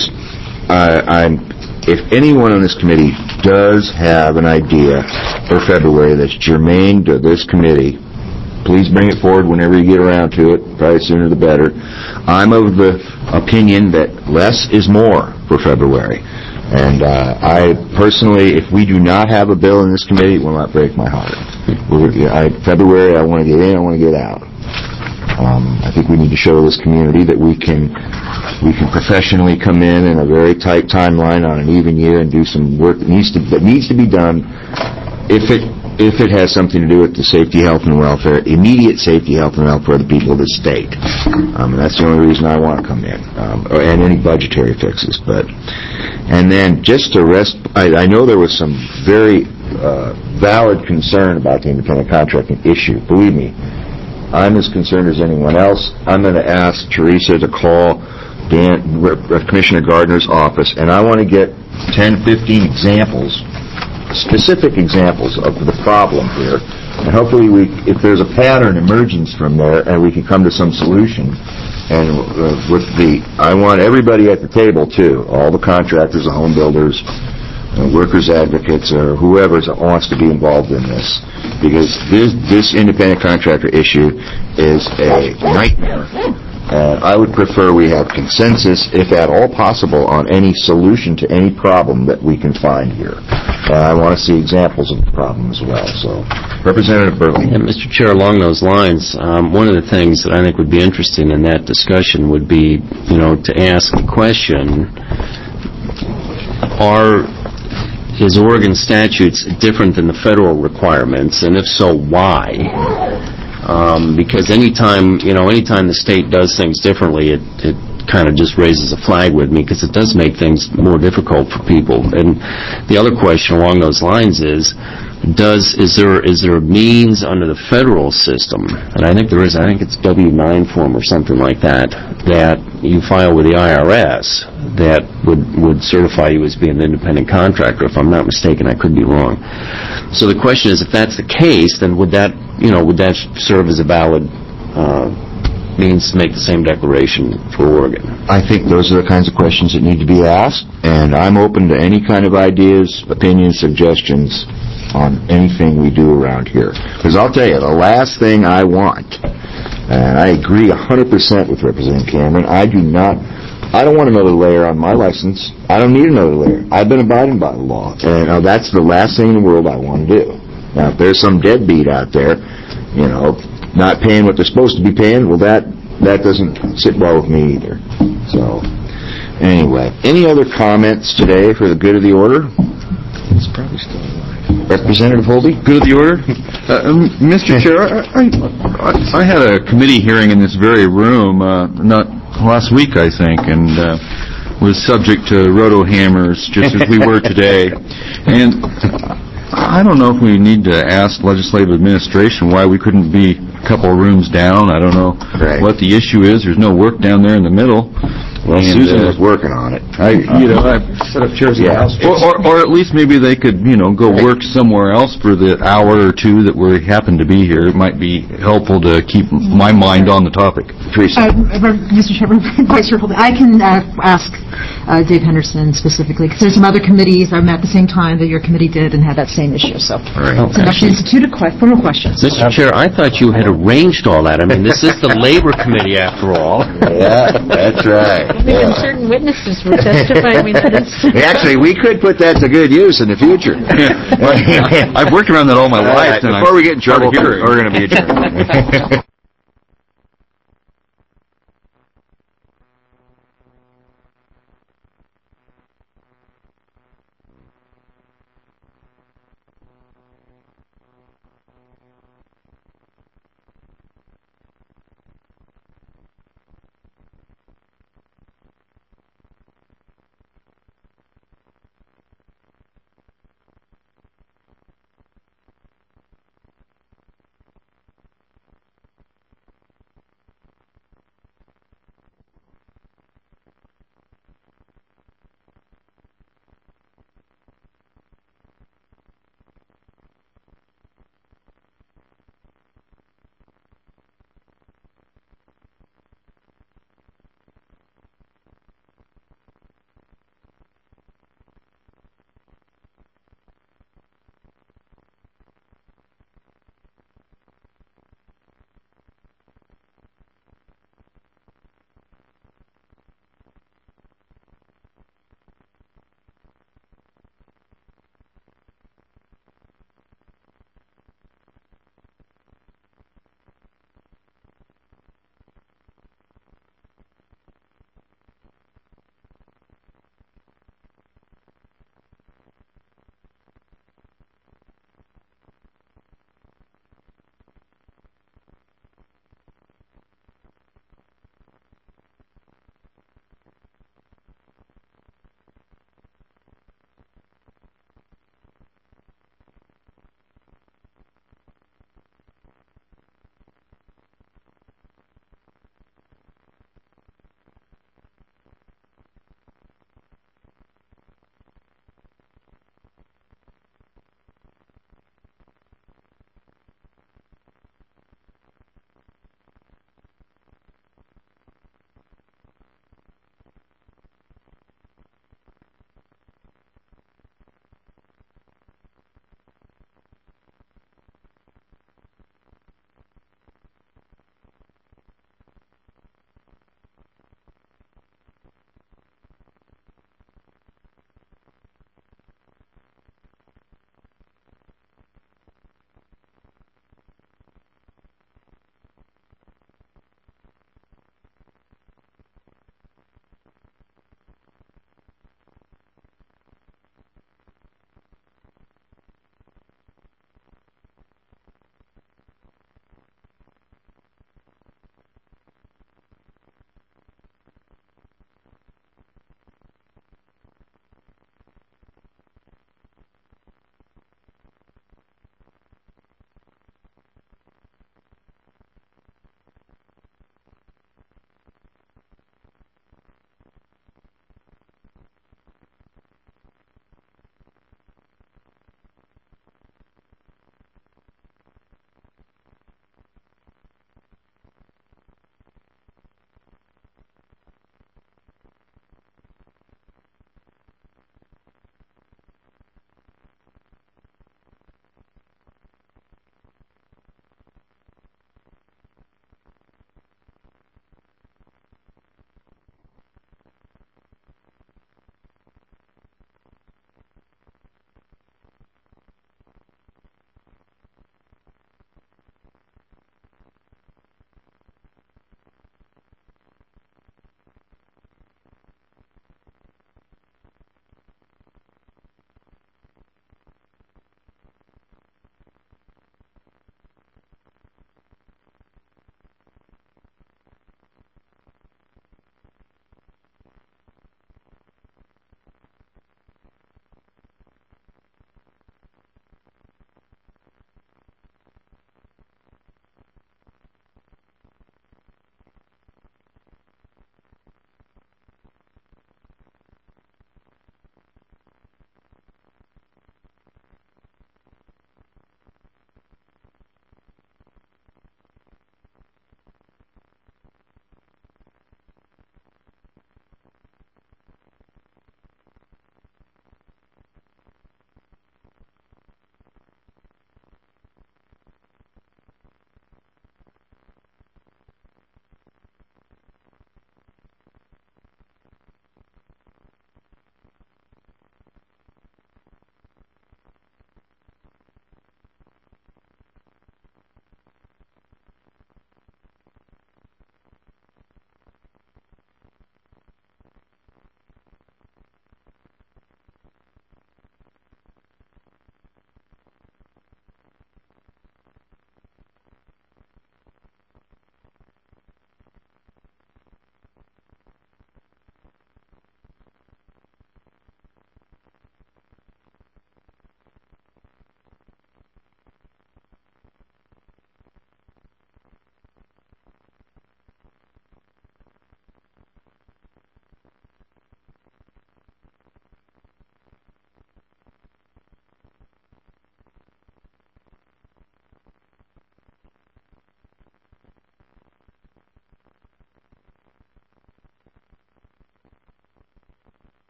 if anyone on this committee does have an idea for February that's germane to this committee, please bring it forward whenever you get around to it, probably sooner the better. I'm of the opinion that less is more for February. And I personally, if we do not have a bill in this committee, it will not break my heart. February, I want to get in, I want to get out. I think we need to show this community that we can professionally come in a very tight timeline on an even year and do some work that needs to be done if it has something to do with the safety, health, and welfare, immediate safety, health, and welfare of the people of the state. And that's the only reason I want to come in, and any budgetary fixes. And then just to I know there was some very valid concern about the independent contracting issue. Believe me, I'm as concerned as anyone else. I'm going to ask Teresa to call Commissioner Gardner's office, and I want to get 10, 15 examples, specific examples of the problem here. And hopefully, if there's a pattern emergence from there, and we can come to some solution. And I want everybody at the table too, all the contractors, the home builders, workers' advocates, or whoever wants to be involved in this, because this independent contractor issue is a nightmare. And I would prefer we have consensus, if at all possible, on any solution to any problem that we can find here. And I want to see examples of the problem as well. So, Representative Burley. Yeah, Mr. Chair, along those lines, one of the things that I think would be interesting in that discussion would be, to ask the question, is Oregon statutes different than the federal requirements, and if so, why? Because anytime the state does things differently, it kind of just raises a flag with me, because it does make things more difficult for people. And the other question along those lines is, is there a means under the federal system, and I think there is, I think it's W-9 form or something like that you file with the IRS that would certify you as being an independent contractor. If I'm not mistaken, I could be wrong. So the question is, if that's the case, then would that serve as a valid means to make the same declaration for Oregon? I think those are the kinds of questions that need to be asked, and I'm open to any kind of ideas, opinions, suggestions on anything we do around here. Because I'll tell you, the last thing I want, and I agree 100% with Representative Cameron, I don't want another layer on my license. I don't need another layer. I've been abiding by the law, and that's the last thing in the world I want to do. Now, if there's some deadbeat out there, not paying what they're supposed to be paying, well, that doesn't sit well with me either. So, anyway, any other comments today for the good of the order? It's probably still alive. Representative Holby, good of the order? Mr. Chair, I had a committee hearing in this very room, not last week, I think, and was subject to roto-hammers, just as we were today. And I don't know if we need to ask legislative administration why we couldn't be a couple of rooms down. I don't know what the issue is. There's no work down there in the middle. Well, Susan was working on it. I set up chairs in the house. Or at least maybe they could, go work somewhere else for the hour or two that we happen to be here. It might be helpful to keep my mind on the topic. Teresa. Mr. Chairman, Vice Chair Holden, I can ask Dave Henderson specifically, because there's some other committees I met at the same time that your committee did and had that same issue. So, actually instituted formal questions. Mr. Chair, I thought you had arranged all that. I mean, this is the Labor Committee, after all. Yeah, that's right. Even certain witnesses were testifying. Actually, we could put that to good use in the future. I've worked around that all my life. Before we get in trouble, we're going to be adjourned.